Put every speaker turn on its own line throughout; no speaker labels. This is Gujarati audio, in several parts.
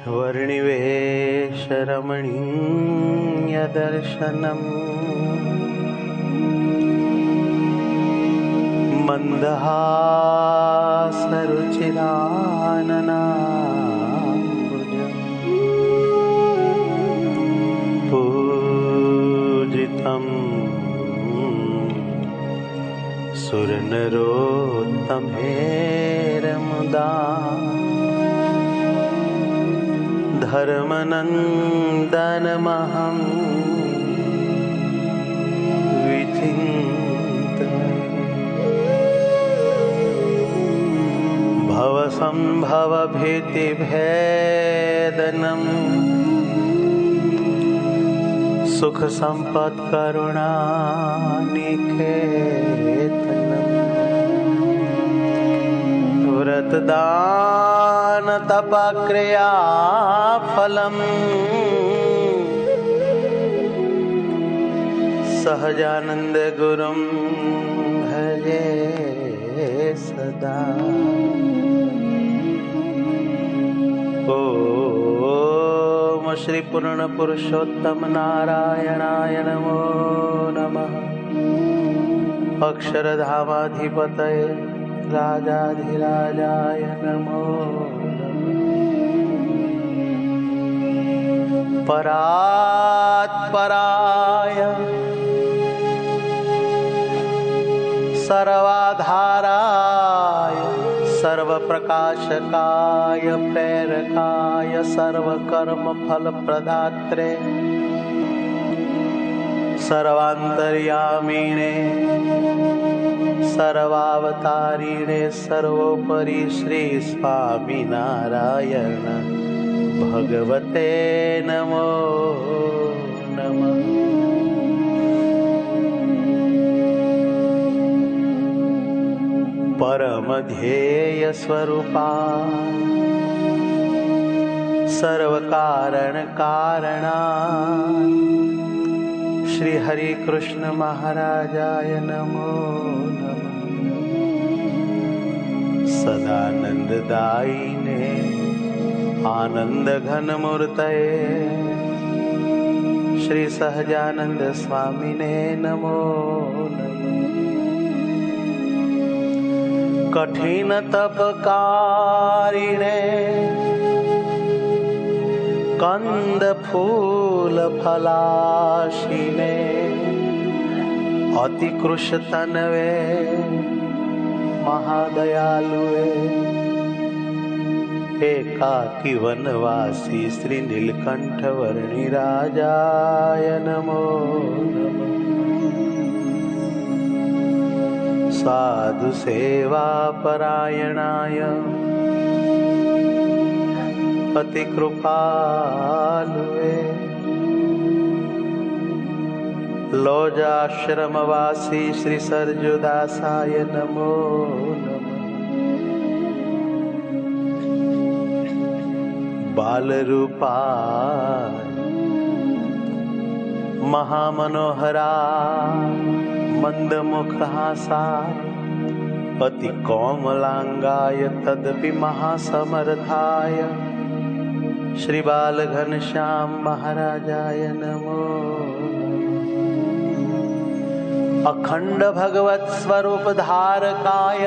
वर्णिवेशरमणीयदर्शनम् मन्दहासरुचिराननाम्बुजम् पूजितम् सुरनरोत्तमेरमुदा धर्मनन्दनमहं विचिन्तये भवसम्भवभीतिभेदनं सुखसम्पत्करुणानिकेतनम् व्रतदानतपक्रियाफलम् सहजानन्दगुरुं भजे सदा। ॐ श्री पूर्ण पुरुषोत्तम नारायणाय नमो नमः। अक्षरधामाधिपतये राजाधिराजाय नमो नमः। परात्पराय सर्वाधाराय सर्वप्रकाशकाय प्रेरकाय सर्वकर्मफलप्रदात्रे सर्वान्तर्यामिणे सर्वावतारिणे सर्वोपरि श्री स्वामिनारायण भगवते नमो नमः। परमध्येय स्वरूपा सर्वकारण कारणा श्री हरि कृष्ण महाराजाय नमो नमः। सदानंददायिने आनंद घन मूर्तये श्री सहजानंद स्वामिने नमो नमः। कठिन तपकारिणे कंद फूल फलाशिने अति कृश तनवे महादयालुए एकाकी वनवासी श्री नीलकंठ वर्णि राजाय नमो नमः। साधु सेवा परायणाय अति कृपालुए लौजाश्रमवासी श्री सरजुदासाय नमो नमः। बालरूपाय महामनोहरा मंदमुखहासाय अति कोमलांगाय तदपि महासमर्थाय श्री बाल घनश्याम महाराजाय नमो नमः। अखंड भगवत स्वरूप धारकाय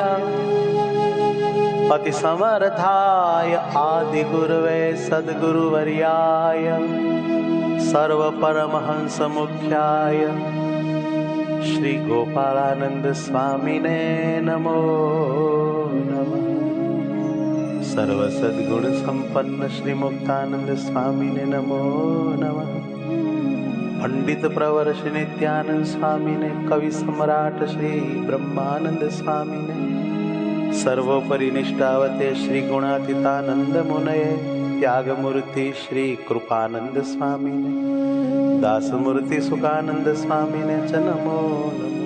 अति समर्थाय आदि गुरुवे सद्गुरुवर्याय सर्व परमहंस मुख्याय श्री गोपालानंद स्वामिने नमो नमः। सर्व सद्गुण संपन्न श्री मुक्तानंद स्वामिने नमो नमः। पंडित प्रवर श्री नित्यानंद स्वामिने कवि सम्राट श्री ब्रह्मानंद स्वामिने सर्वोपरि निष्ठावते श्री गुणातीतानंद मुनये त्यागमूर्ति श्री कृपानंद स्वामिने दासमूर्ति सुखानंद स्वामिने च नमो नमः।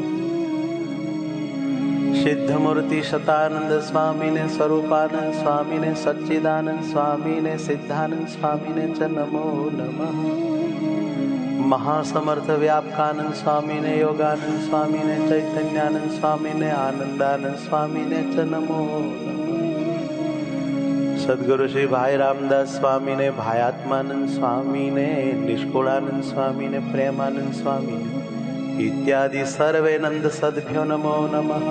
सिद्धमूर्ति शतानंद स्वामिने स्वरूपानंद स्वामिने सच्चिदानंद स्वामिने सिद्धानंद स्वामिने च नमो नमः। महासमर्थ व्यापकानंद स्वामिने योगानंद स्वामिने चैतन्यानंद स्वामिने आनंदानंद स्वामिने च नमो नमः। સદગુરુ શ્રી ભાઈ રામદાસ સ્વામી ને, ભાઈ આત્માનંદ સ્વામી ને, નિષ્કુળાનંદ સ્વામી ને, પ્રેમાનંદ સ્વામી ને ઇત્યાદિ સર્વે નંદ સદભ્યો નમો નમઃ.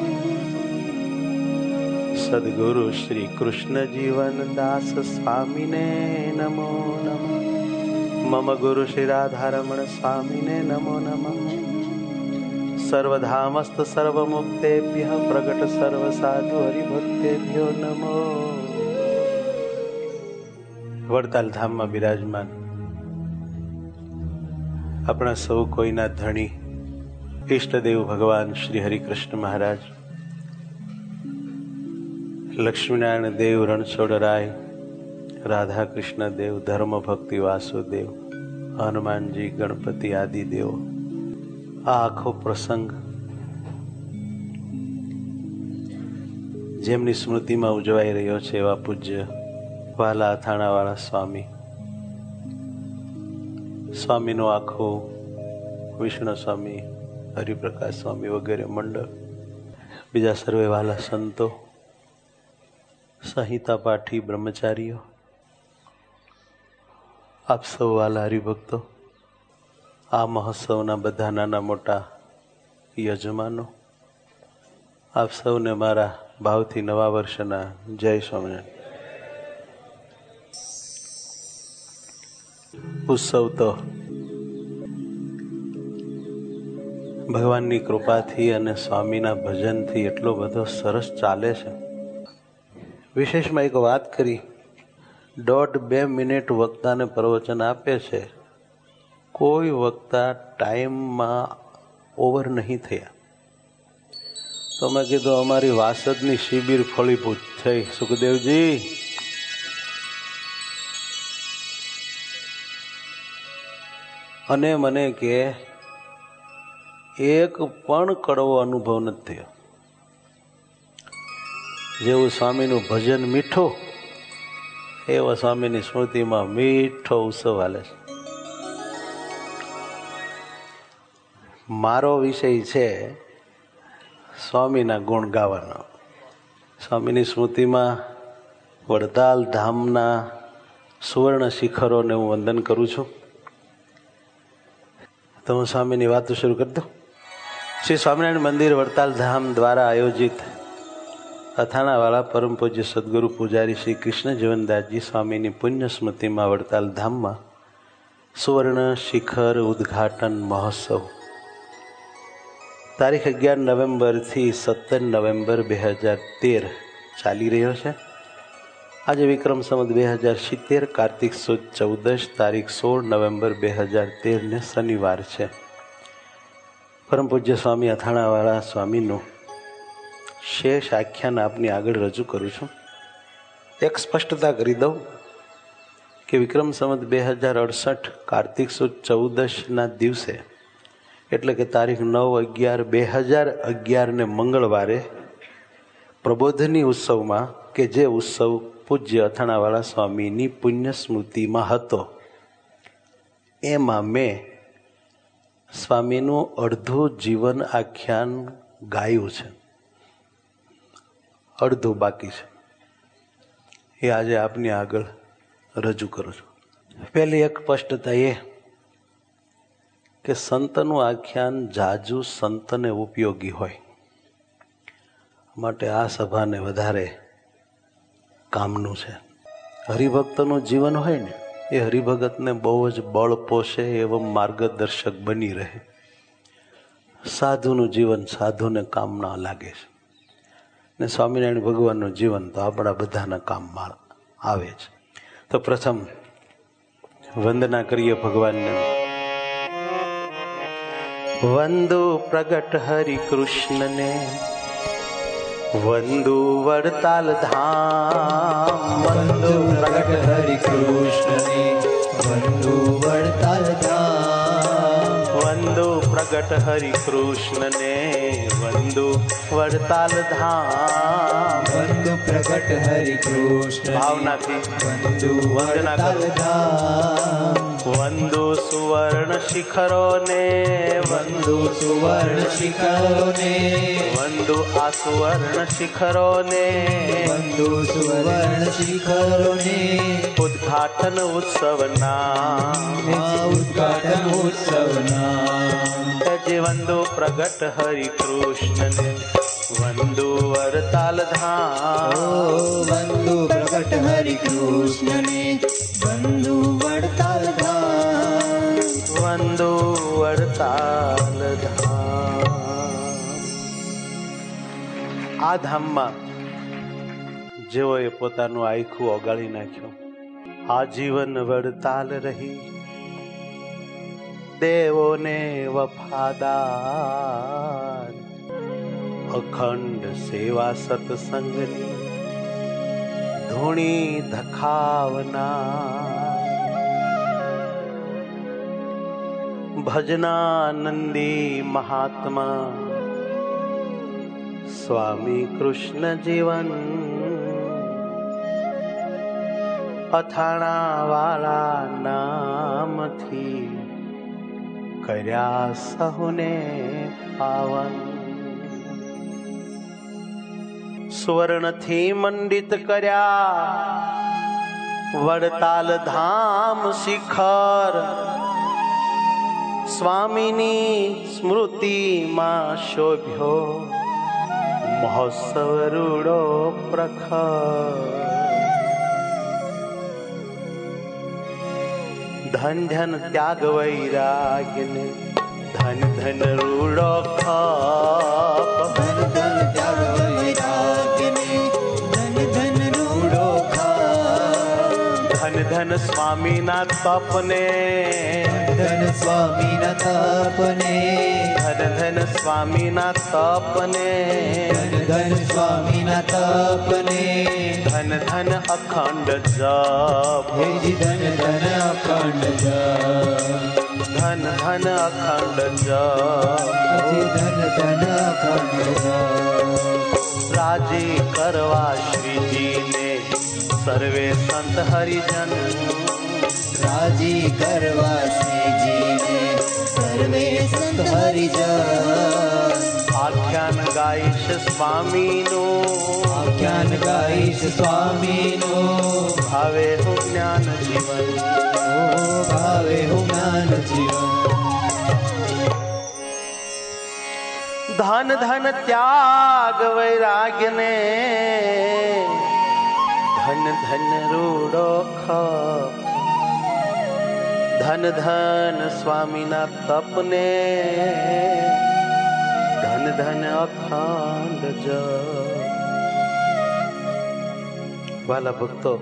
સદગુરુ શ્રી કૃષ્ણ જીવન દાસ સ્વામી ને નમો નમઃ. મમ ગુરુ શ્રી રાધારમણ સ્વામી ને નમો નમઃ. સર્વધામસ્ત સર્વમુક્તેભ્ય પ્રગટ સર્વ સાધુ હરિભક્તેભ્યો નમો. વડતાલ ધામમાં બિરાજમાન આપણા સૌ કોઈના ધણી ઈષ્ટદેવ ભગવાન શ્રી હરિકૃષ્ણ મહારાજ, લક્ષ્મીનારાયણ દેવ, રણછોડરાય, રાધા કૃષ્ણ દેવ, ધર્મ ભક્તિ વાસુદેવ, હનુમાનજી, ગણપતિ આદિ દેવો, આ આખો પ્રસંગ જેમની સ્મૃતિમાં ઉજવાઈ રહ્યો છે એવા પૂજ્ય વાલા અથાણાવાળા સ્વામી, સ્વામીનો આખો વિષ્ણુ સ્વામી, હરિપ્રકાશ સ્વામી વગેરે મંડળ, બીજા સર્વે વાલા સંતો, સંહિતા પાઠી બ્રહ્મચારીઓ, આપ સૌ વાલા હરિભક્તો, આ મહોત્સવના બધા નાના મોટા યજમાનો, આપ સૌને મારા ભાવથી નવા વર્ષના જય સ્વામિનારાયણ. ઉત્સવ તો ભગવાનની કૃપાથી અને સ્વામીના ભજનથી એટલો બધો સરસ ચાલે છે. વિશેષમાં એક વાત કરી, 1.5-2 મિનિટ વક્તાને પ્રવચન આપે છે. કોઈ વક્તા ટાઈમમાં ઓવર નહીં થયા. તો મેં કીધું અમારી વાસદની શિબિર ફળીભૂત થઈ. સુખદેવજી, અને મને કે એક પણ કડવો અનુભવ નથી થયો. જેવું સ્વામીનું ભજન મીઠું, એવો સ્વામીની સ્મૃતિમાં મીઠો ઉત્સવ હાલે છે. મારો વિષય છે સ્વામીના ગુણ ગાવાનો. સ્વામીની સ્મૃતિમાં વડતાલ ધામના સુવર્ણ શિખરોને હું વંદન કરું છું. તો હું સ્વામીની વાતો શરૂ કરી દઉં. શ્રી સ્વામિનારાયણ મંદિર વડતાલ ધામ દ્વારા આયોજિત અથાણાવાળા પરમ પૂજ્ય સદગુરુ પૂજારી શ્રી કૃષ્ણ જીવનદાસજી સ્વામીની પુણ્ય સ્મૃતિમાં વડતાલ ધામમાં સુવર્ણ શિખર ઉદ્ઘાટન મહોત્સવ તારીખ 11 નવેમ્બરથી 17 નવેમ્બર 2013 ચાલી રહ્યો છે. આજે વિક્રમ સંવત 2070 કાર્તિક સુદ 14 તારીખ 16 નવેમ્બર 2013 ને શનિવાર છે. પરમ પૂજ્ય સ્વામી અથાણાવાળા સ્વામીનું શેષ આખ્યાન આપની આગળ રજૂ કરું છું. એક સ્પષ્ટતા કરી દઉં કે વિક્રમ સંવત 2068 કાર્તિક સુદ 14ના દિવસે, એટલે કે તારીખ 9/11/2011 ને મંગળવારે પ્રબોધની ઉત્સવમાં, કે જે ઉત્સવ પૂજ્ય અથાણાવાળા સ્વામીની પુણ્ય સ્મૃતિમાં હતો, એમાં મેં સ્વામીનું અડધું જીવન આખ્યાન ગાયું છે. અડધું બાકી છે. એ આજે આપની આગળ રજૂ કરું છું. પહેલી એક સ્પષ્ટતા એ કે સંતનું આખ્યાન જાજુ સંતને ઉપયોગી હોય, માટે આ સભાને વધારે કામનું છે. હરિભક્તનું જીવન હોય ને, એ હરિભગતને બહુ જ બળ પોષે એવં માર્ગદર્શક બની રહે. સાધુનું જીવન સાધુને કામ ના લાગે છે, ને સ્વામિનારાયણ ભગવાનનું જીવન તો આપણા બધાના કામમાં આવે છે. તો પ્રથમ વંદના કરીએ ભગવાનને. વંદુ પ્રગટ હરિ કૃષ્ણને, વંદુ વડતાલ ધામ.
વંદુ પ્રગટ હરિ કૃષ્ણને, વંદુ વડતાલ ધામ.
વંદુ પ્રગટ હરિ કૃષ્ણને, વંદુ વડતાલ ધામ.
વંદુ પ્રગટ હરિ કૃષ્ણ
ભાવનાથી
વંદુ
વંદના
વડતાલ
કરો.
ધામ.
વંદુ સુવર્ણ શિખરોને,
વંદુ સુવર્ણ શિખરોને,
વંદુ આ સુવર્ણ શિખરોને,
વંદુ સુવર્ણ શિખરોને,
ઉદ્ઘાટન ઉત્સવના,
ઉદ્ઘાટન ઉત્સવના,
જે વંદુ પ્રગટ હરિ કૃષ્ણને, વંદુ વરતાલ ધામ,
વંદુ પ્રગટ હરિ કૃષ્ણને, વંદુ વડતાલ ધામ,
વંદુ વડતાલ ધામ. આ ધામમાં જેઓએ પોતાનું આખું ઓગાળી નાખ્યું, આજીવન વડતાલ રહી, દેવોને વફાદાર, અખંડ સેવા સત્સંગની ધૂણી ધખાવના, ભજનાનંદી મહાત્મા સ્વામી કૃષ્ણ જીવન, અથાણા વાળા નામથી કર્યા સહુને પાવન, સુવર્ણથી મંડિત કર્યા વડતાલ ધામ શિખર, સ્વામીની સ્મૃતિમાં શોભ્યો મહોત્સવ રૂડો પ્રખર, ધન ધન ત્યાગ વૈરાગ્યને, ધન ધન રૂડો ખપ,
ધન ધન ત્યાગ વૈરાગ્યને, ધન ધન રૂડો ખપ,
ધન ધન સ્વામીના તપને,
ધન સ્વામીના તપને,
ધન ધન સ્વામીના તપને,
ધન ધન સ્વામીના તપને,
ધન ધન અખંડ જપ,
હેજી ધન ધન અખંડ જપ,
ધન ધન અખંડ જપ,
હજી ધન ધન અખંડ જપ,
રાજી કરવા શ્રીજીને સર્વે સંત હરિજન,
રાજી કરવા શ્રીજીને સર્વે સંત હરિજન,
આખ્યાન ગાઈશ સ્વામીનું,
આખ્યાન ગાઈશ સ્વામીનું,
ભાવે હું જ્ઞાન જીવન,
ઓ ભાવે હું જ્ઞાન જીવન,
ધન ધન ત્યાગ વૈરાગ્યને, ધન ધન રૂડો ખપ, ધન ધન સ્વામીના તપને, ધન ધન અખંડ જપ. વાલા ભક્તો,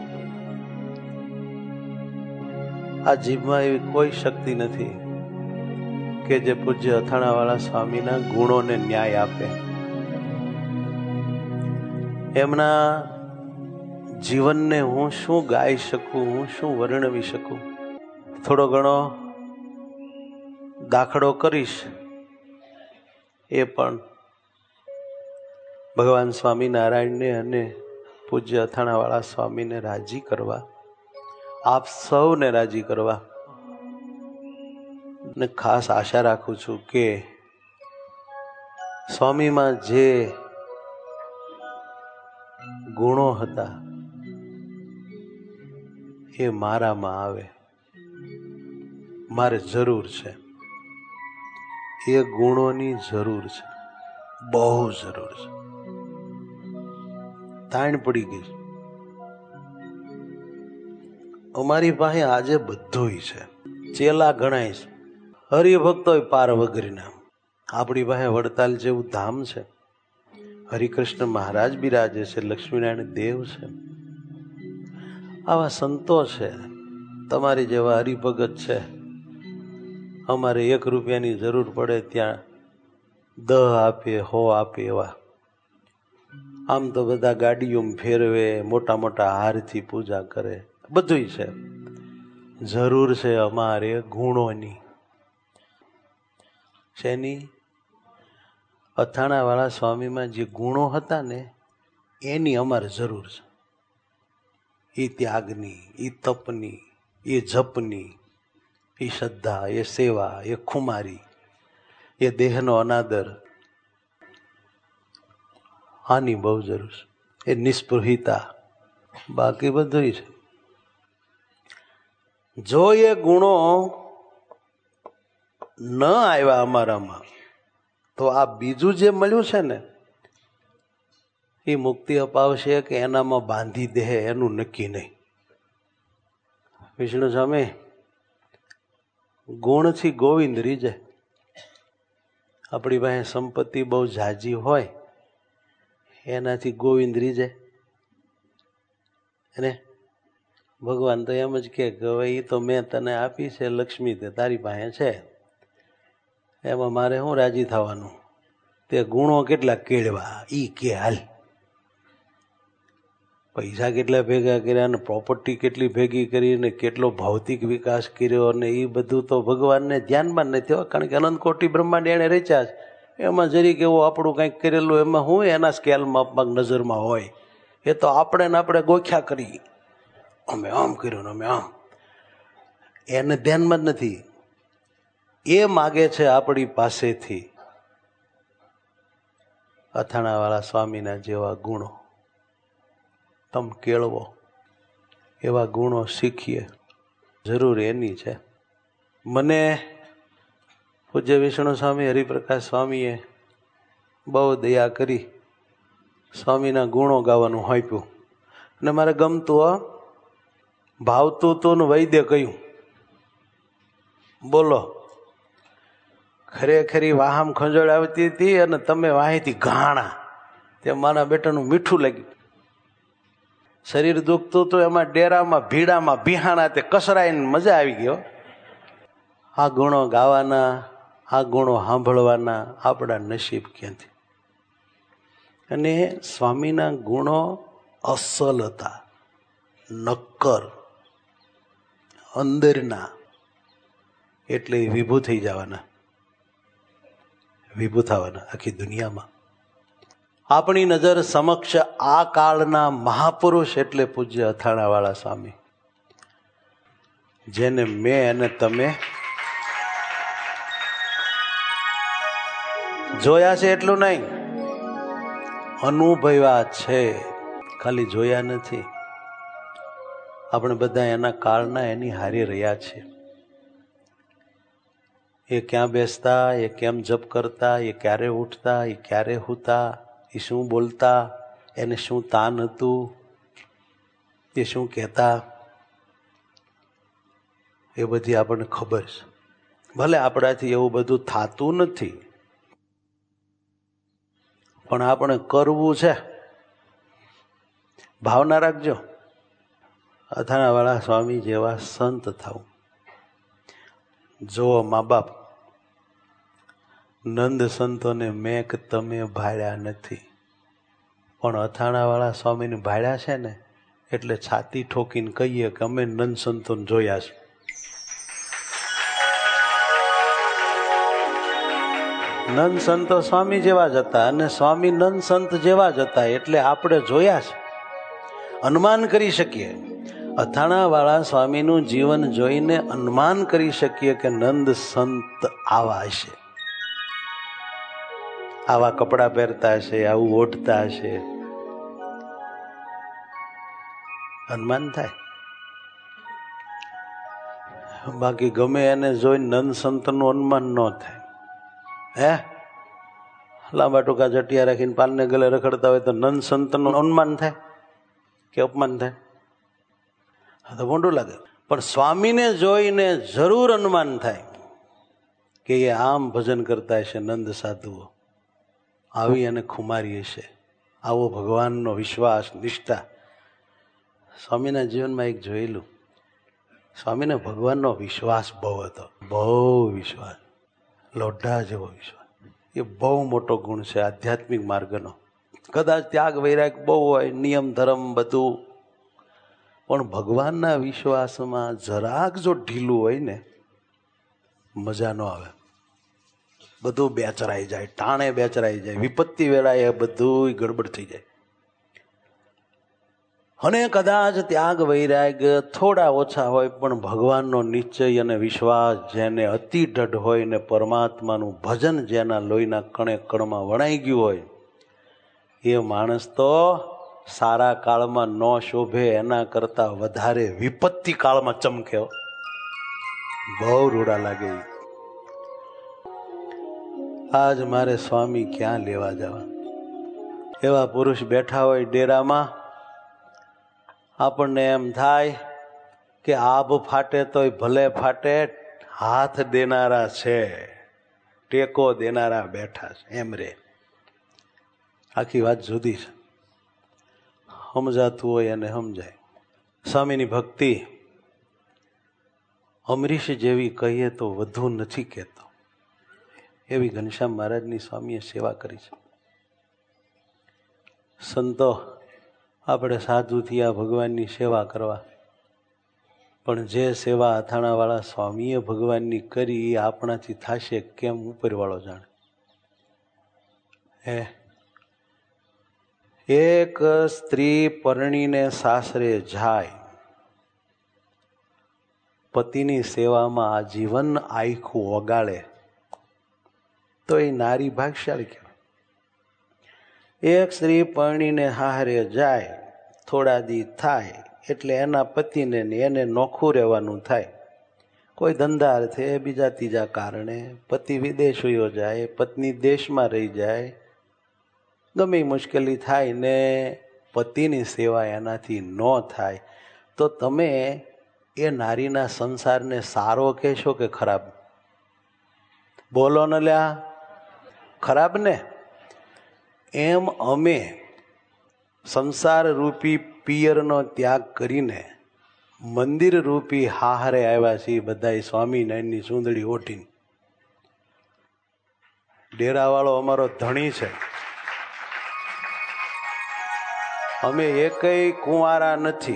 આ જીભમાં એવી કોઈ શક્તિ નથી કે જે પૂજ્ય અથાણાવાળા સ્વામીના ગુણોને ન્યાય આપે. એમના જીવનને હું શું ગાઈ શકું, હું શું વર્ણવી શકું? થોડો ઘણો દાખલો કરીશ, એ પણ ભગવાન સ્વામિનારાયણને અને પૂજ્ય અથાણાવાળા સ્વામીને રાજી કરવા, આપ સૌને રાજી કરવા, ને ખાસ આશા રાખું છું કે સ્વામીમાં જે ગુણો હતા એ મારામાં આવે. મારે જરૂર છે, એ ગુણોની જરૂર છે, બહુ જરૂર છે. તાણ પડી ગઈ. અમારી પાસે આજે બધું છે, ચેલા ગણાય છે, હરિભક્તો પાર વગરના. આપણી પાસે વડતાલ જેવું ધામ છે, હરિકૃષ્ણ મહારાજ બિરાજે છે, લક્ષ્મીનારાયણ દેવ છે, આવા સંતો છે, તમારી જેવા હરિભગત છે. અમારે 1 રૂપિયાની જરૂર પડે ત્યાં 10 આપે, 100 આપે એવા. આમ તો બધા ગાડીઓમાં ફેરવે, મોટા મોટા હારથી પૂજા કરે, બધું છે. જરૂર છે અમારે ગુણોની. શેની? અથાણાવાળા સ્વામીમાં જે ગુણો હતા ને એની અમારે જરૂર છે. એ ત્યાગની, એ તપની, એ જપની, એ શ્રદ્ધા, એ સેવા, એ ખુમારી, એ દેહનો અનાદર, આની બહુ જરૂર છે. એ નિસ્પૃહિતા, બાકી બધું છે. જો એ ગુણો ન આવ્યા અમારામાં તો આ બીજું જે મળ્યું છે ને એ મુક્તિ અપાવશે કે એનામાં બાંધી દે એનું નક્કી નહીં. વિષ્ણુ સ્વામી, ગુણથી ગોવિંદ રીજે. આપણી પાસે સંપત્તિ બહુ ઝાઝી હોય એનાથી ગોવિંદ રીજે. અને ભગવાન તો એમ જ કે હવે એ તો મેં તને આપી છે લક્ષ્મી, તે તારી પાસે છે, એમાં મારે શું રાજી થવાનું? તે ગુણો કેટલા કેળવા ઈ કે હાલ. પૈસા કેટલા ભેગા કર્યા ને પ્રોપર્ટી કેટલી ભેગી કરી ને કેટલો ભૌતિક વિકાસ કર્યો ને એ બધું તો ભગવાનને ધ્યાનમાં નથી હોય. કારણ કે અનંત કોટી બ્રહ્માંડ એણે રચ્યા છે, એમાં જરીક એવું આપણું કંઈક કરેલું એમાં હું એના સ્કેલમાં નજરમાં હોય. એ તો આપણે ને આપણે ગોખ્યા કરી, અમે આમ કર્યું ને અમે આમ, એને ધ્યાનમાં જ નથી. એ માગે છે આપણી પાસેથી અથાણાવાળા સ્વામીના જેવા ગુણો તમ કેળવો, એવા ગુણો શીખીએ. જરૂર એની છે. મને પૂજ્ય વિષ્ણુ સ્વામી, હરિપ્રકાશ સ્વામીએ બહુ દયા કરી, સ્વામીના ગુણો ગાવાનું આપ્યું અને મારે ગમતું, ભાવતું તું ને વૈદ્ય કહ્યું. બોલો, ખરેખરી વાહમ ખંજોળ આવતી હતી અને તમે વાહીથી ઘાણા, તે મારા બેટાનું મીઠું લાગ્યું. શરીર દુખતું તો એમાં ડેરામાં ભીડામાં બિહાણા તે કસરાઈને મજા આવી ગયો. આ ગુણો ગાવાના, આ ગુણો સાંભળવાના આપણા નસીબ ક્યાંથી? અને સ્વામીના ગુણો અસલ હતા, નક્કર, અંદરના, એટલે વિભૂ થઈ જવાના, વિભૂ થવાના આખી દુનિયામાં. આપણી નજર સમક્ષ આ કાળના મહાપુરુષ એટલે પૂજ્ય અથાણાવાળા સ્વામી, જેને મેં અને તમે જોયા છે એટલું નહીં, અનુભવ્યા છે, ખાલી જોયા નથી. આપણે બધા એના કાળના એની હારે રહ્યા છે. એ ક્યાં બેસતા, એ કેમ જપ કરતા, એ ક્યારે ઉઠતા, એ ક્યારે સૂતા, એ શું બોલતા, એને શું તાન હતું, એ શું કહેતા, એ બધી આપણને ખબર છે. ભલે આપણાથી એવું બધું થતું નથી, પણ આપણે કરવું છે. ભાવના રાખજો, અથાણાવાળા સ્વામી જેવા સંત થવું. જો મા બાપ, નંદ સંતોને મેં કે તમે ભાળ્યા નથી, પણ અથાણાવાળા સ્વામીને ભાળ્યા છે ને એટલે છાતી ઠોકીને કહીએ કે અમે નંદ સંતોને જોયા છે. નંદ સંતો સ્વામી જેવા જ હતા અને સ્વામી નંદ સંત જેવા જ હતા, એટલે આપણે જોયા છે, અનુમાન કરી શકીએ. અથાણાવાળા સ્વામીનું જીવન જોઈને અનુમાન કરી શકીએ કે નંદ સંત આવા હશે, આવા કપડા પહેરતા હશે, આવું ઓઢતા હશે, અનુમાન થાય. બાકી ગમે એને જોઈને નંદ સંતનું અનુમાન ન થાય. લાંબા ટૂંકા જટિયા રાખીને પાલને ગલે રખડતા હોય તો નંદ સંતનું અનુમાન થાય કે અપમાન થાય? તો મોંઢું લાગે. પણ સ્વામીને જોઈને જરૂર અનુમાન થાય કે એ આમ ભજન કરતા હશે, નંદ સાધુઓ આવી અને ખુમારી હશે, આવો ભગવાનનો વિશ્વાસ, નિષ્ઠા. સ્વામીના જીવનમાં એક જોયેલું, સ્વામીને ભગવાનનો વિશ્વાસ બહુ હતો, બહુ વિશ્વાસ, લોઢા જેવો વિશ્વાસ. એ બહુ મોટો ગુણ છે આધ્યાત્મિક માર્ગનો. કદાચ ત્યાગ વૈરાગ બહુ હોય, નિયમ ધર્મ બધું, પણ ભગવાનના વિશ્વાસમાં જરાક જો ઢીલું હોય ને મજા ન આવે. બધું બેચરાઈ જાય, ટાણે બેચરાઈ જાય, વિપત્તિ વેળાએ બધું ગડબડ થઈ જાય. અને કદાચ ત્યાગ વૈરાગ્ય થોડા ઓછા હોય પણ ભગવાનનો નિશ્ચય અને વિશ્વાસ જેને અતિ દૃઢ હોય ને પરમાત્માનું ભજન જેના લોહીના કણે કણમાં વણાઈ ગયું હોય એ માણસ તો સારા કાળમાં ન શોભે એના કરતા વધારે વિપત્તિ કાળમાં ચમકે. બહુ રૂડા લાગે. આજ મારે સ્વામી ક્યાં લેવા જવા? એવા પુરુષ બેઠા હોય ડેરામાં, આપણને એમ થાય કે આભ ફાટે તોય ભલે ફાટે, હાથ દેનારા છે, ટેકો દેનારા બેઠા છે. એમ રે આખી વાત જુદી છે. સમજાતું હોય અને સમજાય. સ્વામીની ભક્તિ અમરીશ જેવી કહીએ તો વધુ નથી કહેતો, એવી ઘનશ્યામ મહારાજની સ્વામીએ સેવા કરી છે. સંતો આપણે સાધુ થયા ભગવાનની સેવા કરવા, પણ જે સેવા અથાણાવાળા સ્વામીએ ભગવાનની કરી એ આપણાથી થશે કેમ ઉપરવાળો જાણે. એક સ્ત્રી પરણીને સાસરે જાય, પતિની સેવામાં આજીવન આખું ઓગાળે તો એ નારી ભાગ્યશાળી કહેવાય. એક સ્ત્રી પરણીને હારે જાય, થોડા દી થાય એટલે એના પતિને એને નોખું રહેવાનું થાય. કોઈ ધંધા અર્થે બીજા ત્રીજા કારણે પતિ વિદેશ વયો જાય, પત્ની દેશમાં રહી જાય, ગમે મુશ્કેલી થાય ને પતિની સેવા એનાથી ન થાય તો તમે એ નારીના સંસારને સારો કહેશો કે ખરાબ? બોલો ને લ્યા, ખરાબ ને? એમ અમે સંસાર રૂપી પિયરનો ત્યાગ કરીને મંદિર રૂપી હાહરે આવ્યા છીએ બધા સ્વામિનારાયણની ચૂંદડી ઓઢીને. ડેરાવાળો અમારો ધણી છે, અમે એકેય કુંવારા નથી,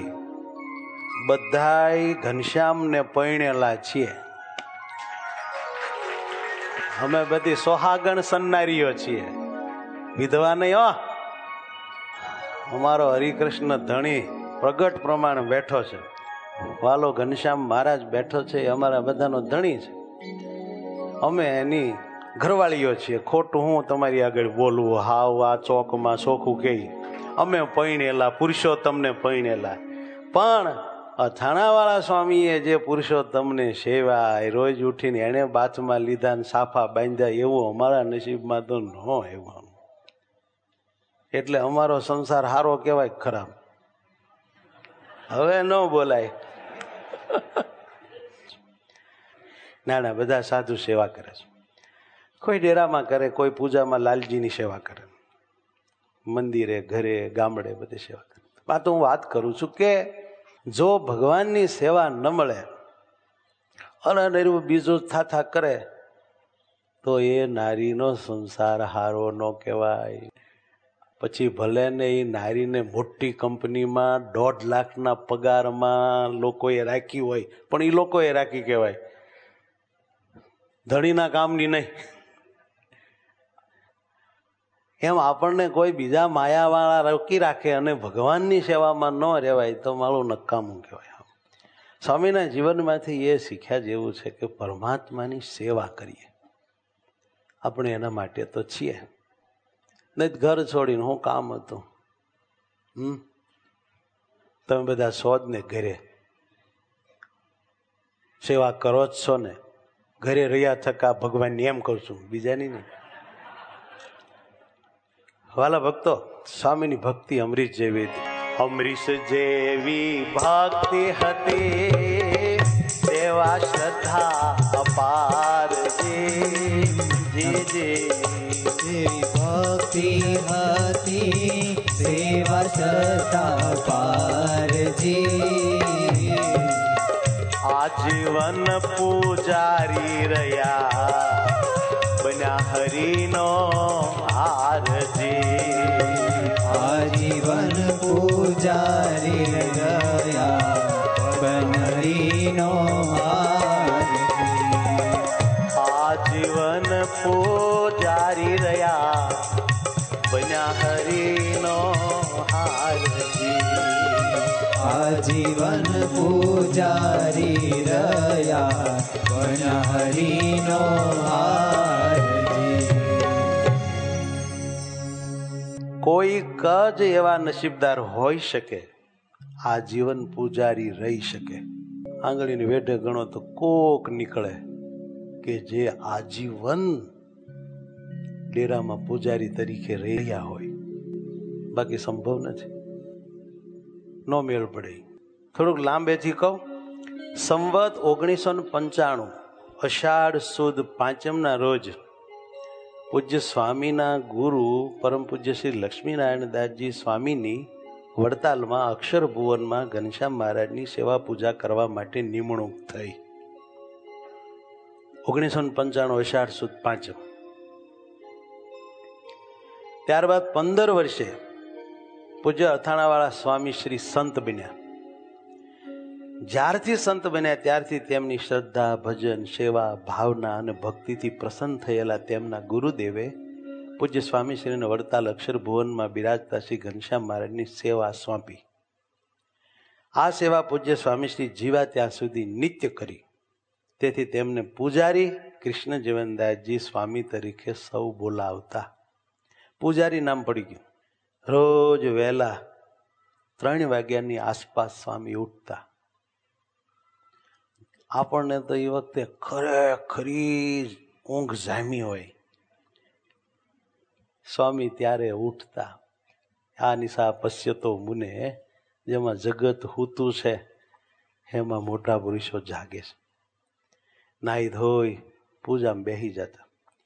બધાય ઘનશ્યામને પૈણેલા છીએ. અમે બધી સોહાગણ સન્નારીઓ છીએ, વિધવા નહીં. હો, અમારો હરિકૃષ્ણ ધણી પ્રગટ પ્રમાણે બેઠો છે, વાલો ઘનશ્યામ મહારાજ બેઠો છે, એ અમારા બધાનો ધણી છે. અમે એની ઘરવાળીઓ છીએ. ખોટું હું તમારી આગળ બોલવું? હાવ આ ચોકમાં ચોખ્ખું કહી, અમે પૈણેલા પુરુષોત્તમને પૈણેલા. પણ અથાણાવાળા સ્વામીએ જે પુરુષોત્તમને સેવા રોજ ઉઠીને એણે બાથમાં લીધા ને સાફા બાંધ્યા, એવું અમારા નસીબમાં તો ન એવું. એટલે અમારો સંસાર સારો કહેવાય ખરાબ? હવે ન બોલાય. ના ના, બધા સાધુ સેવા કરે છે. કોઈ ડેરામાં કરે, કોઈ પૂજામાં લાલજીની સેવા કરે, મંદિરે, ઘરે, ગામડે બધે સેવા કરે. આ તો હું વાત કરું છું કે જો ભગવાનની સેવા ન મળે અને બીજું થાથા કરે તો એ નારીનો સંસાર હારો ન કહેવાય. પછી ભલે ને એ નારીને મોટી કંપનીમાં 1.5 લાખના પગારમાં લોકોએ રાખી હોય, પણ એ લોકોએ રાખી કહેવાય, ધણીના કામની નહીં. એમ આપણને કોઈ બીજા માયાવાળા રોકી રાખે અને ભગવાનની સેવામાં ન રહેવાય તો મારું નકામું કહેવાય. સ્વામીના જીવનમાંથી એ શીખ્યા જેવું છે કે પરમાત્માની સેવા કરીએ. આપણે એના માટે તો છીએ. નહીં ઘર છોડીને હું કામ હતું? તમે બધા સોજ ને ઘરે સેવા કરો જ છો ને. ઘરે રહ્યા થકા ભગવાનને એમ કહું છું, બીજાની નહીં. વાલા ભક્તો, સ્વામીની ભક્તિ અમરીશ જેવી હતી. અમરીશ જેવી ભક્તિ હતી, સેવા શ્રદ્ધા અપાર
જેવી ભક્તિ હતી, સેવા શ્રદ્ધા પારજી.
આજીવન પૂજારી રહ્યા, બન્યા હરિનો હારજી.
આજીવન પૂજારી રહ્યા, બનરીનો હારજી.
આજીવન પૂજારી રહ્યા, બન્યા હરિનો હારજી.
જીવન પૂજારી રહ્યા બન્યા હરિનો હારજી.
કોઈક જ એવા નસીબદાર હોઈ શકે આ જીવન પૂજારી રહી શકે. આંગળીની વેઢે ગણો તો કોક નીકળે કે જે આજીવન ડેરામાં પૂજારી તરીકે રહ્યા હોય, બાકી સંભવ નથી, નો મેળ પડે. થોડુંક લાંબેથી કહું, સંવત 1995 અષાઢ સુદ 5 રોજ પૂજ્ય સ્વામીના ગુરુ પરમ પૂજ્ય શ્રી લક્ષ્મીનારાયણ દાસજી સ્વામીની વડતાલમાં અક્ષર ભુવનમાં ઘનશ્યામ મહારાજની સેવા પૂજા કરવા માટે નિમણૂક થઈ. 1995 અષાઢ સુદ 5. ત્યારબાદ 15 વર્ષે પૂજ્ય અથાણાવાળા સ્વામી શ્રી સંત બન્યા. જ્યારથી સંત બન્યા ત્યારથી તેમની શ્રદ્ધા, ભજન, સેવા, ભાવના અને ભક્તિથી પ્રસન્ન થયેલા તેમના ગુરુદેવે પૂજ્ય સ્વામીશ્રીને વડતાલ અક્ષર ભુવનમાં બિરાજતા શ્રી ઘનશ્યામ મહારાજની સેવા સોંપી. આ સેવા પૂજ્ય સ્વામીશ્રી જીવા ત્યાં સુધી નિત્ય કરી. તેથી તેમને પૂજારી કૃષ્ણ જીવનદાસજી સ્વામી તરીકે સૌ બોલાવતા. પૂજારી નામ પડી ગયું. રોજ વહેલા 3 વાગ્યાની આસપાસ સ્વામી ઉઠતા. આપણને તો એ વખતે ખરેખરી ઊંઘ જામી હોય. સ્વામી ત્યારે ઉઠતા. આ નિશા પશ્યતો મુને, જેમાં જગત હૂતું છે એમાં મોટા પુરુષો જાગે છે. નાહી ધોઈ પૂજામાં બેસી જતા.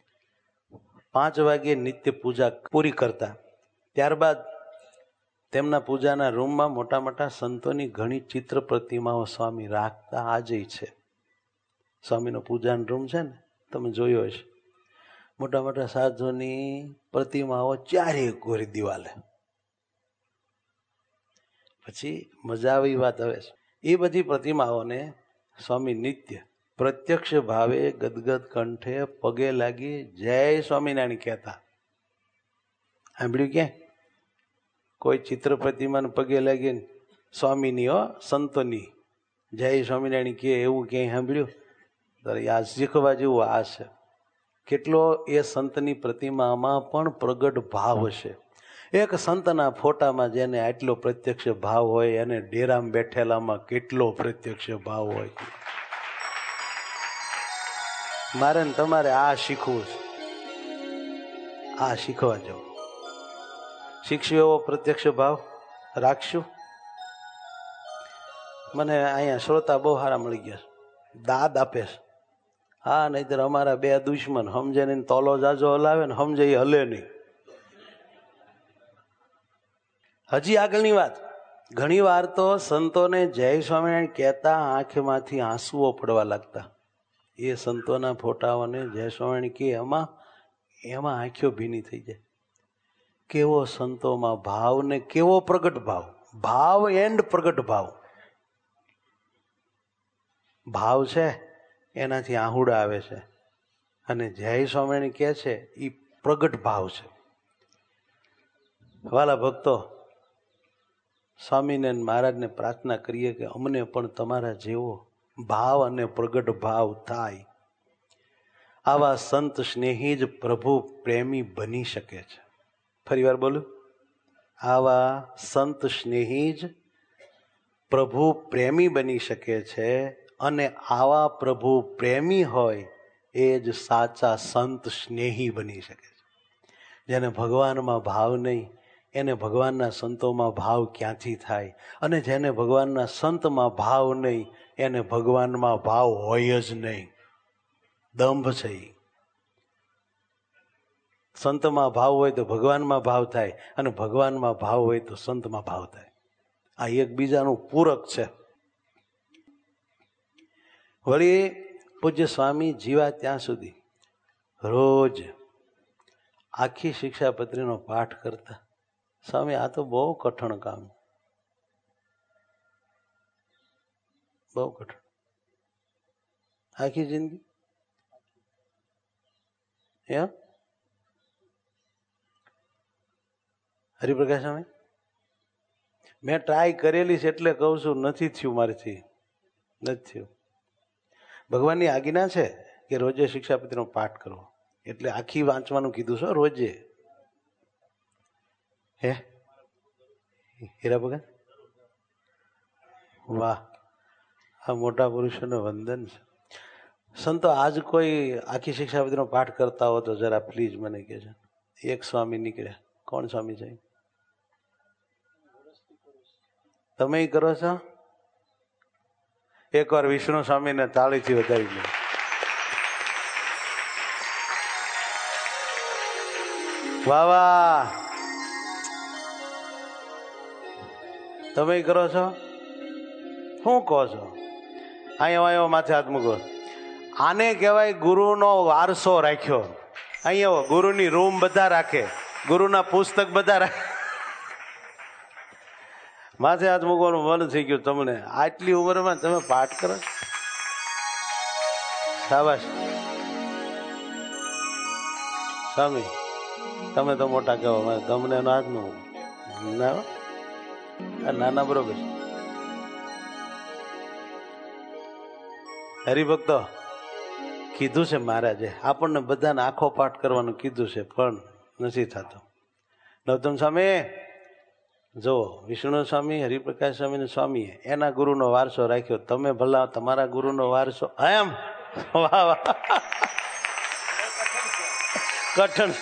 5 વાગ્યે નિત્ય પૂજા પૂરી કરતા. ત્યારબાદ તેમના પૂજાના રૂમમાં મોટા મોટા સંતોની ઘણી ચિત્ર પ્રતિમાઓ સ્વામી રાખતા. આજે છે સ્વામીનો પૂજાનો રૂમ છે ને, તમે જોયો હશે. મોટા મોટા સાધુની પ્રતિમાઓ ચારે કોરી દિવાલે. પછી મજા આવી વાત હવે છે. એ બધી પ્રતિમાઓને સ્વામી નિત્ય પ્રત્યક્ષ ભાવે ગદગદ કંઠે પગે લાગી જય સ્વામિનારાયણ કહેતા. સાંભળ્યું ક્યાં? કોઈ ચિત્ર પ્રતિમાને પગે લાગીને સ્વામીની સંતોની જય સ્વામિનારાયણ કહે એવું ક્યાંય સાંભળ્યું? આ શીખવા જેવું આ છે. કેટલો એ સંતની પ્રતિમામાં પણ પ્રગટ ભાવ હશે. એક સંતના ફોટામાં જેને આટલો પ્રત્યક્ષ ભાવ હોય એને ડેરામાં બેઠેલામાં કેટલો પ્રત્યક્ષ ભાવ હોય. મારે ને તમારે આ શીખવું છે. આ શીખવા જવું. શીખશું એવો પ્રત્યક્ષ ભાવ રાખશું. મને અહીંયા શ્રોતા બહુ સારા મળી ગયા. દાદ આપે છે. હા, નહીતર અમારા 2 દુશ્મન સમજે ને તોલો જાજો હલાવે ને સમજે એ હલે નહીં. હજી આગળની વાત. ઘણી વાર તો સંતોને જય સ્વામિનારાયણ કહેતા આંખમાંથી આંસુઓ પડવા લાગતા. એ સંતોના ફોટાઓને જય સ્વામિનારાયણ કહે એમાં આંખો ભીની થઈ જાય. કેવો સંતોમાં ભાવ ને કેવો પ્રગટ ભાવ. ભાવ એન્ડ પ્રગટ ભાવ. ભાવ છે એનાથી આહુડા આવે છે, અને જય સ્વામિનારાયણ કહે છે એ પ્રગટ ભાવ છે. વાલા ભક્તો, સ્વામીને મહારાજને પ્રાર્થના કરીએ કે અમને પણ તમારા જેવો ભાવ અને પ્રગટ ભાવ થાય. આવા સંત સ્નેહી જ પ્રભુ પ્રેમી બની શકે છે. ફરી વાર બોલું, આવા સંત સ્નેહી જ પ્રભુ પ્રેમી બની શકે છે. અને આવા પ્રભુ પ્રેમી હોય એ જ સાચા સંત સ્નેહી બની શકે છે. જેને ભગવાનમાં ભાવ નહીં એને ભગવાનના સંતોમાં ભાવ ક્યાંથી થાય? અને જેને ભગવાનના સંતમાં ભાવ નહીં એને ભગવાનમાં ભાવ હોય જ નહીં. દંભ છે. સંતમાં ભાવ હોય તો ભગવાનમાં ભાવ થાય, અને ભગવાનમાં ભાવ હોય તો સંતમાં ભાવ થાય. આ એકબીજાનું પૂરક છે. વળી પૂજ્ય સ્વામી જીવા ત્યાં સુધી રોજ આખી શિક્ષાપત્રીનો પાઠ કરતા. સ્વામી, આ તો બહુ કઠણ કામ, બહુ કઠણ. આખી જિંદગી એમ હરિપ્રકાશ સ્વામી મેં ટ્રાય કરેલી છે એટલે કહું છું, નથી થયું મારાથી, નથી થયું. ભગવાનની આજ્ઞા છે કે રોજે શિક્ષાપત્રીનો પાઠ કરવો, એટલે આખી વાંચવાનું કીધું છે રોજે. હે હીરા ભગત, વાહ, આ મોટા પુરુષોને વંદન છે. સંતો આજ કોઈ આખી શિક્ષાપત્રીનો પાઠ કરતા હો તો જરા પ્લીઝ મને કહેજો. એક સ્વામી નીકળ્યા. કોણ સ્વામી છે? તમે કરો છો? એકવાર વિષ્ણુ સ્વામીને તાળીથી વધાવી લો. વાહ વાહ, તમે કરો છો? શું કહો છો? અહીંયા માથે હાથ મૂકો. આને કહેવાય ગુરુનો વારસો રાખ્યો. અહીંયા ગુરુની રૂમ બધા રાખે, ગુરુના પુસ્તક બધા રાખે. માથે હાથ મૂકવાનું મન થઈ ગયું તમને. આટલી ઉંમરમાં તમે પાઠ કરો? શાબાશ સ્વામી, તમે તો મોટા કહેવા, તમને એનો હાથ નું નાના બરોબર. હરિભક્તો, કીધું છે મહારાજે આપણને બધાને આખો પાઠ કરવાનું કીધું છે, પણ નથી થતો. નવતમ સ્વામી જો, વિષ્ણુ સ્વામી, હરિપ્રકાશ સ્વામી સ્વામીએ એના ગુરુનો વારસો રાખ્યો. તમે ભલા તમારા ગુરુનો વારસો એમ. વાહ વાહ, કઠણ.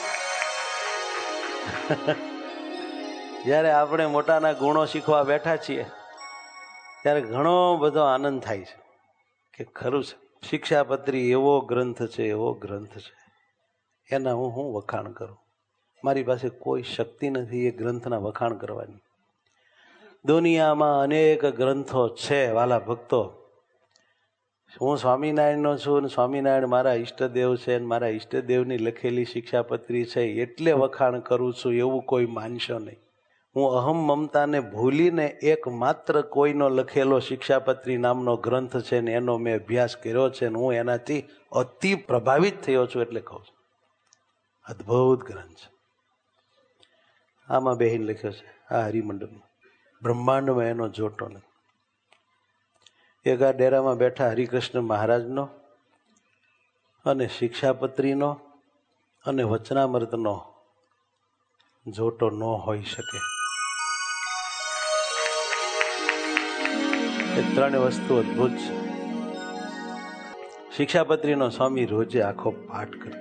જ્યારે આપણે મોટાના ગુણો શીખવા બેઠા છીએ ત્યારે ઘણો બધો આનંદ થાય છે કે ખરું છે શિક્ષાપત્રી એવો ગ્રંથ છે, એવો ગ્રંથ છે, એના હું વખાણ કરું. મારી પાસે કોઈ શક્તિ નથી એ ગ્રંથના વખાણ કરવાની. દુનિયામાં અનેક ગ્રંથો છે વાલા ભક્તો. હું સ્વામિનારાયણનો છું ને સ્વામિનારાયણ મારા ઈષ્ટદેવ છે ને મારા ઈષ્ટદેવની લખેલી શિક્ષાપત્રી છે એટલે વખાણ કરું છું એવું કોઈ માનશો નહીં. હું અહમ મમતાને ભૂલીને એકમાત્ર કોઈનો લખેલો શિક્ષાપત્રી નામનો ગ્રંથ છે ને એનો મેં અભ્યાસ કર્યો છે ને હું એનાથી અતિ પ્રભાવિત થયો છું એટલે કહું છું. અદ્ભુત ગ્રંથ છે. આમાં બેહીને લખ્યો છે આ હરિમંડળમાં, બ્રહ્માંડમાં એનો જોટો નથી. એક આ ડેરામાં બેઠા હરિકૃષ્ણ મહારાજનો અને શિક્ષાપત્રીનો અને વચનામૃતનો જોટો ન હોઈ શકે. એ ત્રણ વસ્તુ અદ્ભુત છે. શિક્ષાપત્રીનો સ્વામી રોજે આખો પાઠ કરે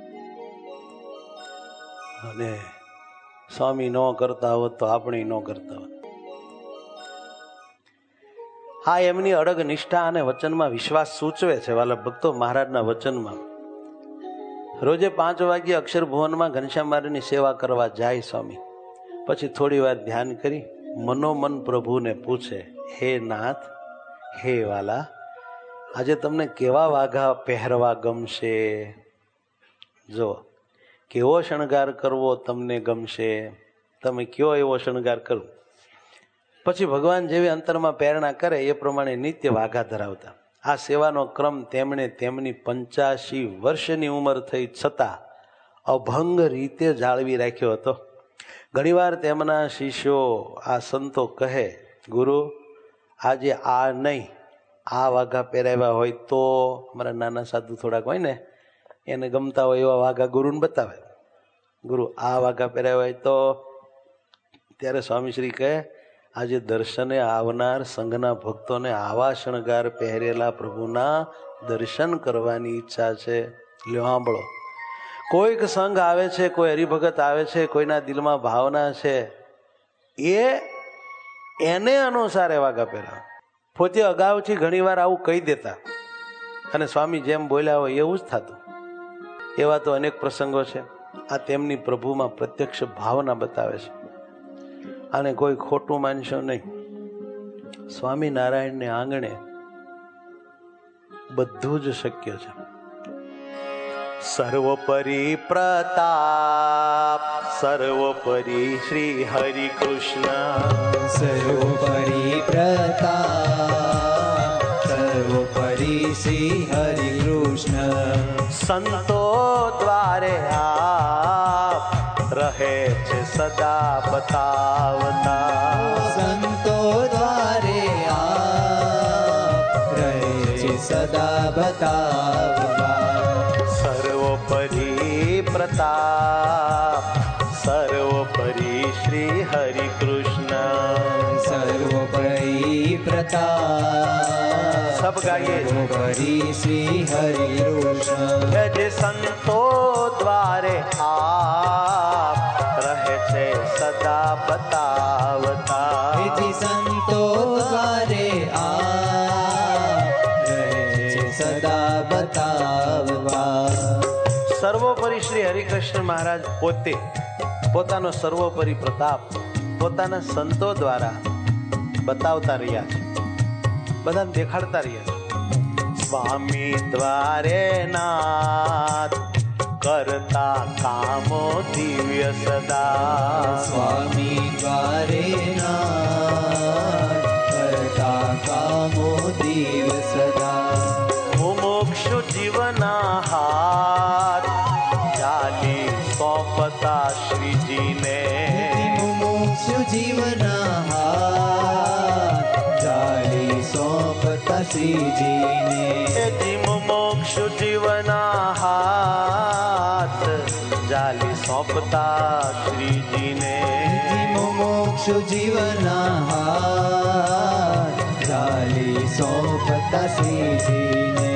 અને સ્વામી ન કરતા હોત તો આપણે ન કરતા હોત. હા, એમની અડગ નિષ્ઠા અને વચનમાં વિશ્વાસ સૂચવે છે વાલા ભક્તો. મહારાજના વચનમાં રોજે 5 વાગ્યે અક્ષર ભુવનમાં ઘનશ્યામ મહારાજની સેવા કરવા જાય સ્વામી. પછી થોડી વાર ધ્યાન કરી મનોમન પ્રભુને પૂછે, હે નાથ, હે વાલા, આજે તમને કેવા વાઘા પહેરવા ગમશે? જો, કેવો શણગાર કરવો તમને ગમશે? તમે કયો એવો શણગાર કરો. પછી ભગવાન જેવી અંતરમાં પ્રેરણા કરે એ પ્રમાણે નિત્ય વાઘા ધરાવતા. આ સેવાનો ક્રમ તેમણે તેમની 85 વર્ષની ઉંમર થઈ છતાં અભંગ રીતે જાળવી રાખ્યો હતો. ઘણીવાર તેમના શિષ્યો આ સંતો કહે, ગુરુ આજે આ નહીં, આ વાઘા પહેરાવ્યા હોય તો. અમારા નાના સાધુ થોડાક હોય ને, એને ગમતા હોય એવા વાઘા ગુરુને બતાવે. ગુરુ આ વાઘા પહેરાવ્યા હોય તો. ત્યારે સ્વામીશ્રી કહે, આજે દર્શને આવનાર સંઘના ભક્તોને આવા શણગાર પહેરેલા પ્રભુના દર્શન કરવાની ઈચ્છા છે. લ્યો સાંભળો, કોઈક સંઘ આવે છે, કોઈ હરિભગત આવે છે, કોઈના દિલમાં ભાવના છે, એને અનુસાર વાઘા પહેરાવે. પોતે અગાઉથી ઘણી વાર આવું કહી દેતા અને સ્વામી જેમ બોલ્યા હોય એવું જ થતું. એવા તો અનેક પ્રસંગો છે. આ તેમની પ્રભુમાં પ્રત્યક્ષ ભાવના બતાવે છે. અને કોઈ ખોટું માનશો નહીં, સ્વામિનારાયણને આંગણે બધું જ શક્ય છે. સર્વોપરી પ્રતાપ, સર્વોપરી શ્રી હરિ કૃષ્ણ.
સર્વોપરી પ્રતાપ, સર્વોપરી શ્રી હરિ કૃષ્ણ.
સંતો દ્વારે આપ રહે છે સદા બતાવતા.
સંતો છે સદા બતાવવા.
સર્વોપરી પ્રતાપ સર્વોપરી શ્રી હરિ કૃષ્ણ.
સર્વોપરી પ્રતાપ
સબ ગાઈએ.
સર્વોપરી શ્રી હરિ કૃષ્ણ.
જે સંતો દ્વારે આપ રહે છે સદા બતાવતા.
જે સંતો દ્વારે આપ રહે છે સદા બતાવવા.
સર્વોપરી શ્રી હરિકૃષ્ણ મહારાજ પોતે પોતાનો સર્વોપરી પ્રતાપ પોતાના સંતો દ્વારા બતાવતા રહ્યા છે, બધાને દેખાડતા રહ્યા છે. સ્વામી દ્વારે નાથ કરતા કામો દિવ્ય સદા.
સ્વામી દ્વારે નાથ કરતા કામો દિવ્ય સદા.
મુમુક્ષુ જીવના હાથ ચાલી સોંપતા શ્રીજીને.
મુમુક્ષુ જીવના હાથ ચાલી સોંપતા શ્રીજીને.
મુમુક્ષુ જીવના હાથ ચાલી સોંપતા શ્રીજીને.
મુમુક્ષુ જીવના હાથ ચાલી સોંપતા શ્રીજીને.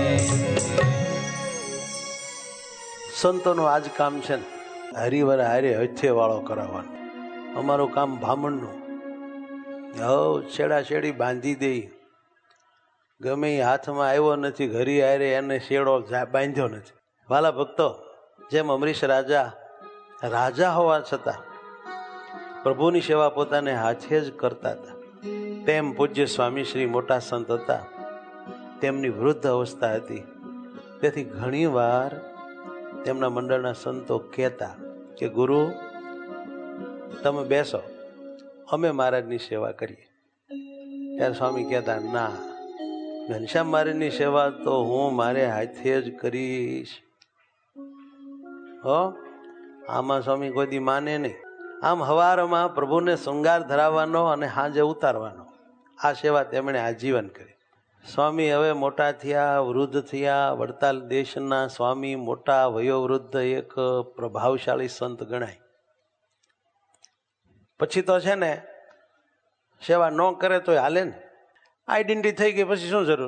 સંતોનું આજ કામ છે ને, હરિવર હારે હથે વાળો કરાવવાનો. અમારું કામ ભામણનું. છેડા છેડી બાંધી દઈ. ગમે એ હાથમાં આવ્યો નથી ઘરી હારે એને શેડો બાંધ્યો નથી. વાલા ભક્તો, જેમ અમરીશ રાજા હોવા છતાં પ્રભુની સેવા પોતાને હાથે જ કરતા હતા, તેમ પૂજ્ય સ્વામી શ્રી મોટા સંત હતા. તેમની વૃદ્ધ અવસ્થા હતી, તેથી ઘણી વાર તેમના મંડળના સંતો કહેતા કે ગુરુ તમે બેસો, અમે મહારાજની સેવા કરીએ. ત્યારે સ્વામી કહેતા ના, ઘનશ્યામ મહારાજની સેવા તો હું મારે હાથે જ કરીશ. આમાં સ્વામી કોઈ દી માને નહીં. આમ હવારમાં પ્રભુને શૃંગાર ધરાવવાનો અને હાંજે ઉતારવાનો, આ સેવા તેમણે આજીવન કરી. સ્વામી હવે મોટા થયા, વૃદ્ધ થયા. વડતાલ દેશના સ્વામી મોટા વયોવૃદ્ધ એક પ્રભાવશાળી સંત ગણાય. પછી તો છે ને સેવા ન કરે તો હાલે ને. આઈડેન્ટિટી થઈ ગઈ પછી શું જરૂર?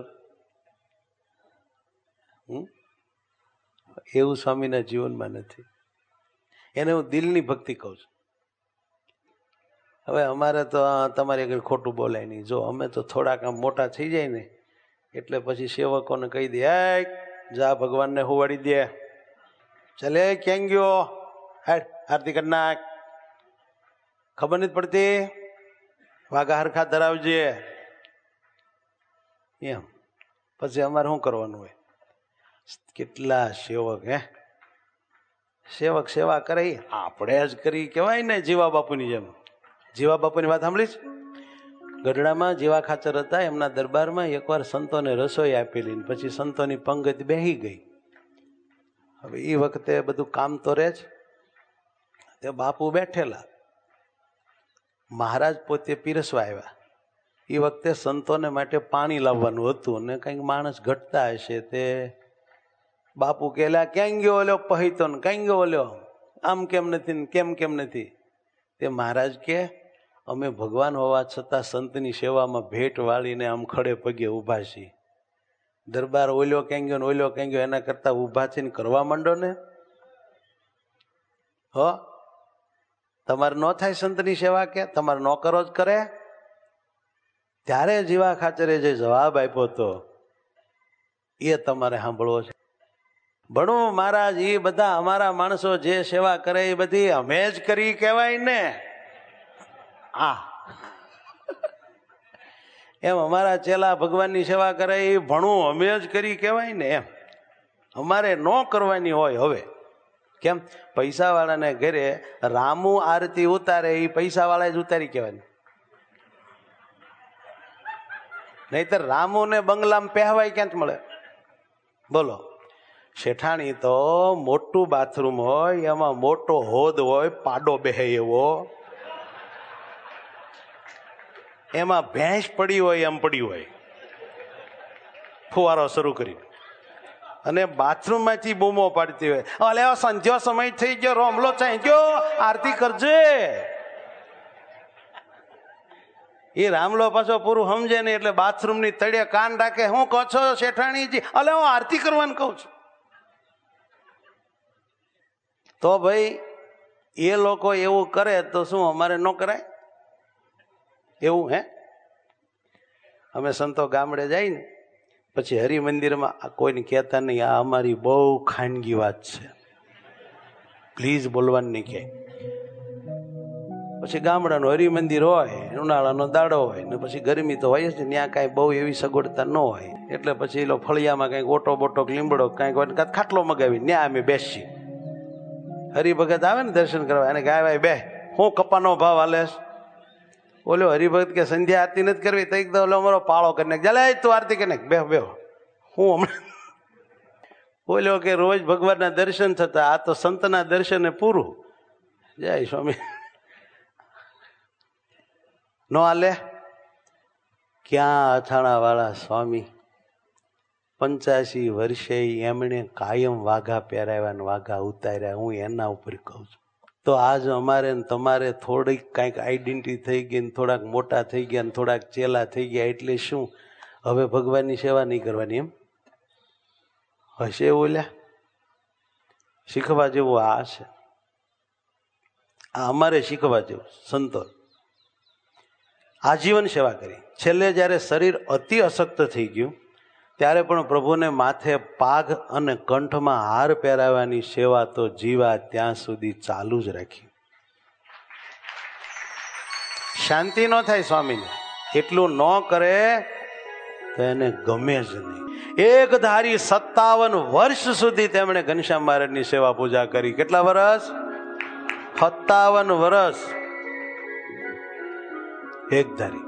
એવું સ્વામીના જીવનમાં નથી. એને હું દિલની ભક્તિ કહું છું. હવે અમારે તો તમારી આગળ ખોટું બોલાય નહીં. જો અમે તો થોડાક આમ મોટા થઈ જાય ને એટલે પછી સેવકોને કહી દે, જા ભગવાનને હુવાડી દે, ચલે ક્યાં ગયો, આરતી કરી નાખ, ખબર નથી પડતી, વાઘા હરખા ધરાવજે. એમ પછી અમારે શું કરવાનું હોય? કેટલા સેવક સેવક સેવા કરે, આપણે જ કરી કહેવાય ને. જીવા બાપુની જેમ. જીવા બાપુની વાત સાંભળી છે? ગઢડામાં જીવા ખાચર હતા, એમના દરબારમાં એકવાર સંતોને રસોઈ આપેલી, પછી સંતોની પંગત બેહી ગઈ. હવે એ વખતે બધું કામ તો રહે જ, તે બાપુ બેઠેલા, મહારાજ પોતે પીરસવા આવ્યા. એ વખતે સંતોને માટે પાણી લાવવાનું હતું અને કંઈક માણસ ઘટતા હશે. તે બાપુ કહેલા, ક્યાં ગયો ઓલ્યો પહીતો ને, ક્યાં ગયો ઓલ્યો, આમ કેમ નથી ને કેમ નથી? તે મહારાજ કે અમે ભગવાન હોવા છતાં સંતની સેવામાં ભેટ વાળીને આમ ખડે પગે ઊભા છીએ. દરબાર ઓલ્યો ક્યાં ગયો ને ઓલ્યો ક્યાં ગયો, એના કરતા ઊભા થઈને કરવા માંડો ને. તમારે ન થાય સંતની સેવા? કે તમારે ન કરો જ કરે? ત્યારે જીવા ખાચરે જે જવાબ આપ્યો હતો એ તમારે સાંભળવો છે. ભણું મહારાજ, એ બધા અમારા માણસો જે સેવા કરે એ બધી અમે જ કરી કહેવાય ને. એમ અમારા ચેલા ભગવાનની સેવા કરે એ ભણું અમે જ કરી કહેવાય ને. એમ અમારે ન કરવાની હોય. હવે કેમ? પૈસા વાળાને ઘરે રામુ આરતી ઉતારે એ પૈસા વાળા જ ઉતારી કહેવાય. નહીતર રામુ ને બંગલામાં પહેવાય ક્યાં જ મળે? બોલો. શેઠાણી તો મોટું બાથરૂમ હોય, એમાં મોટો હોદ હોય, પાડો બેહે એવો, એમાં ભેંસ પડી હોય એમ પડી હોય. ફુવારો શરૂ કરી અને બાથરૂમમાંથી બૂમો પાડતી હોય, અલે સંધ્યો સમય થઈ ગયો, રોમલો ચાઈ ગયો, આરતી કરજે. એ રામલો પાછો પૂરું સમજે નહીં એટલે બાથરૂમની તળિયે કાન રાખે, હું કહો છો શેઠાણીજી? અલે હું આરતી કરવાનું કહું છું. તો ભાઈ એ લોકો એવું કરે તો શું અમારે ન કરાય? એવું હે? અમે સંતો ગામડે જાય ને પછી હરિમંદિરમાં કોઈને કહેતા નહીં, આ અમારી બહુ ખાનગી વાત છે, પ્લીઝ બોલવાનું નહીં ક્યાંય. પછી ગામડાનું હરિમંદિર હોય, ઉનાળાનો દાડો હોય ને પછી ગરમી તો હોય જ, ત્યાં કાંઈ બહુ એવી સગવડતા ન હોય એટલે પછી એ ફળિયામાં કંઈક ઓટો બોટો લીમડો કાંઈક ખાટલો મગાવી ત્યાં અમે બેસી. હરિભગત આવે ને દર્શન કરવા, એને ગાય ભાઈ બે હું કપાનો ભાવ હાલે? ઓલો હરિભગત કે સંધ્યા આરતી નથી કરવી તો એકદમ અમારો પાળો કરી નાખ, ચાલે તું આરતી કરી નાખ, બે બે. હું હમણાં બોલ્યો કે રોજ ભગવાનના દર્શન થતા, આ તો સંતના દર્શને પૂરું. જય સ્વામી. નો હાલે. ક્યાં અથાણા વાળા સ્વામી 85 વર્ષે એમણે કાયમ વાઘા પહેરાવ્યા ને વાઘા ઉતાર્યા. હું એના ઉપર કહું છું. તો આજ અમારે તમારે થોડીક કાંઈક આઈડેન્ટિટી થઈ ગઈ ને થોડાક મોટા થઈ ગયા ને થોડાક ચેલા થઈ ગયા એટલે શું હવે ભગવાનની સેવા નહીં કરવાની એમ હશે? ઓલ્યા શીખવા જેવું આ છે, આ અમારે શીખવા જેવું. સંતો આજીવન સેવા કરી. છેલ્લે જ્યારે શરીર અતિ અશક્ત થઈ ગયું ત્યારે પણ પ્રભુને માથે પાઘ અને કંઠમાં હાર પહેરાવવાની સેવા તો જીવા ત્યાં સુધી ચાલુ જ રાખી. શાંતિ ન થાય સ્વામીને, એટલું ન કરે તો એને ગમે જ નહીં. એક ધારી 57 વર્ષ સુધી તેમણે ઘનશ્યામ મહારાજની સેવા પૂજા કરી. કેટલા વર્ષ? 57 વર્ષ એક ધારી.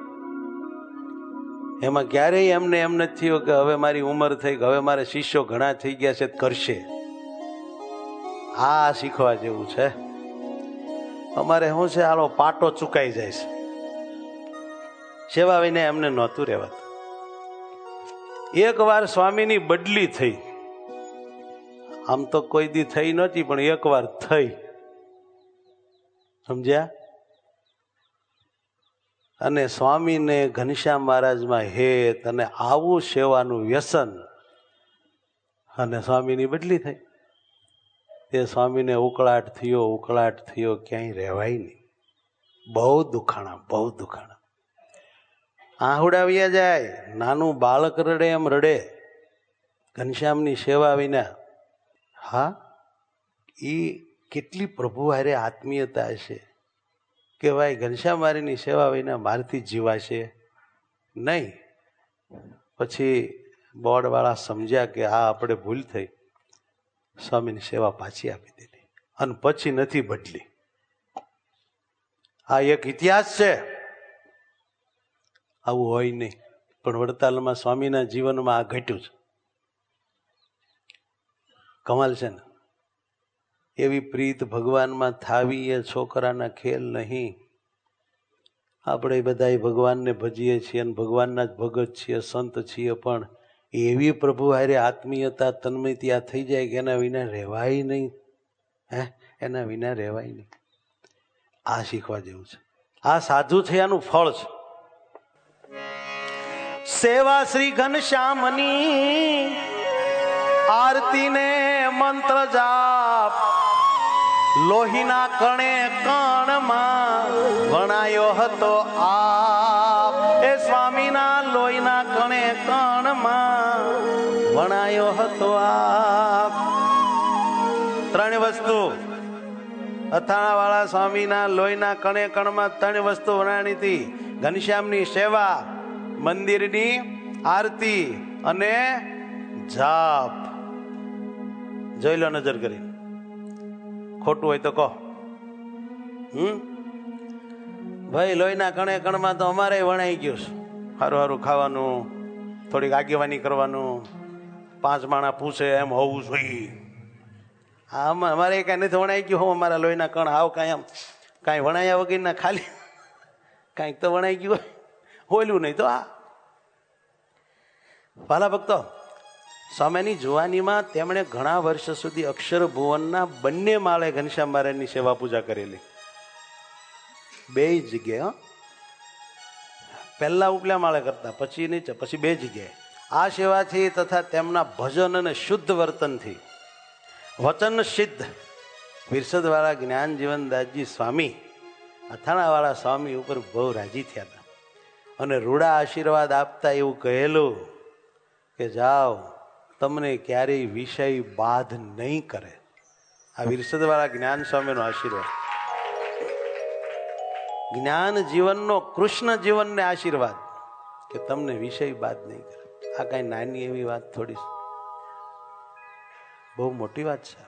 એમાં ક્યારેય એમને એમ નથી થયું કે હવે મારી ઉંમર થઈ, હવે મારે શિષ્યો ઘણા થઈ ગયા છે કરશે. આ શીખવા જેવું છે. અમારે શું છે, હાલો પાટો ચુકાઈ જાય છે. સેવા વિના એમને નહોતું રહેવાતું. એક વાર સ્વામીની બદલી થઈ. આમ તો કોઈ દી થઈ નહોતી પણ એક વાર થઈ, સમજ્યા? અને સ્વામીને ઘનશ્યામ મહારાજમાં હેત અને આવું સેવાનું વ્યસન અને સ્વામીની બદલી થઈ. તે સ્વામીને ઉકળાટ થયો, ક્યાંય રહેવાય નહીં. બહુ દુખાણા, બહુ દુખાણા. આહુડાવ્યા જાય, નાનું બાળક રડે એમ રડે ઘનશ્યામની સેવા વિના. હા, એ કેટલી પ્રભુ હારે આત્મીયતા હશે કે ભાઈ ઘનશ્યામ મારીની સેવા વિના મારથી જીવાશે નહીં. પછી બોર્ડવાળા સમજ્યા કે આ આપણે ભૂલ થઈ, સ્વામીની સેવા પાછી આપી દીધી અને પછી નથી બદલી. આ એક ઇતિહાસ છે. આવું હોય નહીં, પણ વડતાલમાં સ્વામીના જીવનમાં આ ઘટ્યું છે. કમાલ છે ને. એવી પ્રીત ભગવાનમાં થાવી એ છોકરાના ખેલ નહીં. આપણે બધા ભગવાનને ભજીએ છીએ અને ભગવાનના જ ભગત છીએ, સંત છીએ, પણ એવી પ્રભુ હારે આત્મીયતા તન્મયતા થઈ જાય કે એના વિના રહેવાય નહીં. એના વિના રહેવાય નહીં. આ શીખવા જેવું છે. આ સાધુ થયાનું ફળ છે. સેવા શ્રી ઘનશ્યામની આરતીને મંત્ર જાપ લોહીના કણે કણમાં વણાયો હતો આપ. એ સ્વામીના લોહીના કણે કણમાં વણાયો હતો આપ. 3 વસ્તુ અથાણા વાળા સ્વામીના લોહીના કણે કણમાં 3 વસ્તુ વણાણી હતી. ઘનશ્યામની સેવા, મંદિરની આરતી અને જાપ. જોઈ લો નજર કરી, ખોટું હોય તો કહો. ભાઈ લોહીના કણે કણમાં તો અમારે વણાઈ ગયું છે. સારું સારું ખાવાનું, થોડીક આગેવાની કરવાનું, 5 માણા પૂછે એમ હોવું જોઈએ. આમાં અમારે કાંઈ નથી વણાઈ ગયું. હું અમારા લોહીના કણ આવ કાંઈ આમ કાંઈ વણાયા વગરના ખાલી કાંઈક તો વણાઈ ગયું હોય, હોયલું નહીં તો આ વાલા ભક્તો, સ્વામીની જુવાનીમાં તેમણે ઘણા વર્ષ સુધી અક્ષર ભુવનના બંને માળે ઘનશ્યામ મહારાજની સેવા પૂજા કરેલી. બે જગ્યાએ, પહેલા ઉપલા માળે કરતા, પછી નીચે, પછી બે જગ્યાએ. આ સેવાથી તથા તેમના ભજન અને શુદ્ધ વર્તનથી વચન સિદ્ધ વિરસદવાળા જ્ઞાન જીવનદાસજી સ્વામી અથાણાવાળા સ્વામી ઉપર બહુ રાજી થયા હતા અને રૂડા આશીર્વાદ આપતા એવું કહેલું કે જાઓ, તમને ક્યારેય વિષય બાધ નહીં કરે. આ વિરસદવાળા જ્ઞાન સ્વામીનો આશીર્વાદ, જ્ઞાન જીવનનો, કૃષ્ણ જીવનને આશીર્વાદ કે તમને વિષય બાધ નહીં કરે. આ કઈ નાની એવી વાત થોડી, બહુ મોટી વાત છે.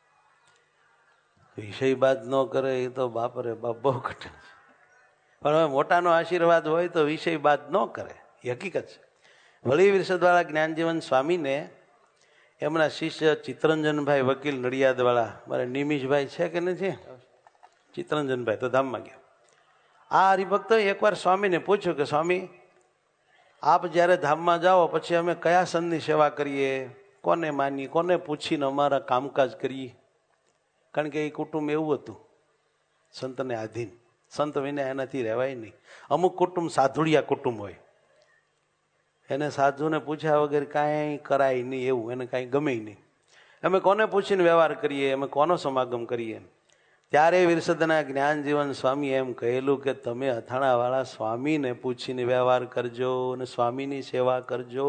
વિષય બાદ ન કરે એ તો બાપરે બાપ બહુ કઠિન છે. પણ હવે મોટાનો આશીર્વાદ હોય તો વિષય બાદ ન કરે, એ હકીકત છે. વળી વિરસદવાળા જ્ઞાનજીવન સ્વામીને એમના શિષ્ય ચિત્તરંજનભાઈ વકીલ નડિયાદવાળા, મારે નિમિષભાઈ છે કે નથી, ચિત્તરંજનભાઈ તો ધામમાં ગયા. આ હરિભક્તો એકવાર સ્વામીને પૂછ્યું કે સ્વામી, આપ જ્યારે ધામમાં જાઓ પછી અમે કયા સંતની સેવા કરીએ, કોને માનીએ, કોને પૂછીને અમારા કામકાજ કરીએ? કારણ કે એ કુટુંબ એવું હતું સંતને આધીન, સંત વિના એનાથી રહેવાય નહીં. અમુક કુટુંબ સાધુડિયા કુટુંબ હોય, એને સાધુને પૂછ્યા વગર કાંઈ કરાય નહીં, એવું એને કાંઈ ગમે નહીં. અમે કોને પૂછીને વ્યવહાર કરીએ, અમે કોનો સમાગમ કરીએ? ત્યારે વિરસદના જ્ઞાનજીવન સ્વામી એમ કહેલું કે તમે અથાણાવાળા સ્વામીને પૂછીને વ્યવહાર કરજો અને સ્વામીની સેવા કરજો.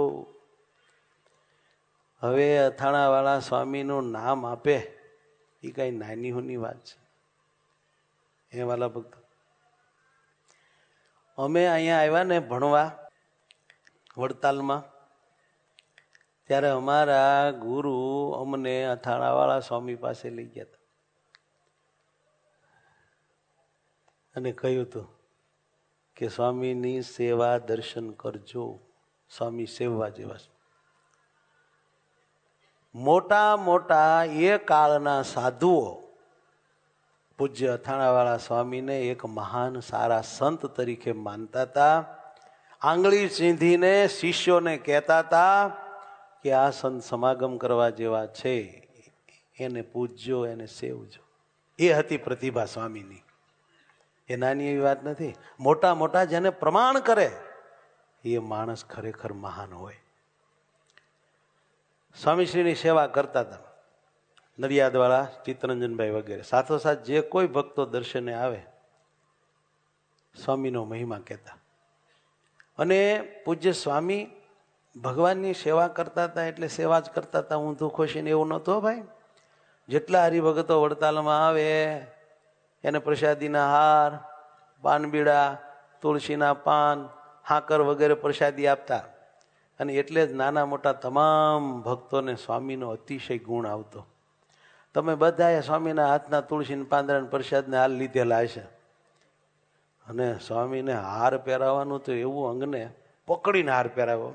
હવે અથાણાવાળા સ્વામીનું નામ આપે એ કઈ નાની હોની વાત છે? એ વાલા ભક્તો, અમે અહીંયા આવ્યા ને ભણવા વડતાલમાં, ત્યારે અમારા ગુરુ અમને અથાણાવાળા સ્વામી પાસે લઈ ગયા હતા અને કહ્યું હતું કે સ્વામીની સેવા દર્શન કરજો, સ્વામી સેવવા જેવા. મોટા મોટા એ કાળના સાધુઓ પૂજ્ય અથાણાવાળા સ્વામીને એક મહાન સારા સંત તરીકે માનતા હતા. આંગળી ચીંધીને શિષ્યોને કહેતા હતા કે આ સંત સમાગમ કરવા જેવા છે, એને પૂજજો, એને સેવજો. એ હતી પ્રતિભા સ્વામીની. એ નાની એવી વાત નથી. મોટા મોટા જેને પ્રમાણ કરે એ માણસ ખરેખર મહાન હોય. સ્વામીશ્રીની સેવા કરતા હતા નડિયાદવાળા ચિત્તરંજનભાઈ વગેરે. સાથોસાથ જે કોઈ ભક્તો દર્શને આવે સ્વામીનો મહિમા કહેતા. અને પૂજ્ય સ્વામી ભગવાનની સેવા કરતા હતા એટલે સેવા જ કરતા હતા, ઊંધું ખોશીને એવું નહોતું ભાઈ. જેટલા હરિભગતો વડતાલમાં આવે એને પ્રસાદીના હાર, પાનબીડા, તુલસીના પાન, હાકર વગેરે પ્રસાદી આપતા. અને એટલે જ નાના મોટા તમામ ભક્તોને સ્વામીનો અતિશય ગુણ આવતો. તમે બધાએ સ્વામીના હાથના તુલસીના પાંદડા પ્રસાદને હાલ લીધેલા હશે. અને સ્વામીને હાર પહેરાવાનું તો એવું અંગને પકડીને હાર પહેરાવો.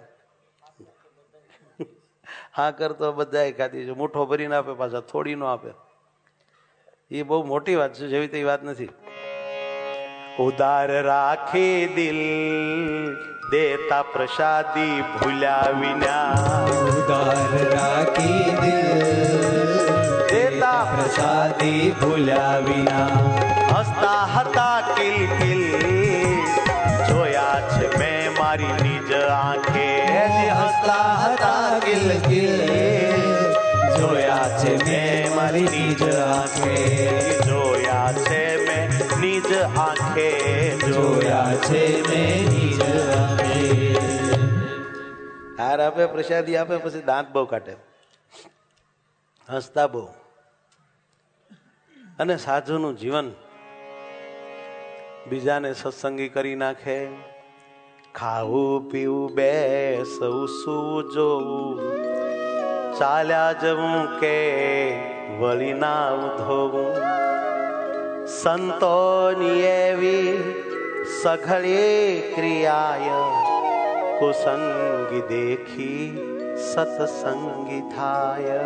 હા કરતો બધાએ ખાધી છે, મુઠ્ઠો ભરીને આપે, પાછા થોડી નો આપે. એ બહુ મોટી વાત છે, જેવી તેવી વાત નથી. ઉદાર રાખે દિલ દેતા પ્રસાદી ભૂલ્યા વિના,
ઉદાર રાખી દિલ
દેતા
પ્રસાદી ભૂલ્યા વિના.
હસતા હતા કિલ કિલ જોયા છે મેં મારી નિજ આંખે.
હસતા હતા કિલ કિલ જોયા છે મેં મારી નિજ આંખે.
જોયા છે મેં નિજ આંખે,
જોયા છે મેં નિજ આંખે.
હાર આપે, પ્રસાદી આપે, પછી દાંત બહુ કાઢે, હસતા બહુ. અને સાધુનું જીવન બીજાને સત્સંગી કરી નાખે. ખાવું પીવું બેસવું સૂવું જોવું, ચાલ્યા જવું કે વળી ના ઉધોવું. સંતોની એવી સઘળી ક્રિયાય, કુસંગી દેખી સત્સંગી થાય.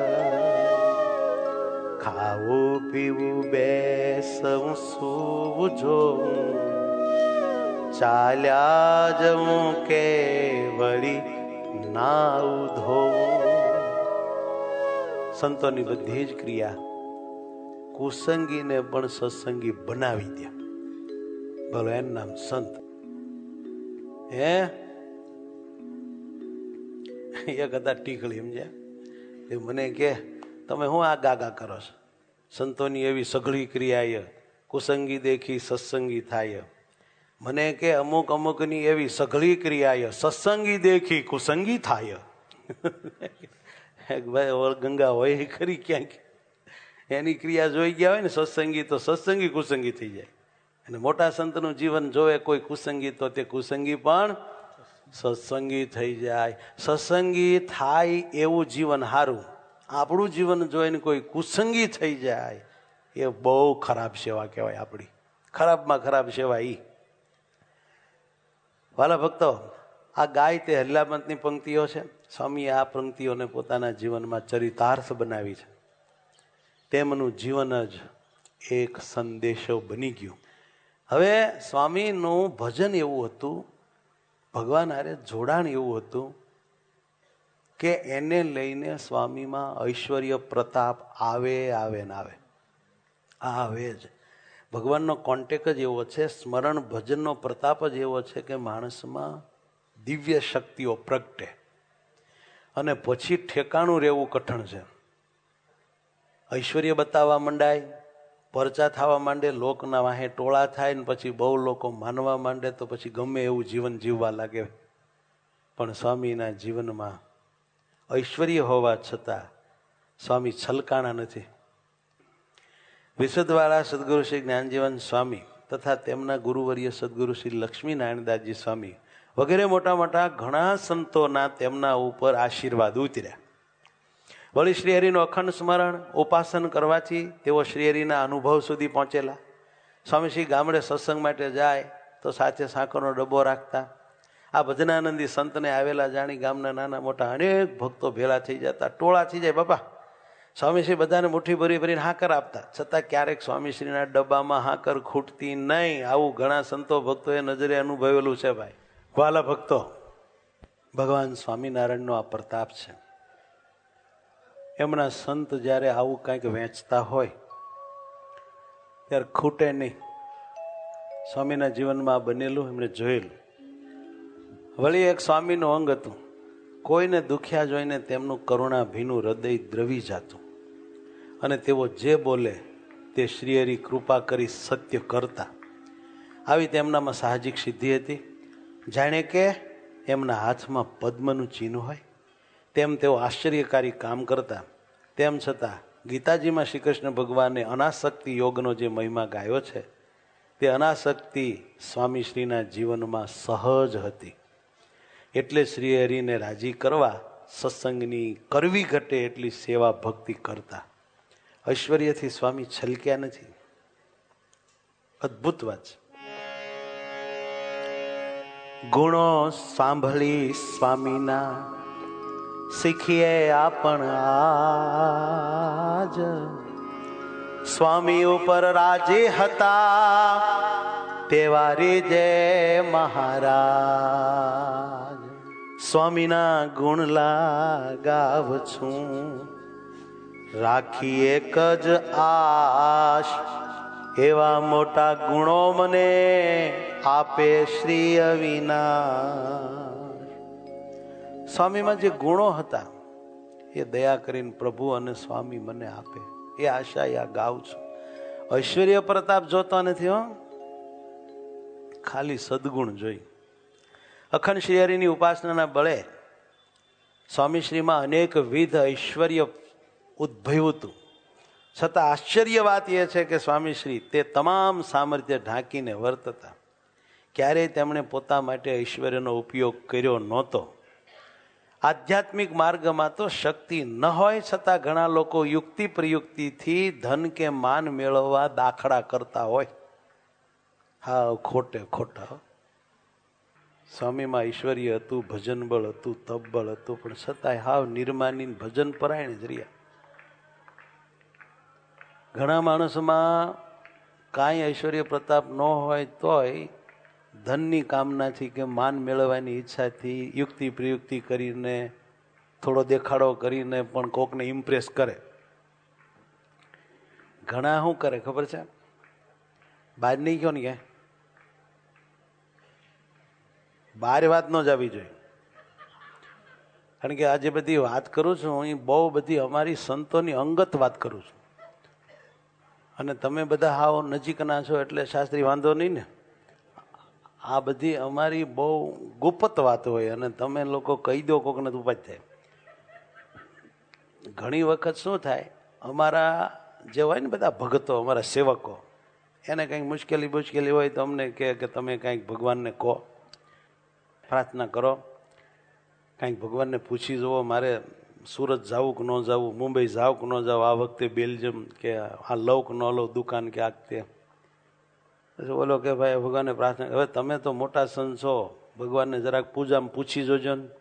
ખાવું પીવું બેસવું સૂવું જોવું, ચાલ્યા જવું કે વળી નાવું ધોવું. સંતોની બધી જ ક્રિયા કુસંગીને પણ સત્સંગી બનાવી દે. બોલો એનું નામ સંત. હે એક હતા ટીકળી સમજ્યા, એ મને કે તમે શું આ ગાગા કરો છો? સંતોની એવી સઘળી ક્રિયા કુસંગી દેખી સત્સંગી થાય. મને કે અમુક અમુકની એવી સઘળી ક્રિયા સત્સંગી દેખી કુસંગી થાય. ભાઈ ગંગા હોય ખરી ક્યાંક, એની ક્રિયા જોઈ ગયા હોય ને સત્સંગી તો સત્સંગી કુસંગી થઈ જાય. અને મોટા સંતનું જીવન જોવે કોઈ કુસંગી તો તે કુસંગી પણ સત્સંગી થઈ જાય. સત્સંગી થાય એવું જીવન સારું. આપણું જીવન જોઈને કોઈ કુસંગી થઈ જાય એ બહુ ખરાબ સેવા કહેવાય. આપણી ખરાબમાં ખરાબ સેવા ઈ. વાલા ભક્તો, આ ગાય તે હલ્લામતની પંક્તિઓ છે. સ્વામીએ આ પંક્તિઓને પોતાના જીવનમાં ચરિતાર્થ બનાવી છે. તેમનું જીવન જ એક સંદેશો બની ગયું. હવે સ્વામીનું ભજન એવું હતું, ભગવાન હારે જોડાણ એવું હતું કે એને લઈને સ્વામીમાં ઐશ્વર્ય પ્રતાપ આવે આવે ને આવે જ. ભગવાનનો કોન્ટેક જ એવો છે, સ્મરણ ભજનનો પ્રતાપ જ એવો છે કે માણસમાં દિવ્ય શક્તિઓ પ્રગટે અને પછી ઠેકાણું રહેવું કઠણ છે. ઐશ્વર્ય બતાવવા માંડાય, પરચા થવા માંડે, લોકના વાહે ટોળા થાય ને પછી બહુ લોકો માનવા માંડે તો પછી ગમે એવું જીવન જીવવા લાગે. પણ સ્વામીના જીવનમાં ઐશ્વર્ય હોવા છતાં સ્વામી છલકાણા નથી. વિશુદ્ધવાળા સદગુરુ શ્રી જ્ઞાનજીવન સ્વામી તથા તેમના ગુરુવર્ય સદગુરુ શ્રી લક્ષ્મીનારાયણદાસજી સ્વામી વગેરે મોટા મોટા ઘણા સંતોના તેમના ઉપર આશીર્વાદ ઉતર્યા. વળી શ્રીહરિનું અખંડ સ્મરણ ઉપાસન કરવાથી તેઓ શ્રીહરિના અનુભવ સુધી પહોંચેલા. સ્વામીશ્રી ગામડે સત્સંગ માટે જાય તો સાથે સાકરનો ડબ્બો રાખતા. આ ભજનાનંદી સંતને આવેલા જાણી ગામના નાના મોટા અનેક ભક્તો ભેળા થઈ જતા, ટોળા થઈ જાય. બાપા સ્વામીશ્રી બધાને મુઠ્ઠી ભરી ભરીને હાકર આપતા, છતાં ક્યારેક સ્વામીશ્રીના ડબ્બામાં હાકર ખૂટતી નહીં. આવું ઘણા સંતો ભક્તોએ નજરે અનુભવેલું છે. ભાઈ વાલા ભક્તો, ભગવાન સ્વામિનારાયણનો આ પ્રતાપ છે. એમના સંત જ્યારે આવું કંઈક વેચતા હોય ત્યારે ખૂટે નહીં. સ્વામીના જીવનમાં બનેલું એમણે જોયેલું. વળી એક સ્વામીનું અંગ હતું, કોઈને દુખ્યા જોઈને તેમનું કરુણા ભીનું હૃદય દ્રવી જતું અને તેઓ જે બોલે તે શ્રીહરિ કૃપા કરી સત્ય કરતા. આવી તેમનામાં સાહજિક સિદ્ધિ હતી. જાણે કે એમના હાથમાં પદ્મનું ચિહ્ન હોય તેમ તેઓ આશ્ચર્યકારી કામ કરતા. તેમ છતાં ગીતાજીમાં શ્રી કૃષ્ણ ભગવાને અનાસક્તિ યોગનો જે મહિમા ગાયો છે તે અનાસક્તિ સ્વામીશ્રીના જીવનમાં સહજ હતી. એટલે શ્રીહરિને રાજી કરવા સત્સંગની કરવી ઘટે એટલી સેવા ભક્તિ કરતા. ઐશ્વર્યથી સ્વામી છલક્યા નથી. અદ્ભુત વાત છે. ગુણો સાંભળી સ્વામીના શીખીએ આપણ આજ. સ્વામી ઉપર રાજી હતા તેવા રીજે મહારાજ. સ્વામીના ગુણ ગાવ છું રાખી એક જ આશ. એવા મોટા ગુણો મને આપે શ્રી અવિનાશ. સ્વામીમાં જે ગુણો હતા એ દયા કરીને પ્રભુ અને સ્વામી મને આપે એ આશા આ ગાવ છું. ઐશ્વર્ય પ્રતાપ જોતો નથી હો, ખાલી સદગુણ જોઈ. અખંડ શ્રીહરિની ઉપાસનાના બળે સ્વામીશ્રીમાં અનેકવિધ ઐશ્વર્ય ઉદ્ભવ્યું હતું. છતાં આશ્ચર્ય વાત એ છે કે સ્વામીશ્રી તે તમામ સામર્થ્ય ઢાંકીને વર્તતા. ક્યારેય તેમણે પોતા માટે ઐશ્વર્યનો ઉપયોગ કર્યો નહોતો. આધ્યાત્મિક માર્ગમાં તો શક્તિ ન હોય છતાં ઘણા લોકો યુક્તિ પ્રયુક્તિથી ધન કે માન મેળવવા દાખલા કરતા હોય. હા, ખોટે ખોટા. સ્વામીમાં ઐશ્વર્ય હતું, ભજન બળ હતું, તપ બળ હતું, પણ છતાંય હાવ નિર્માની ભજન પરાયણ જ રહ્યા. ઘણા માણસોમાં કાંઈ ઐશ્વર્ય પ્રતાપ ન હોય તોય ધનની કામનાથી કે માન મેળવવાની ઈચ્છાથી યુક્તિ પ્રયુક્તિ કરીને થોડો દેખાડો કરીને પણ કોકને ઇમ્પ્રેસ કરે. ઘણા શું કરે ખબર છે? બહાર નહીં ગયો ને ક્યાંય, બહાર વાત ન જ આવી જોઈએ. કારણ કે આજે બધી વાત કરું છું હું બહુ બધી અમારી સંતોની અંગત વાત કરું છું, અને તમે બધા હાવ નજીકના છો એટલે શાસ્ત્રી વાંધો નહીં ને. આ બધી અમારી બહુ ગુપ્ત વાત હોય અને તમે લોકો કહી દો કોકને તો ઉપાજ થાય. ઘણી વખત શું થાય, અમારા જે હોય ને બધા ભગતો, અમારા સેવકો, એને કંઈક મુશ્કેલી હોય તો અમને કહે કે તમે કંઈક ભગવાનને કહો, પ્રાર્થના કરો, કંઈક ભગવાનને પૂછી જુઓ, મારે સુરત જવું કે ન જવું, મુંબઈ જાવ કે ન જાવ, આ વખતે બેલ્જિયમ કે આ લઉં કે ન લઉં દુકાન કે આ તે. પછી બોલો કે ભાઈ ભગવાનને પ્રાર્થના, હવે તમે તો મોટા સંત છો, ભગવાનને જરાક પૂજામાં પૂછી જોજો ને.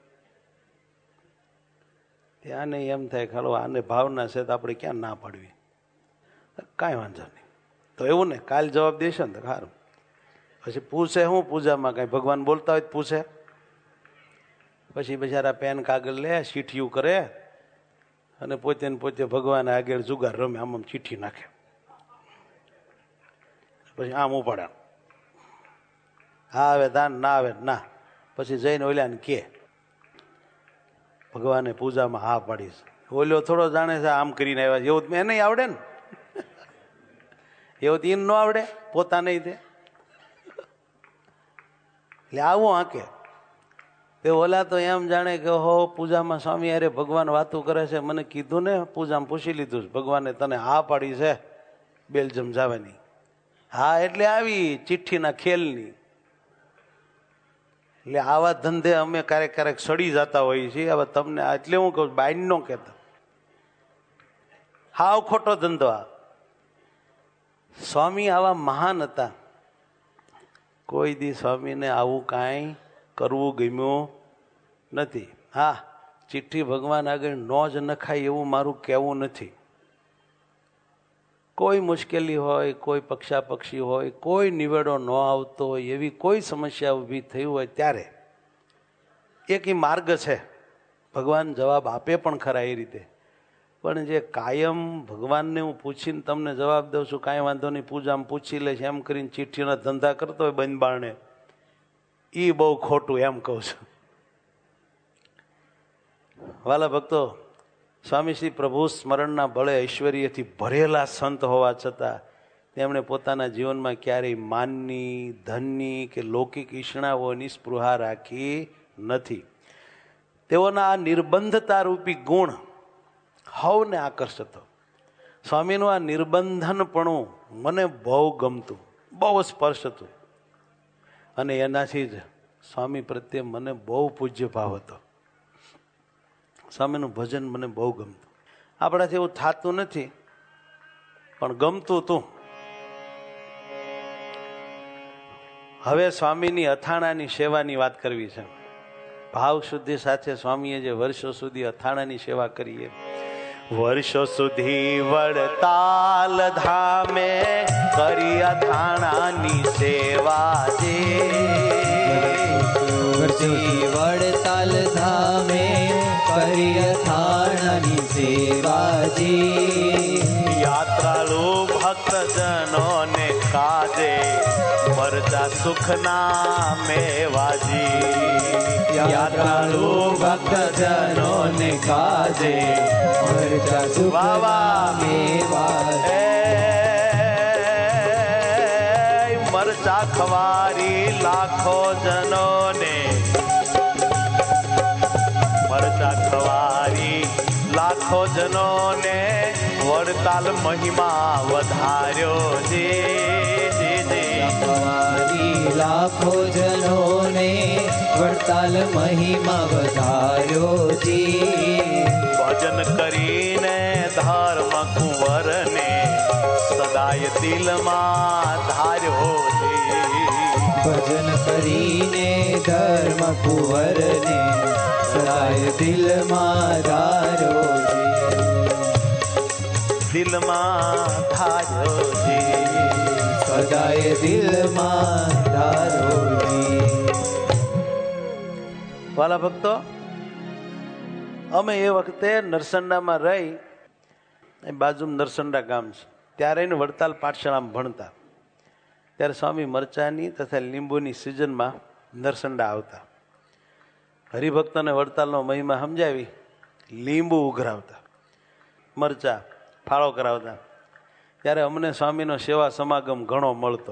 આને એમ થાય ખાલો આને ભાવના છે તો આપણે ક્યાં ના પાડવી, કાંઈ વાંધો નહીં. તો એવું ને કાલ જવાબ દેશે ને તો સારું. પછી પૂછે હું પૂજામાં કાંઈ ભગવાન બોલતા હોય તો પૂછે. પછી બિચારા પેન કાગળ લે, ચીઠિયું કરે અને પોતે ને પોતે ભગવાન આગળ જુગાર રમે, આમ ચીઠી નાખે, પછી આમ ઉપાડે, હા આવે દાન, ના આવે ના. પછી જઈને ઓલ્યાને કે ભગવાને પૂજામાં હા પાડીશ. ઓલ્યો થોડો જાણે છે આમ કરીને આવ્યા છે, એવું મેં નહીં આવડે ને, એવું તો એને ન આવડે, પોતા નહીં તે. એટલે આવું આંકે તે ઓલા તો એમ જાણે કે હો પૂજામાં સ્વામી અરે ભગવાન વાતું કરે છે, મને કીધું ને પૂજામાં પૂછી લીધું છે, ભગવાને તને હા પાડી છે બેલ્જિયમ જવાની. હા એટલે આવી ચિઠ્ઠીના ખેલની. એટલે આવા ધંધે અમે ક્યારેક ક્યારેક સડી જતા હોઈએ છીએ. હવે તમને એટલે હું કહું બાઈન નો કહેતા, હાવ ખોટો ધંધો આ. સ્વામી આવા મહાન હતા, કોઈ દી સ્વામીને આવું કાંઈ કરવું ગમ્યું નથી. હા, ચિઠ્ઠી ભગવાન આગળ ન જ નખાય એવું મારું કહેવું નથી. કોઈ મુશ્કેલી હોય, કોઈ પક્ષાપક્ષી હોય, કોઈ નિવેડો ન આવતો હોય, એવી કોઈ સમસ્યા ઊભી થઈ હોય ત્યારે એક માર્ગ છે, ભગવાન જવાબ આપે પણ ખરા એ રીતે. પણ જે કાયમ ભગવાનને હું પૂછીને તમને જવાબ દઉં છું, કાંઈ વાંધો નહીં પૂજામાં પૂછી લઈશ એમ કરીને ચિઠ્ઠીના ધંધા કરતો હોય બંધ બારણે, એ બહુ ખોટું એમ કહું છું. વાલા ભક્તો, સ્વામી શ્રી પ્રભુ સ્મરણના બળે ઐશ્વર્યથી ભરેલા સંત હોવા છતાં તેમણે પોતાના જીવનમાં ક્યારેય માનની, ધનની કે લૌકિક ઈચ્છાઓની સ્પૃહા રાખી નથી. તેઓના આ નિર્બંધતા રૂપી ગુણ હવને આકર્ષતો. સ્વામીનું આ નિર્બંધનપણું મને બહુ ગમતું, બહુ સ્પર્શતું, અને એનાથી જ સ્વામી પ્રત્યે મને બહુ પૂજ્ય ભાવ હતો. સ્વામીનું ભજન મને બહુ ગમતું. આપણાથી એવું થતું નથી પણ ગમતું તું. હવે સ્વામીની અથાણાની સેવાની વાત કરવી છે. ભાવ શુદ્ધિ સાથે સ્વામીએ જે વર્ષો સુધી અથાણાની સેવા કરી, વર્ષો સુધી વડતાલ ધામે કરી અથાણાની સેવા જે,
વડતાલ ધામે કરી અથાણાની સેવાજી.
યાત્રાળુ ભક્તજનોને કાજે મરતા સુખના મેવાજી.
યાત્રાળુ ભક્તજનોને કાજે મરતા સુખના મેવાજી.
મરચા ખવારી લાખો જનોને, મરચા ખવારી લાખો જનોને વડતાલ મહિમા વધાર્યો જે.
લાખો જનોને વડતાલ મહિમા વધાર્યો જી.
ભજન કરીને ધર્મ કુંવરને સદાય દિલમાં ધાર્યો જી.
ભજન કરીને ધર્મ કુંવરને સદાય દિલમાં ધાર્યો જી.
દિલમાં ધાર્યો જી.
સદાય દિલમાં ધારો.
વાલા ભક્તો, અમે એ વખતે નરસંડામાં રહી, બાજુમાં નરસંડા ગામ છે, ત્યારે એને વડતાલ પાઠશાળામાં ભણતા. ત્યારે સ્વામી મરચાની તથા લીંબુની સિઝનમાં નરસંડા આવતા. હરિભક્તોને વડતાલનો મહિમા સમજાવી લીંબુ ઉઘરાવતા, મરચા ફાળો કરાવતા. ત્યારે અમને સ્વામીનો સેવા સમાગમ ઘણો મળતો.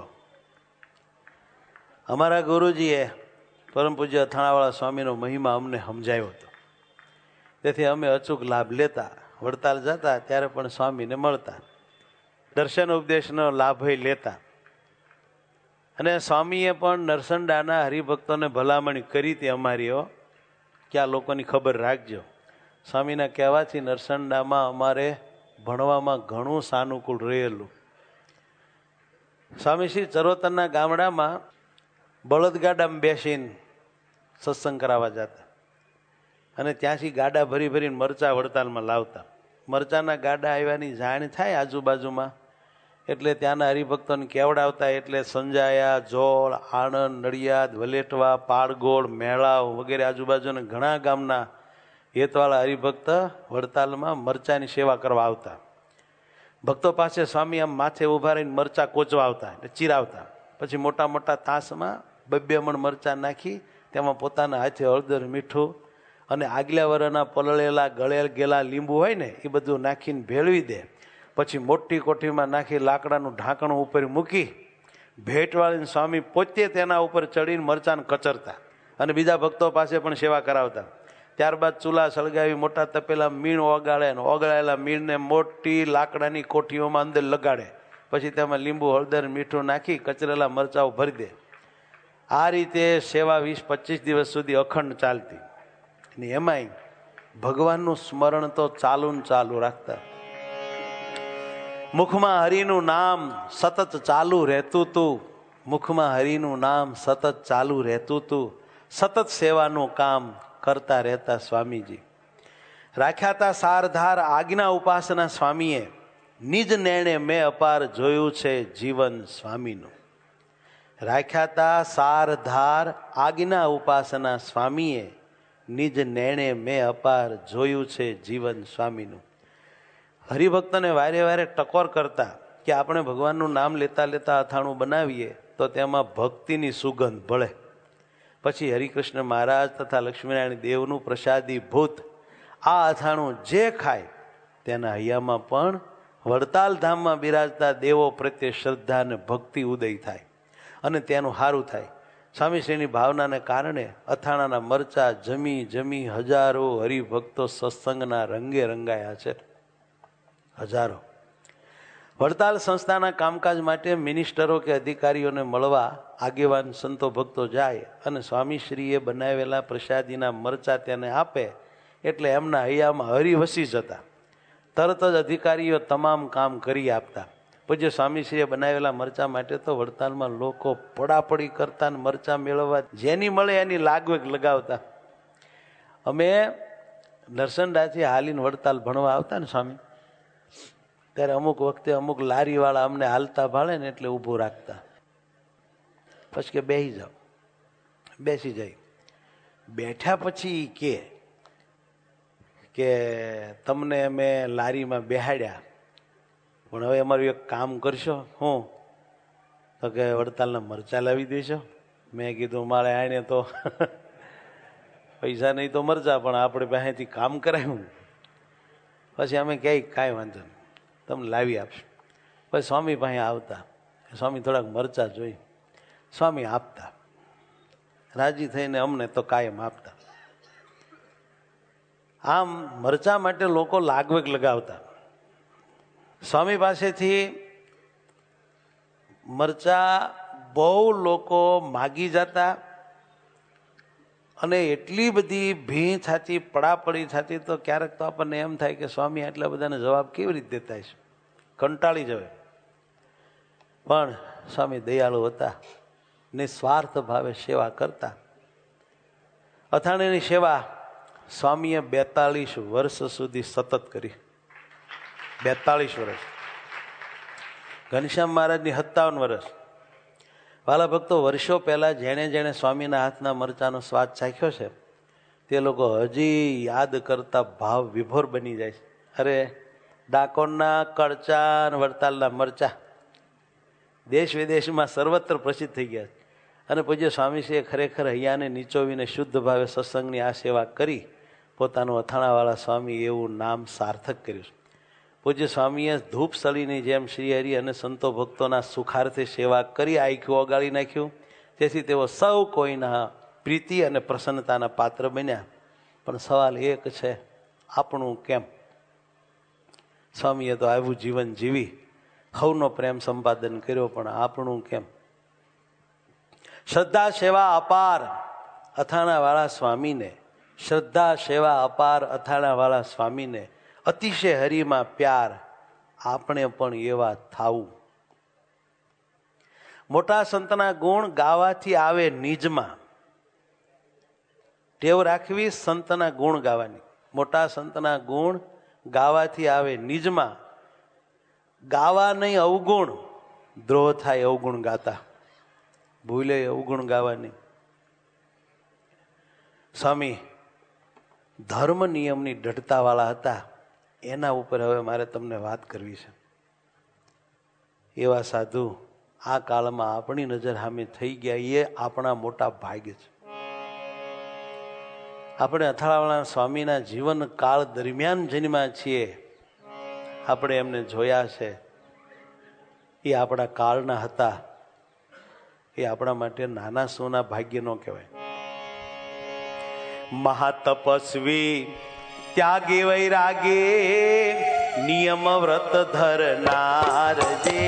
અમારા ગુરુજીએ પરમ પૂજ્ય અથાણાવાળા સ્વામીનો મહિમા અમને સમજાવ્યો હતો. તેથી અમે અચૂક લાભ લેતા. વડતાલ જતા ત્યારે પણ સ્વામીને મળતા, દર્શન ઉપદેશનો લાભ લેતા. અને સ્વામીએ પણ નરસંડાના હરિભક્તોને ભલામણ કરી હતી અમારીઓ કે આ લોકોની ખબર રાખજો. સ્વામીના કહેવાથી નરસંડામાં અમારે ભણવામાં ઘણું સાનુકૂળ રહેલું. સ્વામી શ્રી ચરોતરના ગામડામાં બળદગાડામાં બેસીને સત્સંગ કરાવવા જતા અને ત્યાંથી ગાડા ભરી ભરીને મરચા વડતાલમાં લાવતા. મરચાના ગાડા આવ્યાની જાણ થાય આજુબાજુમાં એટલે ત્યાંના હરિભક્તોને કેવડાવતા. એટલે સંજાયા, જોળ, આણંદ, નડિયાદ, વલેટવા, પાળગોળ, મેળાવ વગેરે આજુબાજુના ઘણા ગામના હેતવાળા હરિભક્ત વડતાલમાં મરચાની સેવા કરવા આવતા. ભક્તો પાસે સ્વામી આમ માથે ઉભા રહીને મરચા કોચવા આવતા, એટલે ચીરાવતા. પછી મોટા મોટા તાસમાં 2 મણ મરચા નાખી તેમાં પોતાના હાથે હળદર, મીઠું અને આગલા વરના પલળેલા ગળેલ ગેલા લીંબુ હોય ને એ બધું નાખીને ભેળવી દે. પછી મોટી કોઠીમાં નાખી લાકડાનું ઢાંકણું ઉપર મૂકી ભેટવાળીને સ્વામી પોતે તેના ઉપર ચડીને મરચાને કચરતા અને બીજા ભક્તો પાસે પણ સેવા કરાવતા. ત્યારબાદ ચૂલા સળગાવી મોટા તપેલા મીણ ઓગાળે અને ઓગાળેલા મીણને મોટી લાકડાની કોઠીઓમાં અંદર લગાડે. પછી તેમાં લીંબુ, હળદર, મીઠું નાખી કચરેલા મરચાઓ ભરી દે. આ રીતે સેવા 20-25 દિવસ સુધી અખંડ ચાલતી. અને એમાંય ભગવાનનું સ્મરણ તો ચાલુ ને ચાલુ રાખતા. મુખમાં હરિનું નામ સતત ચાલુ રહેતું તું, મુખમાં હરિનું નામ સતત ચાલુ રહેતું તું, સતત સેવાનું કામ કરતા રહેતા સ્વામીજી. રાખ્યાતા સારધાર આજ્ઞા ઉપાસના સ્વામીએ, નિજ નેણે મેં અપાર જોયું છે જીવન સ્વામીનું. રાખ્યાતા સારધાર આજ્ઞા ઉપાસના સ્વામીએ, નિજ નેણે મેં અપાર જોયું છે જીવન સ્વામીનું. હરિભક્તને વારે વારે ટકોર કરતા કે આપણે ભગવાનનું નામ લેતા લેતા અથાણું બનાવીએ તો તેમાં ભક્તિની સુગંધ ભળે. પછી હરિકૃષ્ણ મહારાજ તથા લક્ષ્મીનારાયણ દેવનું પ્રસાદી ભૂત આ અથાણું જે ખાય તેના હૈયામાં પણ વડતાલ ધામમાં બિરાજતા દેવો પ્રત્યે શ્રદ્ધા અને ભક્તિ ઉદય થાય અને તેનું સારું થાય. સ્વામીશ્રીની ભાવનાને કારણે અથાણાના મરચા જમી જમી હજારો હરિભક્તો સત્સંગના રંગે રંગાયા છે. હજારો. વડતાલ સંસ્થાના કામકાજ માટે મિનિસ્ટરો કે અધિકારીઓને મળવા આગેવાન સંતો ભક્તો જાય અને સ્વામીશ્રીએ બનાવેલા પ્રસાદીના મરચા તેને આપે એટલે એમના હૈયામાં હરી વસી જતા. તરત જ અધિકારીઓ તમામ કામ કરી આપતા. પૂજ્ય સ્વામીશ્રીએ બનાવેલા મરચા માટે તો વડતાલમાં લોકો પડાપડી કરતા ને મરચા મેળવવા જેની મળે એની લાગવેગ લગાવતા. અમે નરસંડાથી હાલીને વડતાલ ભણવા આવતા ને સ્વામી, ત્યારે અમુક વખતે અમુક લારીવાળા અમને હાલતા ભાળે ને એટલે ઊભું રાખતા. પછી કે બેસી જાઓ. બેસી જાય. બેઠા પછી કે તમને અમે લારીમાં બેહાડ્યા પણ હવે અમારું એક કામ કરશો. હું તો કે વડતાલના મરચા લાવી દેશો. મેં કીધું મારે આને તો પૈસા નહીં તો મરચા, પણ આપણે પાસેથી કામ કરાવ્યું. પછી અમે કાંઈ વાંધો નહીં, તમને લાવી આપશું. પછી સ્વામી પાસે આવતા, સ્વામી થોડાક મરચા જોઈ સ્વામી આપતા, રાજી થઈને અમને તો કાયમ આપતા. આમ મરચા માટે લોકો લાગવેગ લગાવતા. સ્વામી પાસેથી મરચા બહુ લોકો માગી જતા અને એટલી બધી ભીં થતી, પડાપડી થતી તો ક્યારેક તો આપણને એમ થાય કે સ્વામી આટલા બધાને જવાબ કેવી રીતે દેતા છે, કંટાળી જવાય. પણ સ્વામી દયાળુ હતા, નિસ્વાર્થ ભાવે સેવા કરતા. અથાણાની સેવા સ્વામીએ 42 વર્ષ સુધી સતત કરી. 42 વર્ષ. ઘનશ્યામ મહારાજની 57 વર્ષ. વાલા ભક્તો, વર્ષો પહેલા જેણે જેણે સ્વામીના હાથના મરચાનો સ્વાદ ચાખ્યો છે તે લોકો હજી યાદ કરતા ભાવ વિભોર બની જાય છે. અરે ડાકોરના કળચા અને વડતાલના મરચા દેશ વિદેશમાં સર્વત્ર પ્રસિદ્ધ થઈ ગયા છે. અને પૂજ્ય સ્વામીશ્રીએ ખરેખર હૈયાને નીચોવીને શુદ્ધ ભાવે સત્સંગની આ સેવા કરી પોતાનું અથાણાવાળા સ્વામી એવું નામ સાર્થક કર્યું છે. પૂજ્ય સ્વામીએ ધૂપ સળીની જેમ શ્રીહરિ અને સંતો ભક્તોના સુખાર્થે સેવા કરી આખ્યું ઓગાળી નાખ્યું. તેથી તેઓ સૌ કોઈના પ્રીતિ અને પ્રસન્નતાના પાત્ર બન્યા. પણ સવાલ એક છે, આપણું કેમ? સ્વામીએ તો આવું જીવન જીવી સૌનો પ્રેમ સંપાદન કર્યો, પણ આપણું કેમ? શ્રદ્ધા સેવા અપાર અથાણાવાળા સ્વામીને, શ્રદ્ધા સેવા અપાર અથાણાવાળા સ્વામીને અતિશય હરિમાં પ્યાર, આપણે પણ એવા થાવું. મોટા સંતના ગુણ ગાવાથી આવે નિજમાં. ટેવ રાખવી સંતના ગુણ ગાવાની. મોટા સંતના ગુણ ગાવાથી આવે નિજમાં. ગાવા નહીં અવગુણ, દ્રોહ થાય અવગુણ ગાતા. ભૂલે અવગુણ ગાવાની. સ્વામી ધર્મ નિયમની દઢતાવાળા હતા. એના ઉપર હવે મારે તમને વાત કરવી છે. એવા સાધુ આ કાળમાં આપણી નજર સામે થઈ ગયા, એ આપણા મોટા ભાગ્ય છે. આપણે અથાણાવાળા સ્વામીના જીવન કાળ દરમિયાન જન્મ્યા છીએ. આપણે એમને જોયા છે. એ આપણા કાળના હતા. એ આપણા માટે નાના સોના ભાગ્ય ન કહેવાય. મહાતપસ્વી ત્યાગી વૈરાગે નિયમ વ્રત ધરનાર જે.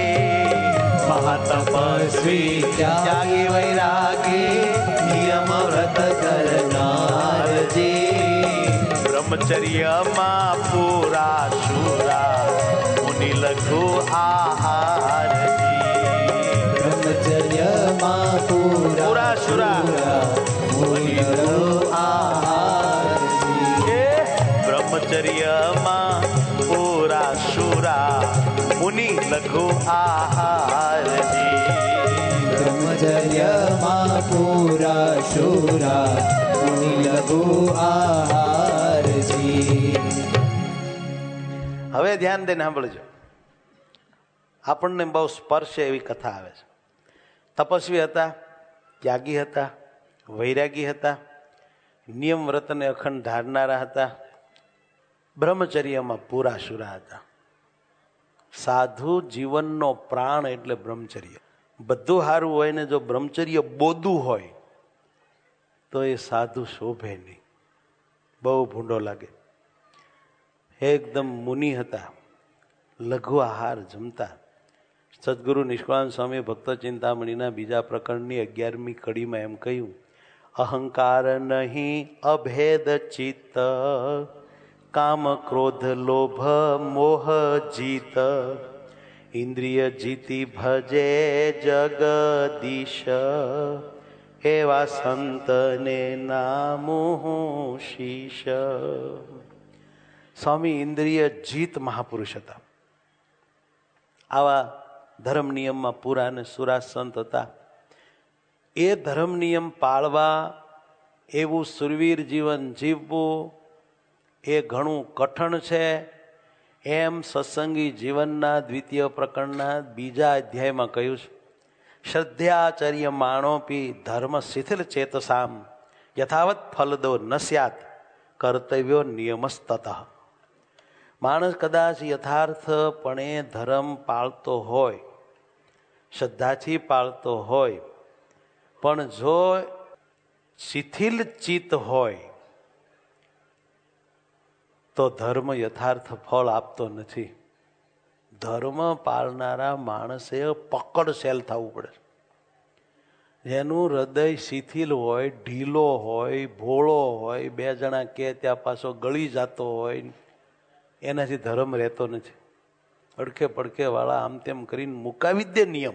મહાતપસ્વી ત્યાગી વૈરાગે નિયમ વ્રત ધરનાર જે.
બ્રહ્મચર્યમાં પૂરા શુરા મુનિ લઘુ આહાર
બ્રહ્મચર્યમાં પૂરા શુરા મુનિ લઘુ આહાર.
બ્રહ્મચર્યમાં પૂરા શુરા મુનિ લઘુ આહાર.
બ્રહ્મચર્યમાં પૂરા શુરા મુનિ લઘુ આહાર.
હવે ધ્યાન દઈને સાંભળજો. આપણને બહુ સ્પર્શે એવી કથા આવે છે. તપસ્વી હતા, ત્યાગી હતા, વૈરાગી હતા, નિયમ વ્રતને અખંડ ધારનારા હતા, બ્રહ્મચર્યમાં પૂરા શુરા હતા. સાધુ જીવનનો પ્રાણ એટલે બ્રહ્મચર્ય. બધું સારું હોય ને જો બ્રહ્મચર્ય બોદું હોય તો એ સાધુ શોભે નહીં, બહુ ભૂંડો લાગે. એકદમ મુનિ હતા, લઘુ આહાર જમતા. સદગુરુ નિષ્કળાનંદ સ્વામી ભક્ત ચિંતામણીના બીજા પ્રકરણની 11મી કડીમાં એમ કહ્યું, અહંકાર નહીં અભેદ ચિત્ત, કામ ક્રોધ લોભ મોહ જીત, ઇન્દ્રિય જીતી ભજે જગદીશ, એવા સંતને નામું શીશ. સ્વામી ઇન્દ્રિય જીત મહાપુરુષ હતા. આવા ધર્મ નિયમમાં પૂરા અને સુરા સંત હતા. એ ધર્મ નિયમ પાળવા, એવું સુરવીર જીવન જીવવું એ ઘણું કઠણ છે. એમ સત્સંગી જીવનના દ્વિતીય પ્રકરણના બીજા અધ્યાયમાં કહ્યું છે. શ્રદ્ધાચર્ય માણોપી ધર્મ શિથિલ ચેતસામ, યથાવત ફલદો ન સ્યાત કર્તવ્યો નિયમસ્તતઃ. માણસ કદાચ યથાર્થપણે ધર્મ પાળતો હોય, શ્રદ્ધાથી પાળતો હોય, પણ જો શિથિલ ચિત્ત હોય તો ધર્મ યથાર્થ ફળ આપતો નથી. ધર્મ પાળનારા માણસે પકડશેલ થવું પડે. જેનું હૃદય શિથિલ હોય, ઢીલો હોય, ભોળો હોય, બે જણા કે ત્યાં પાછો ગળી જતો હોય, એનાથી ધર્મ રહેતો નથી. અડકે પડકે વાળા આમ તેમ કરીને મુકાવી દે નિયમ,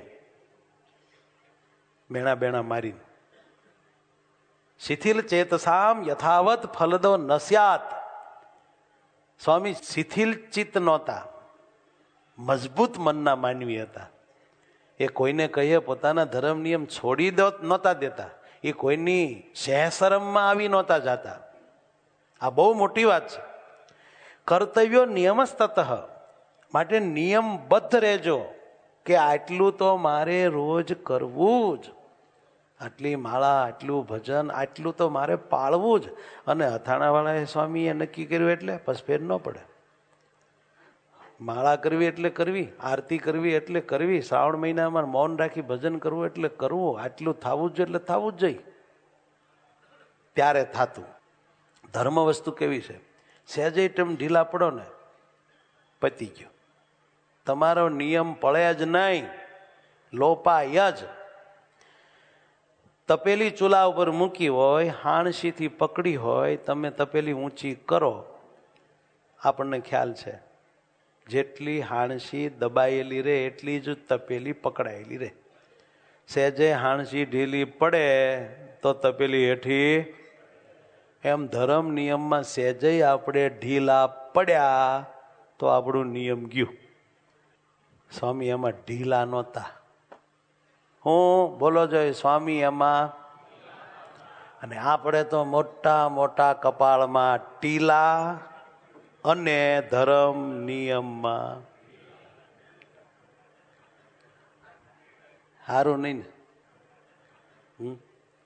બેણા બેણા મારીને. શિથિલ ચેતસામ યથાવત ફલદો નસ્યાત. સ્વામી શિથિલ ચિત્ત નહોતા, મજબૂત મનના માનવી હતા. એ કોઈને કહીએ પોતાના ધર્મ નિયમ છોડી દો નહોતા દેતા. એ કોઈની સહેશરમમાં આવી નહોતા જાતા. આ બહુ મોટી વાત છે. કર્તવ્યો નિયમસ્તતઃ, માટે નિયમબદ્ધ રહેજો કે આટલું તો મારે રોજ કરવું જ, આટલી માળા, આટલું ભજન, આટલું તો મારે પાળવું જ. અને અથાણાવાળાએ સ્વામીએ નક્કી કર્યું એટલે પછી ફેર ન પડે. માળા કરવી એટલે કરવી, આરતી કરવી એટલે કરવી, શ્રાવણ મહિનામાં મૌન રાખી ભજન કરવું એટલે કરવું, આટલું થવું જ એટલે થવું જ જોઈએ. ત્યારે થાતું. ધર્મ વસ્તુ કેવી છે, સહેજે તેમ ઢીલા પડો ને પતી ગયો. તમારો નિયમ પળે જ નહીં, લોપાય જ. તપેલી ચૂલા ઉપર મૂકી હોય, હાણસીથી પકડી હોય, તમે તપેલી ઊંચી કરો, આપણને ખ્યાલ છે જેટલી હાણસી દબાયેલી રહે એટલી જ તપેલી પકડાયેલી રહે. સહેજે હાણસી ઢીલી પડે તો તપેલી હેઠી. એમ ધર્મ નિયમમાં સહેજે આપણે ઢીલા પડ્યા તો આપણું નિયમ ગયું. સ્વામી એમાં ઢીલા નહોતા. હું બોલો જોઈએ સ્વામી એમાં. અને આપણે તો મોટા મોટા કપાળમાં ટીલા અને ધર્મ નિયમમાં. સારું નહીં ને?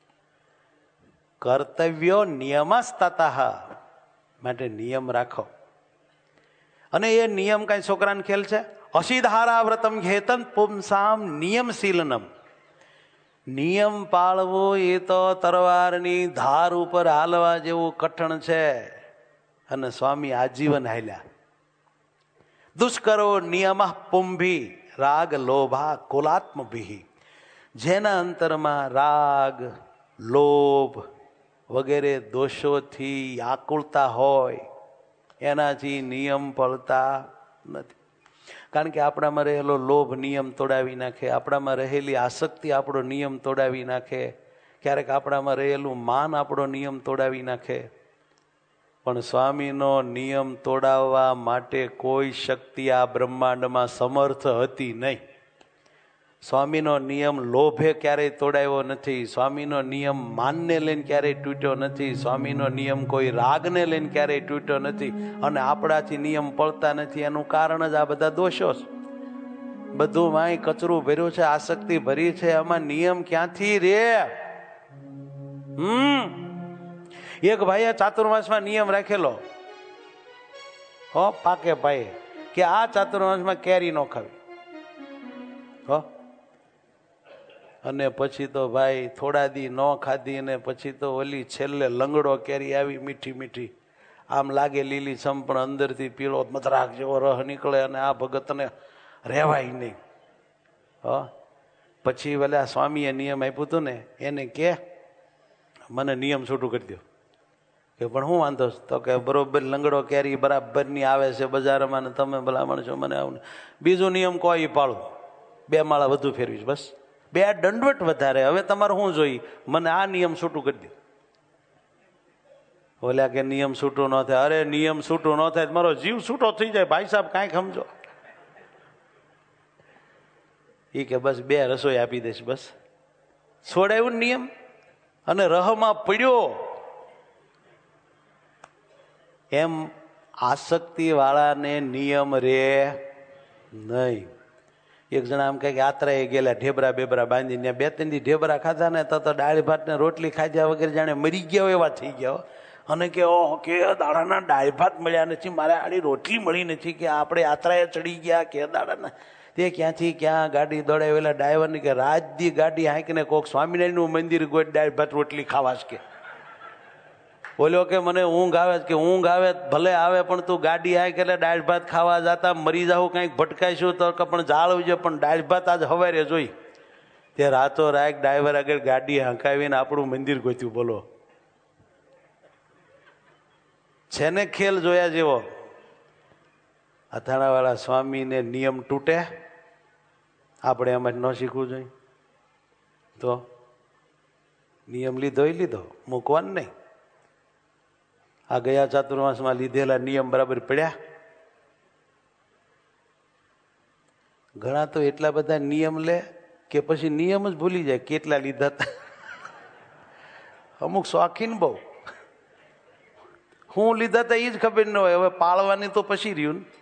કર્તવ્યો નિયમસ્તતઃ, માટે નિયમ રાખો. અને એ નિયમ કઈ છોકરાને ખેલ છે? અસિધારા વ્રતમ ઘેતન પુંસામ નિયમશીલનમ. નિયમ પાળવો એ તો તરવારની ધાર ઉપર હાલવા જેવું કઠણ છે. અને સ્વામી આજીવન હાલ્યા. દુષ્કરો નિયમ પુંભી રાગ લોભા કુલાત્મભી. જેના અંતરમાં રાગ, લોભ વગેરે દોષોથી આકુળતા હોય એનાથી નિયમ પાળતા નથી. કારણ કે આપણામાં રહેલો લોભ નિયમ તોડાવી નાખે, આપણામાં રહેલી આસક્તિ આપણો નિયમ તોડાવી નાખે, ક્યારેક આપણામાં રહેલું માન આપણો નિયમ તોડાવી નાખે. પણ સ્વામીનો નિયમ તોડાવવા માટે કોઈ શક્તિ આ બ્રહ્માંડમાં સમર્થ હતી નહીં. સ્વામીનો નિયમ લોભે ક્યારેય તોડાવ્યો નથી. સ્વામીનો નિયમ માનને લઈને ક્યારેય તૂટ્યો નથી. સ્વામીનો નિયમ કોઈ રાગને લઈને ક્યારેય તૂટ્યો નથી. અને આપણાથી નિયમ પળતા નથી એનું કારણ જ આ બધા દોષો છે. બધું માય કચરું ભર્યું છે, આસક્તિ ભરી છે, આમાં નિયમ ક્યાંથી રે? એક ભાઈએ ચાતુર્માસમાં નિયમ રાખેલો હો, પાકે ભાઈ, કે આ ચાતુર્માસમાં કેરી ન ખાવી હો. અને પછી તો ભાઈ થોડા દી ન ખાધી અને પછી તો ઓલી છેલ્લે લંગડો કેરી આવી, મીઠી મીઠી, આમ લાગે લીલી છમ પણ અંદરથી પીળો મધરાક જેવો રહ નીકળે અને આ ભગતને રહેવાય નહીં. પછી ઓલા સ્વામીએ નિયમ આપ્યું હતું ને, એને કે મને નિયમ છૂટું કરી દો. કે પણ હું વાંધો તો કે બરોબર લંગડો કેરી બરાબરની આવે છે બજારમાં ને તમે ભલામણ છો મને આવું. બીજો નિયમ કોઈ પાળું, 2 માળા વધુ ફેરવીશ, બસ 2 દંડવટ વધારે. હવે તમારે શું જોઈ? મને આ નિયમ છૂટું કરી દો. બોલ્યા કે નિયમ છૂટું ન થાય. અરે નિયમ છૂટું ન થાય મારો જીવ છૂટો થઈ જાય ભાઈ સાહેબ, કાંઈક સમજો. એ કે બસ 2 રસોઈ આપી દઈશ, બસ. છોડાયું નિયમ અને રહમાં પડ્યો. એમ આસક્તિ વાળાને નિયમ રે નહીં. એક જણા આમ કહે કે યાત્રાએ ગયેલા, ઢેબરા બેબરા બાંધીને 2-3 દી ઢેબરા ખાધા ને તો દાળ ભાત ને રોટલી ખાધ્યા વગેરે જાણે મરી ગયા એવા થઈ ગયા. અને કે ઓહ, કે દાડાના દાળ ભાત મળ્યા નથી, મારે આડી રોટલી મળી નથી, કે આપણે યાત્રાએ ચડી ગયા, કે દાડાના તે ક્યાંથી ક્યાં ગાડી દોડાવેલા ડ્રાઈવરની કે રાજદી ગાડી હાંકીને કોક સ્વામિનારાયણનું મંદિર ગોઠ દાળ ભાત રોટલી ખાવા છે. કે બોલ્યો કે મને ઊંઘ આવે, કે ઊંઘ આવે ભલે આવે પણ તું ગાડી હાંક એટલે દાળ ભાત ખાવા જતા મરી જાવ, કંઈક ભટકાઈશું તો પણ જાળવજો, પણ દાળ ભાત આજ હવારે જોઈ. તે રાતો રાત ડ્રાઈવર આગળ ગાડી હાંકાવીને આપણું મંદિર ગોત્યું. બોલો, છે ને ખેલ જોયા જેવો. અથાણાવાળા સ્વામીને નિયમ તૂટે, આપણે એમ જ ન શીખવું જોઈએ. તો નિયમ લીધો એ લીધો, મૂકવાનું નહીં. આ ગયા ચાતુર્માસમાં લીધેલા નિયમ બરાબર પડ્યા? ઘણા તો એટલા બધા નિયમ લે કે પછી નિયમ જ ભૂલી જાય કેટલા લીધા હતા. અમુક શોખીન બહુ, હું લીધા હતા એ જ ખબર ન હોય, હવે પાળવાની તો પછી રહ્યું ને.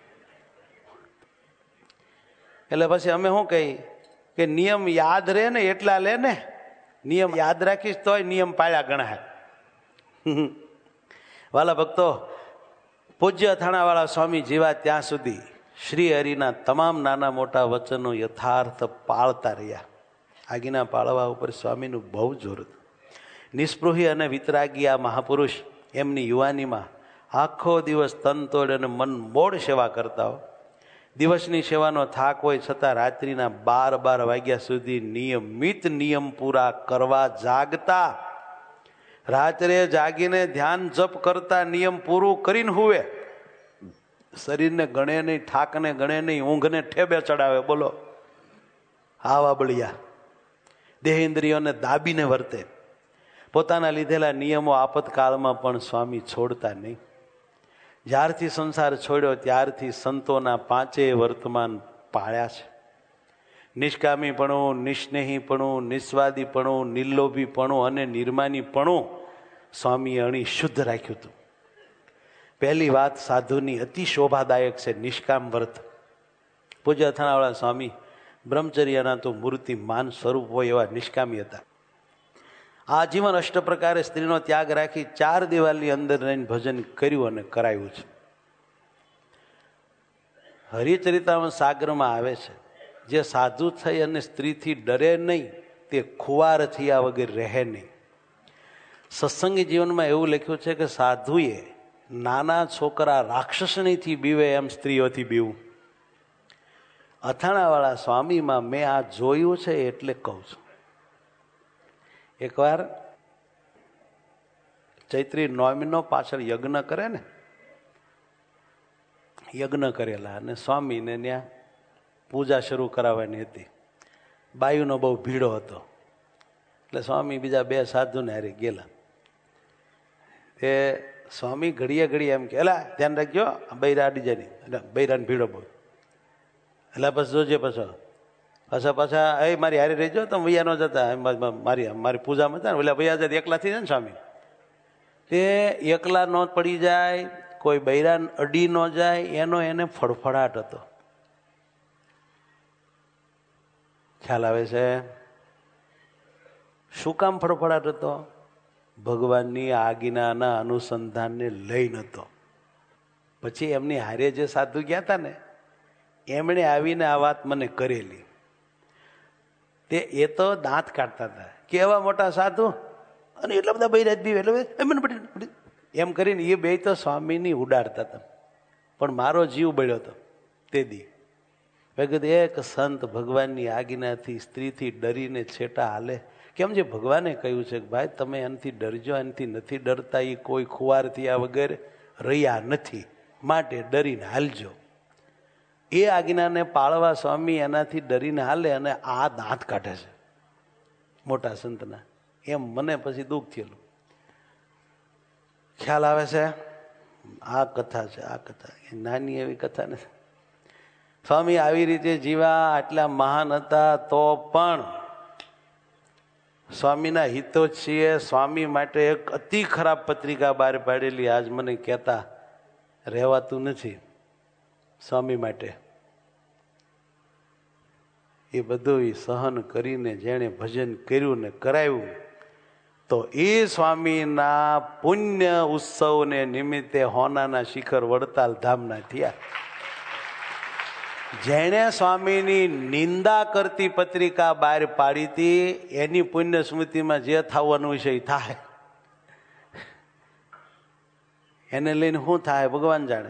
એટલે પછી અમે શું કહી કે નિયમ યાદ રહે ને એટલા લે ને, નિયમ યાદ રાખીશ તોય નિયમ પાળ્યા ગણાય. વાલા ભક્તો, પૂજ્ય અથાણાવાળા સ્વામી જીવા ત્યાં સુધી શ્રી હરિના તમામ નાના મોટા વચનો યથાર્થ પાળતા રહ્યા. આગીના પાળવા ઉપર સ્વામીનું બહુ જોર હતું. નિસ્પૃહી અને વિતરાગી આ મહાપુરુષ એમની યુવાનીમાં આખો દિવસ તન તોડ અને મન મોડ સેવા કરતા હો. દિવસની સેવાનો થાક હોય છતાં રાત્રિના 12 વાગ્યા સુધી નિયમિત નિયમ પૂરા કરવા જાગતા. રાત્રે જાગીને ધ્યાન જપ કરતા, નિયમ પૂરું કરીને હુવે. શરીરને ગણે નહીં, થાકને ગણે નહીં, ઊંઘને ઠેબે ચડાવે. બોલો, આવા બળિયા દેહ ઇન્દ્રિયોને દાબીને વર્તે. પોતાના લીધેલા નિયમો આપતકાળમાં પણ સ્વામી છોડતા નહીં. જ્યારથી સંસાર છોડ્યો ત્યારથી સંતોના 5 વર્તમાન પાળ્યા છે. નિષ્કામીપણું, નિસ્નેહીપણું, નિસ્વાદીપણું, નિર્લોભીપણું અને નિર્માનીપણું સ્વામીએ અણી શુદ્ધ રાખ્યું હતું. પહેલી વાત સાધુની અતિ શોભાદાયક છે, નિષ્કામ વ્રત. પૂજ્ય અથાણાવાળા સ્વામી બ્રહ્મચર્યના તો મૂર્તિમાન સ્વરૂપ હોય એવા નિષ્કામી હતા. આજીવન અષ્ટ પ્રકારે સ્ત્રીનો ત્યાગ રાખી 4 દિવાલની અંદર રહીને ભજન કર્યું અને કરાયું છે. હરિચરિતામાં સાગરમાં આવે છે, જે સાધુ થઈ અને સ્ત્રીથી ડરે નહીં તે ખુવાર થયા વગર રહે નહીં. સત્સંગી જીવનમાં એવું લખ્યું છે કે સાધુએ નાના છોકરા રાક્ષસણીથી બીવે એમ સ્ત્રીઓથી બીવું. અથાણાવાળા સ્વામીમાં મેં આ જોયું છે એટલે કહું છું. એકવાર ચૈત્રી નોમીનો પાછળ યજ્ઞ કરે ને, યજ્ઞ કરેલા અને સ્વામીને ત્યાં પૂજા શરૂ કરાવવાની હતી. બાયુનો બહુ ભીડો હતો એટલે સ્વામી બીજા 2 સાધુને હારે ગયેલા. તે સ્વામી ઘડીએ એમ કે એલા ધ્યાન રાખજો, બૈરા અડી જાય નહીં, એટલે બૈરાને ભીડો બહુ. એટલે પછી જોજે પાછા એ મારી હારે રહેજો, તમે વૈયા ન જતા. મારી પૂજામાં હતા ને એટલે વૈયા જતા એકલાથી છે ને સ્વામી. તે એકલા ન પડી જાય, કોઈ બૈરા અડી ન જાય, એનો એને ફડફડાટ હતો. ખ્યાલ આવે છે? શું કામ ફડફડાટ હતો? ભગવાનની આજ્ઞાના અનુસંધાનને લઈ નતો. પછી એમની હારે જે સાધુ ગયા હતા ને, એમણે આવીને આ વાત મને કરેલી. તે એ તો દાંત કાઢતા હતા કે એવા મોટા સાધુ અને એટલા બધા બૈરાજ બીવે એટલે એમ કરીને એ 2 તો સ્વામીની ઉડાડતા હતા. પણ મારો જીવ બળ્યો હતો તે દી. મેં કીધું એક સંત ભગવાનની આજ્ઞાથી સ્ત્રીથી ડરીને છેટા હાલે કેમ? જે ભગવાને કહ્યું છે કે ભાઈ તમે એનાથી ડરજો, એનાથી નથી ડરતા, એ કોઈ ખુવાર થયા વગર રહ્યા નથી, માટે ડરીને હાલજો. એ આજ્ઞાને પાળવા સ્વામી એનાથી ડરીને હાલે અને આ દાંત કાઢે છે મોટા સંતના. એમ મને પછી દુઃખ થયેલું. ખ્યાલ આવે છે? આ કથા છે, આ કથા નાની એવી કથા નથી. સ્વામી આવી રીતે જીવા આટલા મહાન હતા તો પણ સ્વામીના હિતોચ્છીએ સ્વામી માટે એક અતિ ખરાબ પત્રિકા બહાર પાડેલી. આજ મને કહેતા રહેવાતું નથી. સ્વામી માટે એ બધું સહન કરીને જેણે ભજન કર્યું ને કરાયું, તો એ સ્વામીના પુણ્ય ઉત્સવને નિમિત્તે હોનાના શિખર વડતાલ ધામના થયા. જેણે સ્વામીની નિંદા કરતી પત્રિકા બહાર પાડી હતી એની પુણ્ય સ્મૃતિમાં જે થવાનું છે એ થાય. એને લઈને શું થાય ભગવાન જાણે.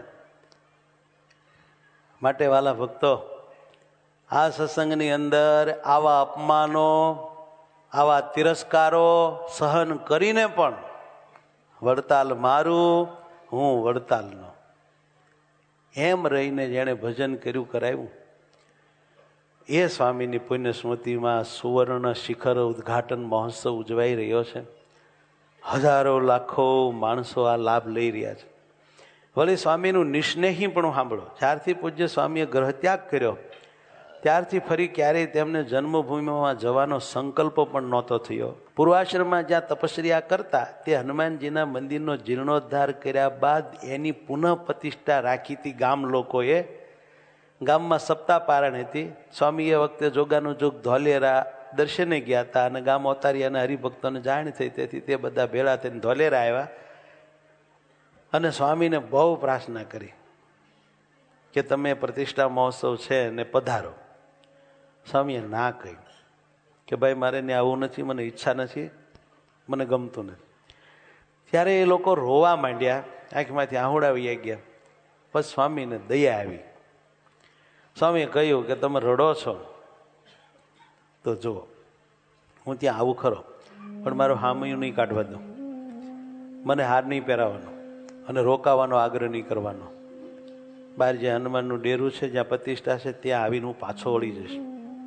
માટે વાલા ભક્તો, આ સત્સંગની અંદર આવા અપમાનો, આવા તિરસ્કારો સહન કરીને પણ વડતાલ મારું, હું વડતાલનો, એમ રહીને જેણે ભજન કર્યું કરાવ્યું, એ સ્વામીની પુણ્ય સ્મૃતિમાં સુવર્ણ શિખર ઉદ્ઘાટન મહોત્સવ ઉજવાઈ રહ્યો છે. હજારો લાખો માણસો આ લાભ લઈ રહ્યા છે. વળી સ્વામીનું નિસ્નેહી પણ સાંભળો. જ્યારથી પૂજ્ય સ્વામીએ ગ્રહત્યાગ કર્યો ત્યારથી ફરી ક્યારેય તેમને જન્મભૂમિમાં જવાનો સંકલ્પ પણ નહોતો થયો. પૂર્વાશ્રમમાં જ્યાં તપશ્ચર્યા કરતા તે હનુમાનજીના મંદિરનો જીર્ણોદ્ધાર કર્યા બાદ એની પુનઃ પ્રતિષ્ઠા રાખી હતી ગામ લોકોએ. ગામમાં સપ્તાહ પારણ હતી. સ્વામી એ વખતે જોગાનું જોગ ધોલેરા દર્શને ગયા હતા અને ગામ અવતારિયાના હરિભક્તોને જાણ થઈ, તેથી તે બધા ભેળા થઈને ધોલેરા આવ્યા અને સ્વામીને બહુ પ્રાર્થના કરી કે તમે પ્રતિષ્ઠા મહોત્સવ છે ને પધારો. સ્વામીએ ના કહી કે ભાઈ મારે ને આવું નથી, મને ઈચ્છા નથી, મને ગમતું નથી. ત્યારે એ લોકો રોવા માંડ્યા, આંખમાંથી આહુડા વહી ગયા. પછી સ્વામીને દયા આવી. સ્વામીએ કહ્યું કે તમે રડો છો તો જુઓ, હું ત્યાં આવું ખરો, પણ મારું હામયું નહીં કાઢવા દઉં, મને હાર નહીં પહેરાવાનો અને રોકાવાનો આગ્રહ નહીં કરવાનો. બહાર જ્યાં હનુમાનનું ડેરું છે, જ્યાં પ્રતિષ્ઠા છે, ત્યાં આવીને હું પાછો વળી જઈશ,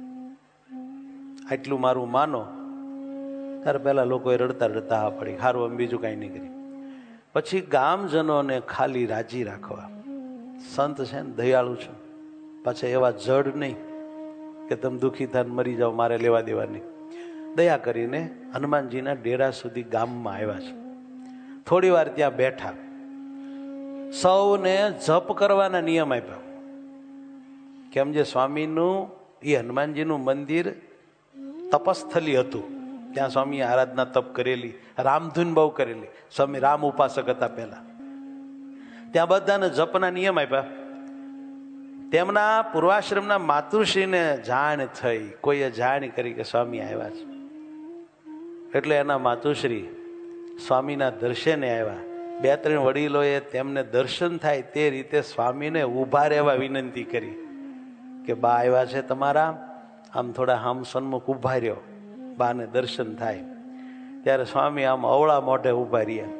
આટલું મારું માનો. ત્યારે પહેલા લોકોએ રડતા રડતા હા પડી, સારું અમે બીજું કાંઈ નહીં કરી. પછી ગામજનોને ખાલી રાજી રાખવા, સંત છે ને દયાળુ છે, પાછા એવા જડ નહીં કે તમે દુઃખી થાય મરી જાઓ, મારે લેવા દેવા નહીં. દયા કરીને હનુમાનજીના ડેરા સુધી ગામમાં આવ્યા છે. થોડી વાર ત્યાં બેઠા, સૌને જપ કરવાના નિયમ આપ્યા. કેમ જે સ્વામીનું એ હનુમાનજીનું મંદિર તપસ્થલી હતું, ત્યાં સ્વામીએ આરાધના તપ કરેલી, રામધૂન બહુ કરેલી. સ્વામી રામ ઉપાસક હતા પહેલા. ત્યાં બધાને જપના નિયમ આપ્યા. તેમના પૂર્વાશ્રમના માતુશ્રીને જાણ થઈ, કોઈએ જાણ કરી કે સ્વામી આવ્યા છે. એટલે એના માતુશ્રી સ્વામીના દર્શને આવ્યા. 2-3 વડીલોએ તેમને દર્શન થાય તે રીતે સ્વામીને ઊભા રહેવા વિનંતી કરી કે બા આવ્યા છે તમારા, આમ થોડા આમ સન્મુખ ઊભા રહ્યો, બાને દર્શન થાય. ત્યારે સ્વામી આમ અવળા મોઢે ઊભા રહ્યા.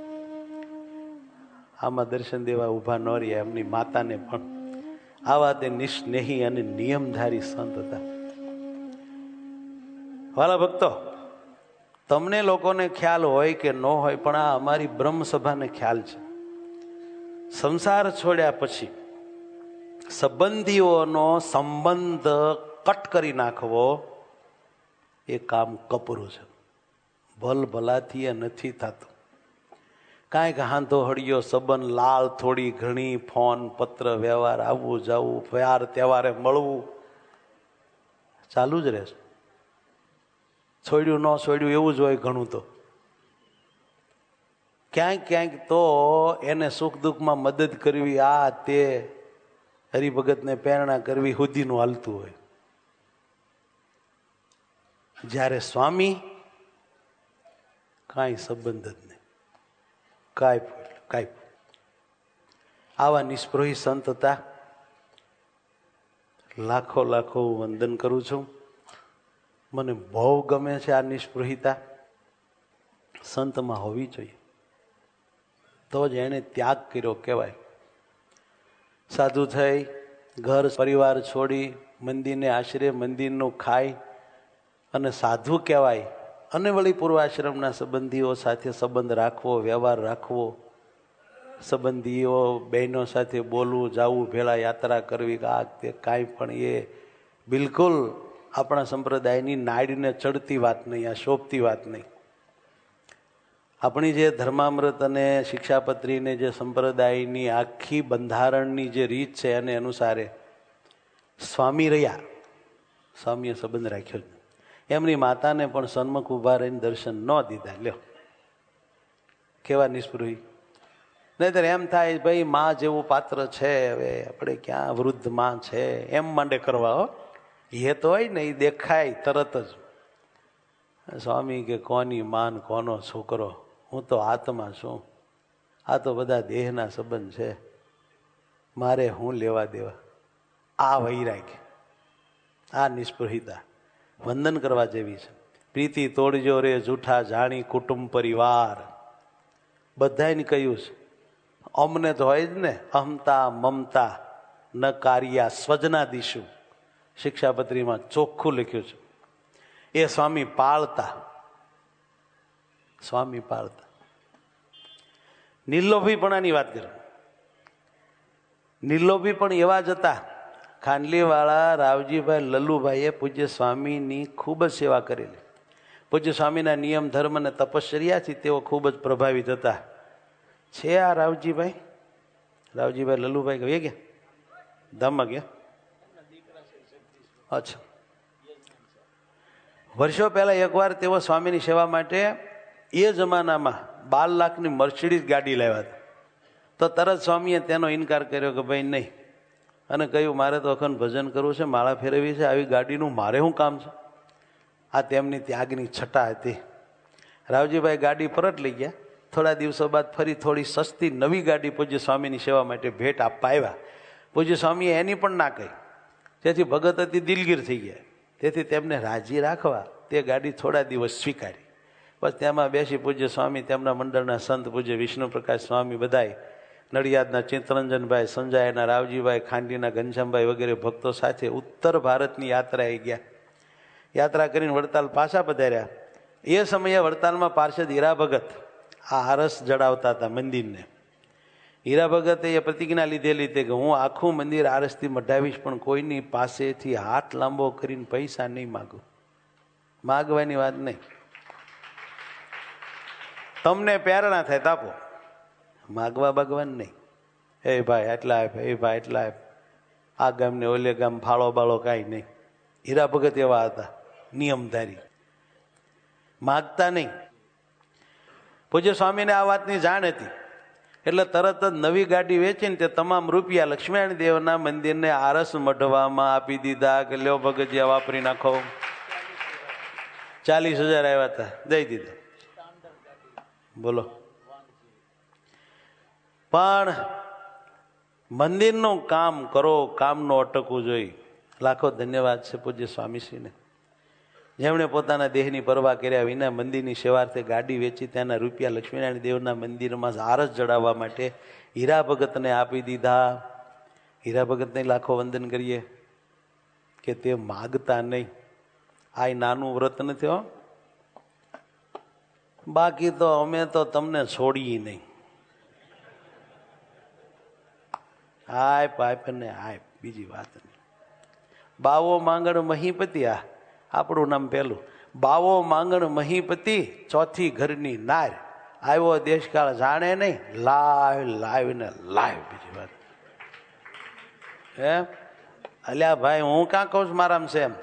આમાં દર્શન દેવા ઊભા ન રહ્યા. એમની માતાને પણ આવા તે નિસ્નેહી અને નિયમધારી સંત હતા. વાલા ભક્તો, તમને લોકોને ખ્યાલ હોય કે ન હોય, પણ આ અમારી બ્રહ્મ સભાને ખ્યાલ છે. સંસાર છોડ્યા પછી સંબંધીઓનો સંબંધ કટ કરી નાખવો એ કામ કપરું છે. ભલ ભલાથી એ નથી થતું. કાંઈક હાંધો હળિયો સંબંધ, લાલ થોડી ઘણી, ફોન પત્ર વ્યવહાર, આવવું જવું, વાર તહેવારે મળવું ચાલુ જ રહેશે. છોડ્યું ન છોડ્યું એવું જ હોય ઘણું. તો ક્યાંક ક્યાંક તો એને સુખ દુઃખમાં મદદ કરવી, આ તે હરિભગતને પ્રેરણા કરવી સુધીનું હાલતું હોય. જ્યારે સ્વામી કાંઈ સંબંધ જ નહીં, કાંઈ. આવા નિષ્પ્રોહી સંત હતા. લાખો લાખો વંદન કરું છું. મને બહુ ગમે છે આ નિષ્પ્રોહિતા. સંતમાં હોવી જોઈએ, તો જ એણે ત્યાગ કર્યો કહેવાય. સાધુ થઈ, ઘર પરિવાર છોડી, મંદિરને આશરે મંદિરનું ખાય અને સાધુ કહેવાય. અને વળી પૂર્વાશ્રમના સંબંધીઓ સાથે સંબંધ રાખવો, વ્યવહાર રાખવો, સંબંધીઓ બહેનો સાથે બોલવું, જાવું, ભેળા યાત્રા કરવી, આ તે કાંઈ પણ એ બિલકુલ આપણા સંપ્રદાયની નાડીને ચડતી વાત નહીં, આ શોભતી વાત નહીં. આપણી જે ધર્મામૃત અને શિક્ષાપત્રીને જે સંપ્રદાયની આખી બંધારણની જે રીત છે એને અનુસારે સ્વામી રહ્યા. સ્વામીએ સંબંધ રાખ્યો જ. એમની માતાને પણ સન્મુખ ઊભા રહીને દર્શન ન દીધા. લ્યો કેવા નિષ્પૃહી. નહીતર એમ થાય ભાઈ માં જેવું પાત્ર છે, હવે આપણે ક્યાં વૃદ્ધ માં છે એમ માંડે કરવા. હો એ તો હોય ને, એ દેખાય તરત જ. સ્વામી કે કોની માન કોનો છોકરો, હું તો આત્મા છું, આ તો બધા દેહના સંબંધ છે, મારે હું લેવા દેવા. આ વૈરાગ્ય, આ નિષ્પૃહિતા વંદન કરવા જેવી છે. પ્રીતિ તોડજો રે જૂઠા જાણી કુટુંબ પરિવાર, બધાને કહ્યું છે. અમને તો હોય જ ને, અહમતા મમતા ન કાર્યા સ્વજના દીશું, શિક્ષાપત્રીમાં ચોખ્ખું લખ્યું છે. એ સ્વામી પાળતા. સ્વામી પાળતા. નિર્લોભીપણાની વાત કરું. નિર્લોભી પણ એવા જ હતા. ખાંડલીવાળા રાવજીભાઈ લલ્લુભાઈએ પૂજ્ય સ્વામીની ખૂબ જ સેવા કરેલી. પૂજ્ય સ્વામીના નિયમ ધર્મ અને તપશ્ચર્યાથી તેઓ ખૂબ જ પ્રભાવિત હતા. છે આ રાવજીભાઈ લલ્લુભાઈ કહીએ ગયા ધામમાં ગયા. અચ્છા, વર્ષો પહેલા એકવાર તેઓ સ્વામીની સેવા માટે એ જમાનામાં 12 લાખની મર્સિડીઝ ગાડી લાવ્યા હતા. તો તરત સ્વામીએ તેનો ઇનકાર કર્યો કે ભાઈ નહીં, અને કહ્યું મારે તો અખંડ ભજન કરવું છે, માળા ફેરવવી છે, આવી ગાડીનું મારે શું કામ છે. આ તેમની ત્યાગની છટા હતી. રાવજીભાઈ ગાડી પરત લઈ ગયા. થોડા દિવસો બાદ ફરી થોડી સસ્તી નવી ગાડી પૂજ્ય સ્વામીની સેવા માટે ભેટ આપવા આવ્યા. પૂજ્ય સ્વામીએ એની પણ ના કહી. તેથી ભગત અતિ દિલગીર થઈ ગયા. તેથી તેમને રાજી રાખવા તે ગાડી થોડા દિવસ સ્વીકારી. બસ તેમાં બેસી પૂજ્ય સ્વામી, તેમના મંડળના સંત પૂજ્ય વિષ્ણુ પ્રકાશ સ્વામી, બધાય નડિયાદના ચિત્તરંજનભાઈ, સંજાયના રાવજીભાઈ, ખાંડીના ઘનશ્યામભાઈ વગેરે ભક્તો સાથે ઉત્તર ભારતની યાત્રાએ ગયા. યાત્રા કરીને વડતાલ પાછા પધાર્યા. એ સમયે વડતાલમાં પાર્ષદ હીરા ભગત આ આરસ જડાવતા હતા મંદિરને. હીરા ભગતે એ પ્રતિજ્ઞા લીધેલી હતી કે હું આખું મંદિર આરસથી મઢાવીશ, પણ કોઈની પાસેથી હાથ લાંબો કરીને પૈસા નહીં માગું. માગવાની વાત નહીં, તમને પ્રેરણા થાય તો આપો, માગવા બાગવાનું નહીં. એ ભાઈ એટલા આપ, એ ભાઈ એટલા આપ, આ ગામને ઓલે ગામ ફાળો બાળો કાંઈ નહીં. હીરા ભગત એવા હતા, નિયમધારી, માગતા નહીં. પૂજ્ય સ્વામીને આ વાતની જાણ હતી એટલે તરત જ નવી ગાડી વેચીને તે તમામ રૂપિયા લક્ષ્મીનારાયણ દેવના મંદિરને આરસ મઢવામાં આપી દીધા કે લ્યો ભગતજીયા વાપરી નાખો. 40,000 આવ્યા હતા, દઈ દીધા. બોલો. પણ મંદિરનું કામ કરો, કામનો અટકવું જોઈએ. લાખો ધન્યવાદ છે પૂજ્ય સ્વામીશ્રીને, જેમણે પોતાના દેહની પરવા કર્યા વિના મંદિરની સેવાર્થે ગાડી વેચી તેના રૂપિયા લક્ષ્મીનારાયણ દેવના મંદિરમાં આરસ જડાવવા માટે હીરા ભગતને આપી દીધા. હીરા ભગતને લાખો વંદન કરીએ કે તે માગતા નહીં. આ નાનું વ્રત નથી હો. બાકી તો અમે તો તમને છોડીએ નહીં. આપ ને આપ, બીજી વાત નહીં. બાવો માંગણ મહીપતિ, આપણું નામ પેલું. બાવો માંગણ મહીપતિ, ચોથી ઘરની નાર, આવ્યો દેશકાળ જાણે નહીં, લાવ લાવ ને લાવ. બીજી વાત એમ અલ્યા ભાઈ, હું ક્યાં કહું છું મારામ છે એમ.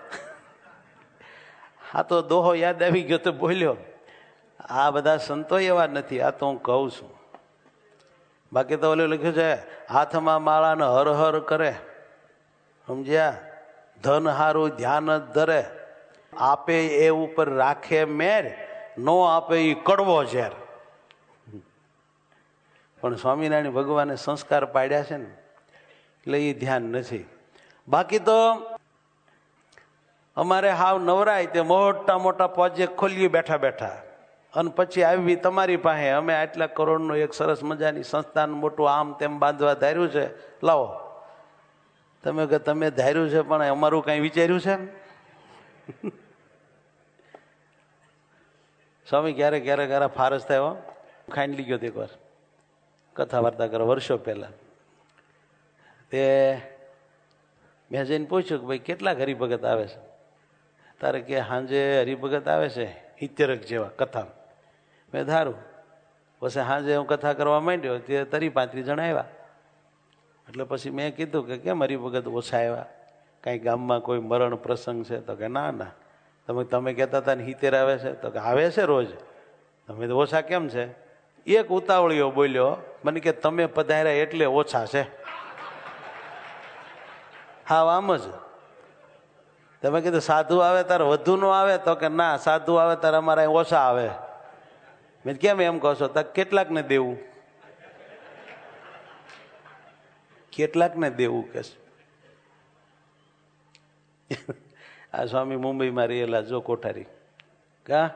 આ તો દોહો યાદ આવી ગયો તો બોલ્યો. આ બધા સંતો એવા નથી, આ તો હું કહું છું. બાકી તો ઓલું લખ્યું છે, હાથમાં માળાને હર હર કરે, સમજ્યા, ધન હારું ધ્યાન જ ધરે, આપે એ ઉપર રાખે મેર, નો આપે એ કડવો ઝેર. પણ સ્વામિનારાયણ ભગવાને સંસ્કાર પાડ્યા છે ને એટલે એ ધ્યાન નથી. બાકી તો અમારે હાવ નવરાય તે મોટા મોટા પ્રોજેક્ટ ખોલીએ બેઠા બેઠા, અને પછી આવી તમારી પાસે અમે આટલા કરોડનું એક સરસ મજાની સંસ્થાન મોટું આમ તેમ બાંધવા ધાર્યું છે, લાવો. તમે કે તમે ધાર્યું છે પણ અમારું કઈ વિચાર્યું છે? સ્વામી ક્યારેક ક્યારેક ફારસ થાય. ખાઈને લઈ ગયો એક વાર કથા વાર્તા કરો વર્ષો પહેલા. તે મેં જઈને પૂછ્યું કે ભાઈ કેટલાક હરિભગત આવે છે? તારે કે સાંજે હરિભગત આવે છે 70 જેવા કથા. મેં ધારું. પછી સાંજે હું કથા કરવા માંડ્યો તે 30-35 જણા આવ્યા. એટલે પછી મેં કીધું કે કેમ હરિભગત ઓછા આવ્યા? કાંઈ ગામમાં કોઈ મરણ પ્રસંગ છે? તો કે ના ના, તમે કહેતા હતા ને 70 આવે છે. તો કે આવે છે રોજ, તમે તો ઓછા કેમ છે? એક ઉતાવળીઓ બોલ્યો મને કે તમે પધાર્યા એટલે ઓછા છે. હા આમ જ. તમે કીધું સાધુ આવે તારે વધુ નો આવે? તો કે ના, સાધુ આવે તારે અમારા ઓછા આવે. મેં કેમ એમ કહો છો? તો કેટલાક ને દેવું, કેટલાક ને દેવું કે આ સ્વામી મુંબઈમાં રહેલા, જો કોઠારી કા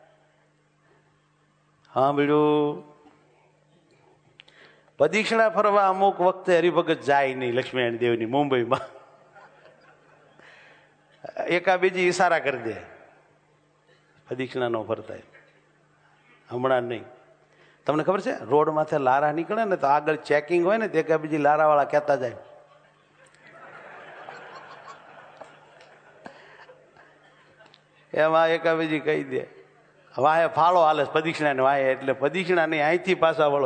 સાંભળ્યું. પ્રદક્ષિણા ફરવા અમુક વખતે હરિભગત જાય નહીં લક્ષ્મીનારાયણ દેવની મુંબઈમાં. એકા બીજી ઈશારા કરી દે, પ્રદક્ષિણા ન ફરતા. હમણાં નહીં. તમને ખબર છે રોડ માથે લારા નીકળે ને તો આગળ ચેકિંગ હોય ને તે એકા બીજી લારા વાળા કહેતા જાય, એમાં એકા બીજી કહી દે વાહે ફાળો હાલે પ્રદક્ષિણાને વાહે, એટલે પ્રદક્ષિણાની અહીંથી પાછા વળો.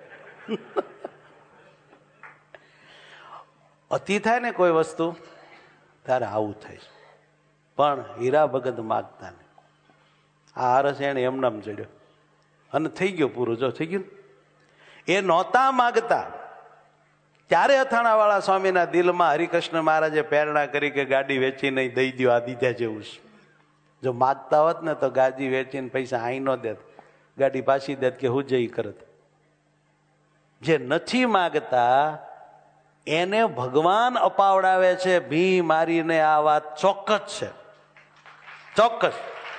અતિ થાય ને કોઈ વસ્તુ ત્યારે આવું થાય છે. પણ હીરા ભગત માગતા ને આ આરસ એને એમનામ ચડ્યો અને થઈ ગયો પૂરું. જો થઈ ગયું. એ નહોતા માગતા ત્યારે અથાણાવાળા સ્વામીના દિલમાં હરિકૃષ્ણ મહારાજે પ્રેરણા કરી કે ગાડી વેચી નહીં દઈ દો, આ દીધા જેવું છે. જો માગતા હોત ને તો ગાડી વેચીને પૈસા અહીં ન દેત, ગાડી પાછી દેત કે હું જઈ કરત. જે નથી માગતા એને ભગવાન અપાવડાવે છે. ભી મારીને આ વાત ચોક્કસ છે, ચોક્કસ.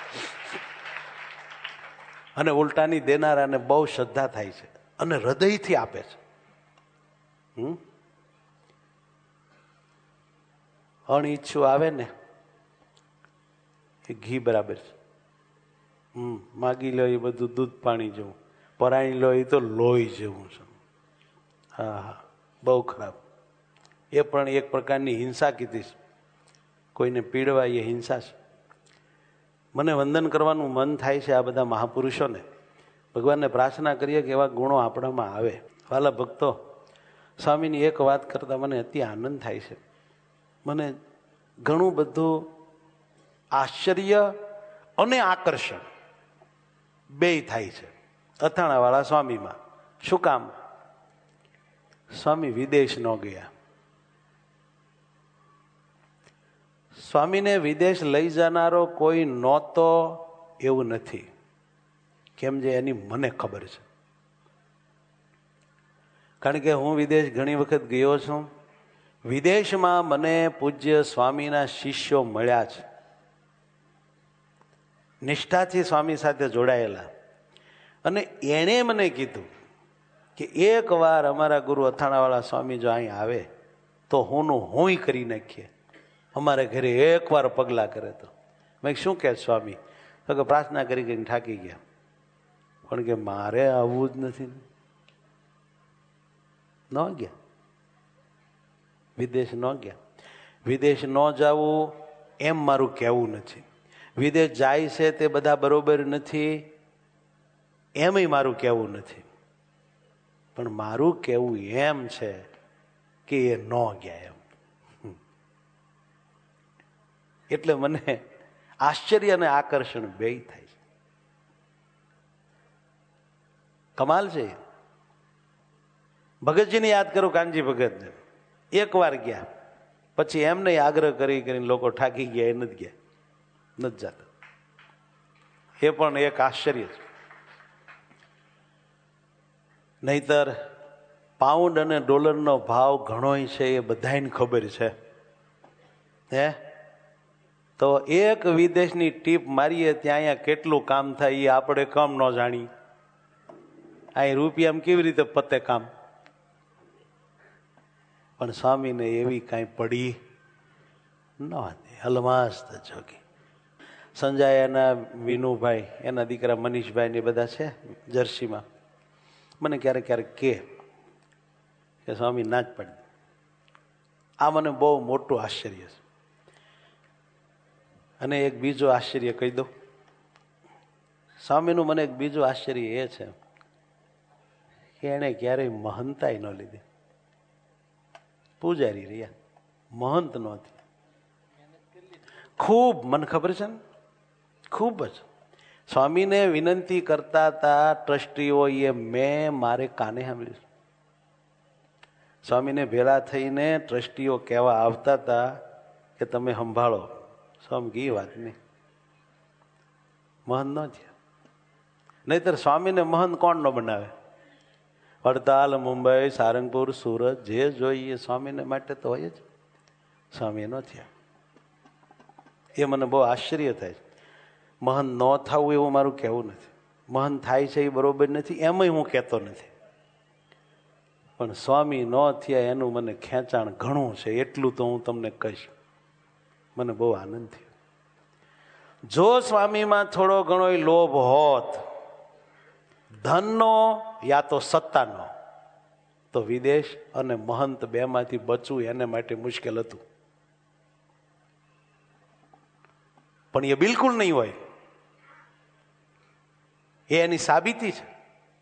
અને ઉલટાની દેનારાને બહુ શ્રદ્ધા થાય છે અને હૃદયથી આપે છે. અણઈચ્છું આવે ને એ ઘી બરાબર છે. માગી લો એ બધું દૂધ પાણી જેવું, પરાણી લો એ તો લોહી જેવું છે. હા હા, બહુ ખરાબ. એ પણ એક પ્રકારની હિંસા કીધી છે. કોઈને પીડવા એ હિંસા છે. મને વંદન કરવાનું મન થાય છે આ બધા મહાપુરુષોને. ભગવાનને પ્રાર્થના કરીએ કે એવા ગુણો આપણામાં આવે. વાલા ભક્તો, સ્વામીની એક વાત કરતા મને અતિ આનંદ થાય છે. મને ઘણું બધું આશ્ચર્ય અને આકર્ષણ બેય થાય છે અથાણાવાળા સ્વામીમાં. શું કામ? સ્વામી વિદેશ ન ગયા. સ્વામીને વિદેશ લઈ જનારો કોઈ નહોતો એવું નથી. કેમ? જે એની મને ખબર છે. કારણ કે હું વિદેશ ઘણી વખત ગયો છું. વિદેશમાં મને પૂજ્ય સ્વામીના શિષ્યો મળ્યા છે, નિષ્ઠાથી સ્વામી સાથે જોડાયેલા. અને એણે મને કીધું કે એકવાર અમારા ગુરુ અથાણાવાળા સ્વામી જો અહીં આવે તો હુંનું હુંય કરી નાખીએ. અમારે ઘરે એકવાર પગલાં કરે તો. મેં શું કહે સ્વામી? તો કે પ્રાર્થના કરી કરીને થાકી ગયા, પણ કે મારે આવવું જ નથી. ન ગયા, વિદેશ ન ગયા. વિદેશ ન જવું એમ મારું કહેવું નથી. વિદેશ જાય છે તે બધા બરોબર નથી એમય મારું કહેવું નથી. પણ મારું કહેવું એમ છે કે એ ન ગયા એમ. એટલે મને આશ્ચર્ય અને આકર્ષણ બેય થાય છે. કમાલ છે. ભગતજીને યાદ કરું, કાનજી ભગતને. એકવાર ગયા, પછી એમને આગ્રહ કરીને લોકો થાકી ગયા, એ નથી ગયા, નથી જતા. એ પણ એક આશ્ચર્ય છે. નહીતર પાઉન્ડ અને ડોલરનો ભાવ ઘણોય છે એ બધાને ખબર છે. હે તો એક વિદેશની ટીપ મારીએ ત્યાં અહીંયા કેટલું કામ થાય એ આપણે કમ ન જાણી. અહીં રૂપિયામાં કેવી રીતે પતે કામ? પણ સ્વામીને એવી કાંઈ પડી ન હતી. હલમાસ્ત જોગી. સંજાયાના વિનુભાઈ, એના દીકરા મનીષભાઈ ને બધા છે જર્સીમાં. મને ક્યારેક ક્યારેક કે સ્વામી ના જ પડી. આ મને બહુ મોટું આશ્ચર્ય છે. અને એક બીજું આશ્ચર્ય કહી દઉં. સ્વામીનું મને એક બીજું આશ્ચર્ય એ છે કે એણે ક્યારેય મહંતાઈ ન લીધી. પૂજારી રહ્યા, મહંત નહોતી. ખૂબ, મને ખબર છે ને, ખૂબ જ સ્વામીને વિનંતી કરતા હતા ટ્રસ્ટીઓએ. મેં મારે કાને સાંભળ્યું. સ્વામીને ભેળા થઈને ટ્રસ્ટીઓ કહેવા આવતા હતા કે તમે સંભાળો. સ્વામી કી વાત નહીં, મહંત ન થયા. નહીતર સ્વામીને મહંત કોણ ન બનાવે? વડતાલ, મુંબઈ, સારંગપુર, સુરત, જે જોઈએ સ્વામીને માટે તો હોય જ. સ્વામી ન થયા. એ મને બહુ આશ્ચર્ય થાય. મહંત ન થવું એવું મારું કહેવું નથી. મહંત થાય છે એ બરોબર નથી, એમાંય હું કહેતો નથી. પણ સ્વામી ન થયા એનું મને ખેંચાણ ઘણું છે, એટલું તો હું તમને કહીશ. મને બહુ આનંદ થયો. જો સ્વામીમાં થોડો ઘણો લોભ હોત, ધનનો યા તો સત્તાનો, તો વિદેશ અને મહંત બેમાંથી બચવું એને માટે મુશ્કેલ હતું. પણ એ બિલકુલ નહીં હોય. એ એની સાબિતી છે.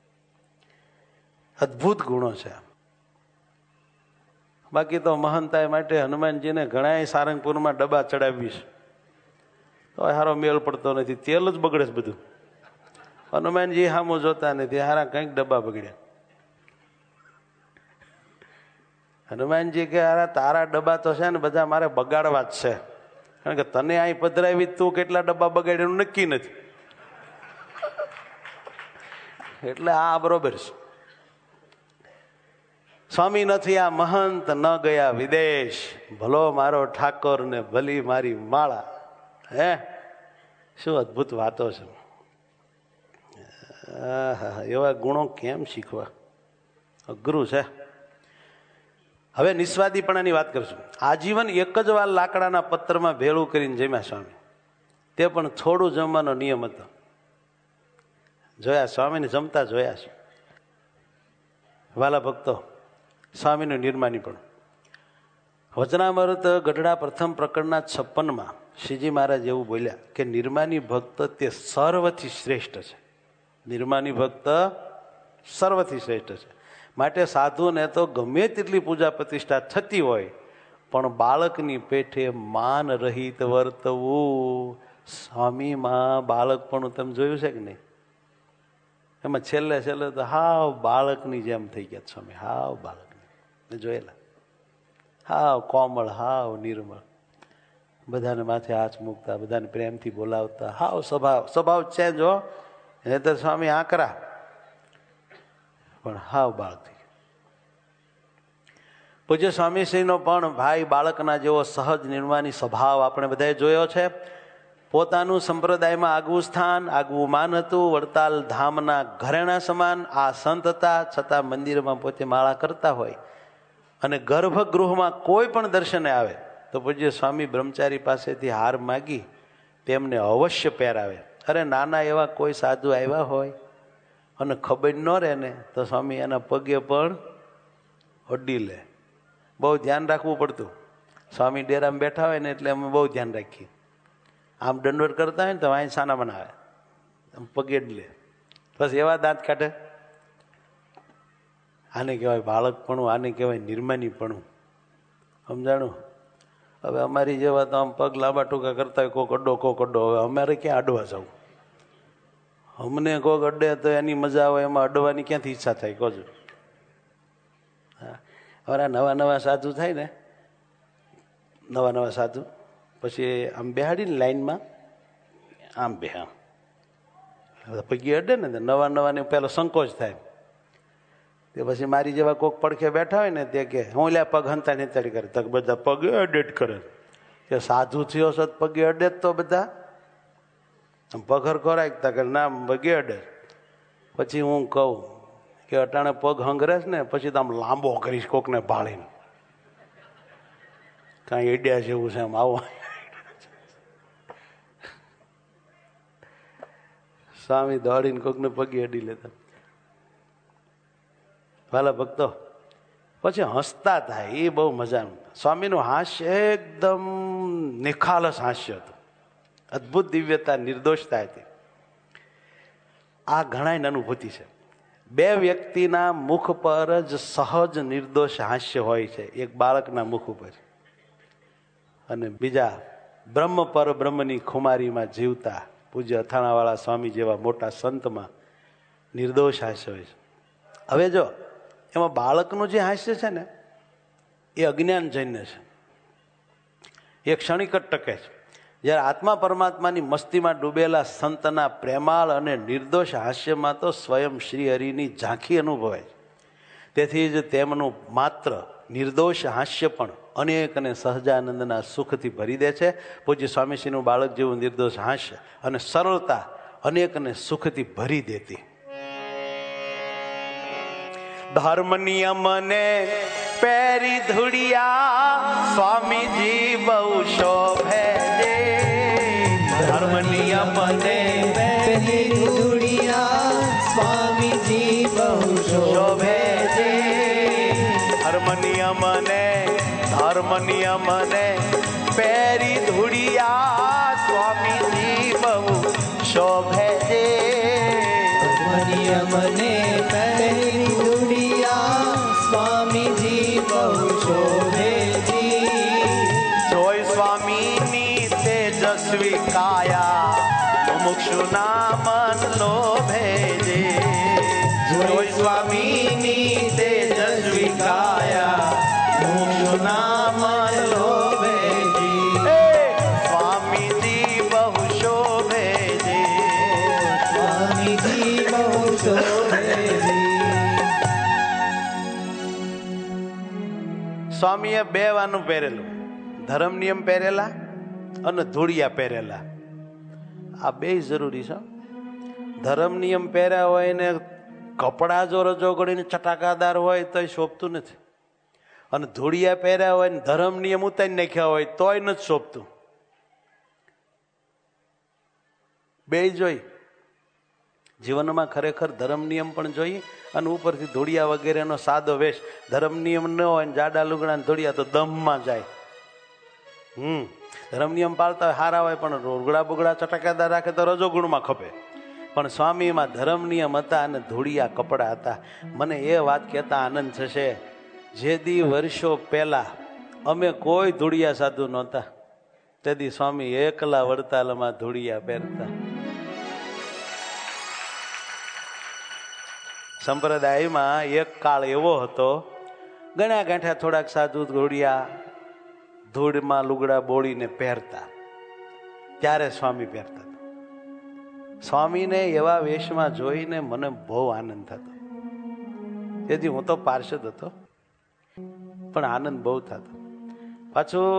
અદ્ભુત ગુણો છે. બાકી તો મહાનતા માટે હનુમાનજીને ઘણા સારંગપુરમાં ડબ્બા ચડાવી છે, તો હારો મેળ પડતો નથી. તેલ જ બગડે છે બધું. હનુમાનજી સામું જોતા નથી, હારા કંઈક ડબ્બા બગડ્યા. હનુમાનજી કે હારા તારા ડબ્બા તો છે ને બધા મારે બગાડવા જ છે, કારણ કે તને અહીં પધરાવી તું કેટલા ડબ્બા બગાડે એનું નક્કી નથી. એટલે આ બરોબર છે. સ્વામી નથી આ મહંત ન ગયા વિદેશ, ભલો મારો ઠાકોર ને ભલી મારી માળા. હે શું અદ્ભુત વાતો છે. એવા ગુણો કેમ શીખવા, અઘરું છે. હવે નિસ્વાદીપણાની વાત કરશું. આજીવન એક જ વાર લાકડાના પત્રમાં ભેળું કરીને જમ્યા સ્વામી, તે પણ થોડું જમવાનો નિયમ હતો. જોયા સ્વામીને જમતા જોયા છે. વાલા ભક્તો, સ્વામીનું નિર્માની પણ વચનામૃત ગઢડા પ્રથમ પ્રકરણના 56માં શ્રીજી મહારાજ એવું બોલ્યા કે નિર્માની ભક્ત તે સર્વથી શ્રેષ્ઠ છે. નિર્માની ભક્ત સર્વથી શ્રેષ્ઠ છે. માટે સાધુને તો ગમે તેટલી પૂજા પ્રતિષ્ઠા થતી હોય, પણ બાળકની પેઠે માન રહિત વર્તવું. સ્વામીમાં બાળકપણું તમે જોયું છે કે નહીં? એમાં છેલ્લે તો હાવ બાળકની જેમ થઈ ગયા સ્વામી, હાવ બાળકની જોયેલા, હાવ કોમળ, હાવ નિર્મળ, બધાને માથે હાથ મૂકતા, બધાને પ્રેમથી બોલાવતા, હાવ સ્વભાવ ચેન્જ હો. એને તો સ્વામી આકરા, પણ હાવ બાળક થઈ ગયા. પૂજ્ય સ્વામીશ્રીનો પણ ભાઈ બાળકના જેવો સહજ નિર્માની સ્વભાવ આપણે બધાએ જોયો છે. પોતાનું સંપ્રદાયમાં આગવું સ્થાન, આગવું માન હતું. વડતાલ ધામના ઘરેણા સમાન આ સંત હતા, છતાં મંદિરમાં પોતે માળા કરતા હોય અને ગર્ભગૃહમાં કોઈ પણ દર્શને આવે તો પૂજ્ય સ્વામી બ્રહ્મચારી પાસેથી હાર માગી તેમને અવશ્ય પહેરાવે. અરે નાના એવા કોઈ સાધુ આવ્યા હોય અને ખબર ન રહે ને તો સ્વામી એના પગે પણ અડી લે. બહુ ધ્યાન રાખવું પડતું. સ્વામી ડેરામાં બેઠા હોય ને એટલે અમે બહુ ધ્યાન રાખીએ. આમ દંડવટ કરતા હોય ને તો અહીં સાના બનાવે, પગે જ લે, બસ એવા દાંત કાઢે. આને કહેવાય બાળકપણું, આને કહેવાય નિર્માનીપણું. સમજાણું? હવે અમારી જેવા તો આમ પગ લાંબા ટૂંકા કરતા હોય, કોક અડ્ડો કોક અડ્ડો. હવે અમારે ક્યાં અડવા જવું? અમને કોક અડ્ડે તો એની મજા આવે, એમાં અડવાની ક્યાંથી ઈચ્છા થાય કહો? હા, હવે નવા સાધુ થાય ને, નવા સાધુ પછી આમ બેહાડીને લાઈનમાં આમ બે આમ પગી અડે ને નવા પેલો સંકોચ થાય. તે પછી મારી જેવા કોક પડખે બેઠા હોય ને તે કે હું લ્યા પગ હંતાડી હંતાડી કરે, તો બધા પગે અડે જ કરે. કે સાધુ થયો છો પગે અડે જ તો બધા પગર ખોરાકતા કે ના પગે અડે. પછી હું કહું કે અટાણે પગ હંગરેશ ને પછી તો આમ લાંબો કરીશ કોકને ભાળીને, કાંઈ અડ્યા જેવું છે આમ આવો. સ્વામી દોડીને કોકને પગે અડી લેતા. વાલા ભક્તો, પછી હસતા થાય, એ બહુ મજાનું. સ્વામીનું હાસ્ય એકદમ નિખાલસ હાસ્ય હતું, અદ્ભુત દિવ્યતા, નિર્દોષતા હતી. આ ઘણાય અનુભૂતિ છે. બે વ્યક્તિના મુખ પર જ સહજ નિર્દોષ હાસ્ય હોય છે, એક બાળકના મુખ ઉપર અને બીજા બ્રહ્મ પર બ્રહ્મની ખુમારીમાં જીવતા પૂજ્ય અથાણાવાળા સ્વામી જેવા મોટા સંતમાં નિર્દોષ હાસ્ય હોય છે. હવે જો એમાં બાળકનું જે હાસ્ય છે ને એ અજ્ઞાનજન્ય છે, એ ક્ષણિક જ ટકે છે. જ્યારે આત્મા પરમાત્માની મસ્તીમાં ડૂબેલા સંતના પ્રેમાળ અને નિર્દોષ હાસ્યમાં તો સ્વયં શ્રી હરિની ઝાંખી અનુભવાય છે. તેથી જ તેમનું માત્ર નિર્દોષ હાસ્ય પણ અનેક અને સહજાનંદના સુખથી ભરી દે છે. પૂજ્ય સ્વામીશ્રીનું બાળક જેવું નિર્દોષ હાસ્ય અને સરળતા અનેકને સુખથી ભરી દેતી. ધર્મ નિયમને પેરી ધૂળિયા સ્વામીજી બહુ શોભે છે. ધર્મ નિયમને પેરી ધૂળિયા સ્વામીજી બહુ શોભે છે. ધર્મ નિયમને પેરી ધૂળિયા સ્વામીજી બહુ શોભે છે.
નિયમ ને પહેરી દુડિયા સ્વામીજી બહુ શોભેજી.
જોઈ સ્વામીની તેજસ્વી કાયા મુમુક્ષુના મન લોભેજે.
જોઈ સ્વામીની તેજસ્વી કાયા મુમુક્ષુના મન લોભેજી.
સ્વામીજી બહુ શોભેજે.
સ્વામીજી બહુ શોભેજી.
સ્વામીએ બે વાનું પહેરેલું, ધર્મ નિયમ પહેરેલા અને ધૂળિયા પહેરેલા. આ બે જરૂરી છે. ધર્મ નિયમ પહેર્યા હોય ને કપડા જો રજોગડીને ચટાકાદાર હોય તો શોભતું નથી, અને ધૂળિયા પહેર્યા હોય ને ધર્મ નિયમ ઉતારી નાખ્યા હોય તોય નથી શોભતું. બે જોઈ જીવનમાં ખરેખર ધર્મ નિયમ પણ જોઈએ, અને ઉપરથી ધૂળિયા વગેરેનો સાદો વેશ. ધર્મ નિયમ ન હોય ને જાડા લુગડા ને ધૂળિયા તો દમમાં જાય. ધર્મ નિયમ પાળતા હોય સારા હોય, પણ લુગડા બુગડા ચટાકેદાર રાખે તો રજોગુણમાં ખપે. પણ સ્વામીમાં ધર્મ નિયમ હતા અને ધૂળિયા કપડા હતા. મને એ વાત કહેતા આનંદ થશે, જે દી વર્ષો પહેલા અમે કોઈ ધૂળિયા સાધુ નહોતા, તે દી સ્વામી એકલા વડતાલમાં ધૂળિયા પહેરતા. સંપ્રદાયમાં એક કાળ એવો હતો, ગણ્યા ગાંઠ્યા થોડાક સાધુ ધૂળિયા ધૂળમાં લુગડા બોળીને પહેરતા, ત્યારે સ્વામી પહેરતા. સ્વામીને એવા વેશમાં જોઈને મને બહુ આનંદ થતો. તેથી હું તો પાર્ષદ હતો, પણ આનંદ બહુ થતો. પાછું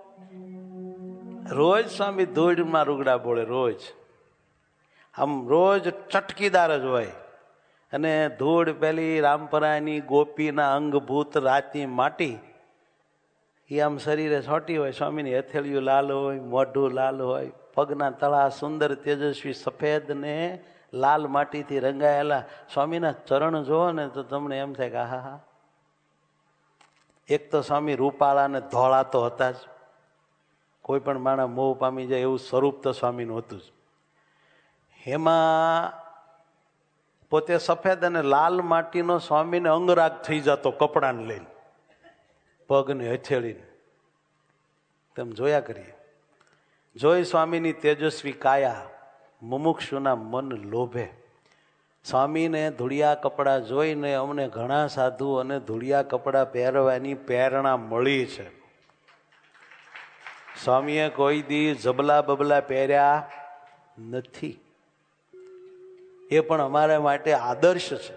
રોજ સ્વામી ધૂળમાં લુગડા બોળે, રોજ આમ રોજ ચટકીદાર જ હોય. અને ધૂળ પેલી રામપરાની ગોપીના અંગભૂત રાતી માટી એ આમ શરીરે છોટી હોય. સ્વામીની હથેળીઓ લાલ હોય, મોઢું લાલ હોય, પગના તળા સુંદર તેજસ્વી સફેદ ને લાલ માટીથી રંગાયેલા. સ્વામીના ચરણ જોવો ને તો તમને એમ થાય કે હા હા. એક તો સ્વામી રૂપાળા ને ધોળા તો હતા જ, કોઈ પણ માણસ મોહ પામી જાય એવું સ્વરૂપ તો સ્વામીનું હતું જ. એમાં પોતે સફેદ અને લાલ માટીનો સ્વામીને અંગરાગ થઈ જતો કપડાને લઈને, પગને હથેળીને. તેમ જોયા કરીએ. જોઈ સ્વામીની તેજસ્વી કાયા મુમુક્ષુના મન લોભે. સ્વામીને ધૂળિયા કપડાં જોઈને અમને ઘણા સાધુ અને ધૂળિયા કપડાં પહેરવાની પ્રેરણા મળી છે. સ્વામીએ કોઈ દી જબલા બબલા પહેર્યા નથી. એ પણ અમારા માટે આદર્શ છે.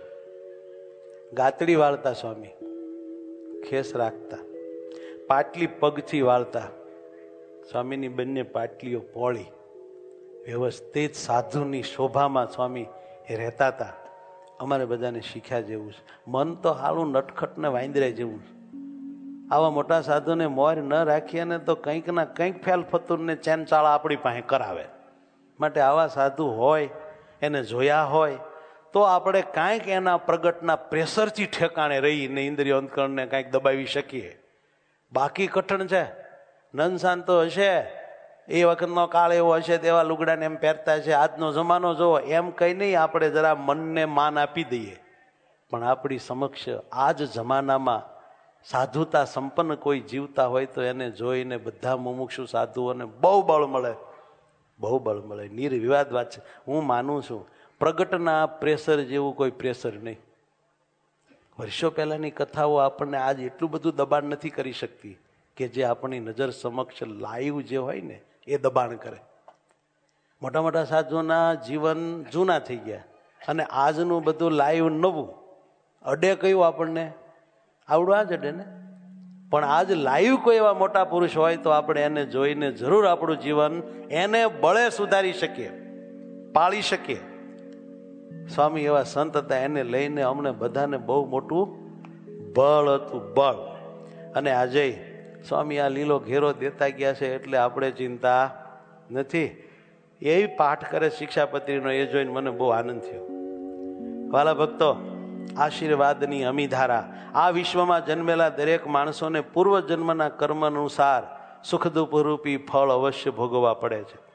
ગાતડી વાળતા સ્વામી, ખેસ રાખતા, પાટલી પગથી વાળતા. સ્વામીની બંને પાટલીઓ પોળી, વ્યવસ્થિત સાધુની શોભામાં સ્વામી એ રહેતા હતા. અમારે બધાને શીખ્યા જેવું છે. મન તો હાલું નટખટ ને વાંદરા જેવું છે. આવા મોટા સાધુને મોર ન રાખીએ ને તો કંઈક ના કંઈક ફેલ ફતુરને ચેન ચાળા આપણી પાસે કરાવે. માટે આવા સાધુ હોય, એને જોયા હોય તો આપણે કાંઈક એના પ્રગટના પ્રેશરથી ઠેકાણે રહીને ઇન્દ્રિય અંતકરણને કાંઈક દબાવી શકીએ. બાકી કઠણ છે. નંદસાન તો હશે, એ વખતનો કાળ એવો હશે, તેવા લુગડાને એમ પહેરતા છે. આજનો જમાનો જોવો એમ કંઈ નહીં, આપણે જરા મનને માન આપી દઈએ. પણ આપણી સમક્ષ આ જ જમાનામાં સાધુતા સંપન્ન કોઈ જીવતા હોય તો એને જોઈને બધા મુમુક્ષુ સાધુઓને બહુ બળ મળે, બહુ બળ મળે. નિર્વિવાદ વાત છે. હું માનું છું પ્રગટના પ્રેશર જેવું કોઈ પ્રેશર નહીં. વર્ષો પહેલાની કથાઓ આપણને આજ એટલું બધું દબાણ નથી કરી શકતી કે જે આપણી નજર સમક્ષ લાઈવ જે હોય ને એ દબાણ કરે. મોટા મોટા સાધુઓના જીવન જૂના થઈ ગયા અને આજનું બધું લાઈવ નવું. અડે કયું આપણને? આવડું આ જ અડે ને. પણ આજ લાઈવ કોઈ એવા મોટા પુરુષ હોય તો આપણે એને જોઈને જરૂર આપણું જીવન એને બળે સુધારી શકીએ, પાળી શકીએ. સ્વામી એવા સંત હતા, એને લઈને અમને બધાને બહુ મોટું બળ હતું, બળ. અને આજે સ્વામી આ લીલો ઘેરો દેતા ગયા છે એટલે આપણે ચિંતા નથી. એ પાઠ કરે શિક્ષાપત્રીનો, એ જોઈને મને બહુ આનંદ થયો. વાલા ભક્તો, આશીર્વાદની અમીધારા આ વિશ્વમાં જન્મેલા દરેક માણસોને પૂર્વજન્મના કર્મ અનુસાર સુખ દુઃખ રૂપી ફળ અવશ્ય ભોગવવા પડે છે.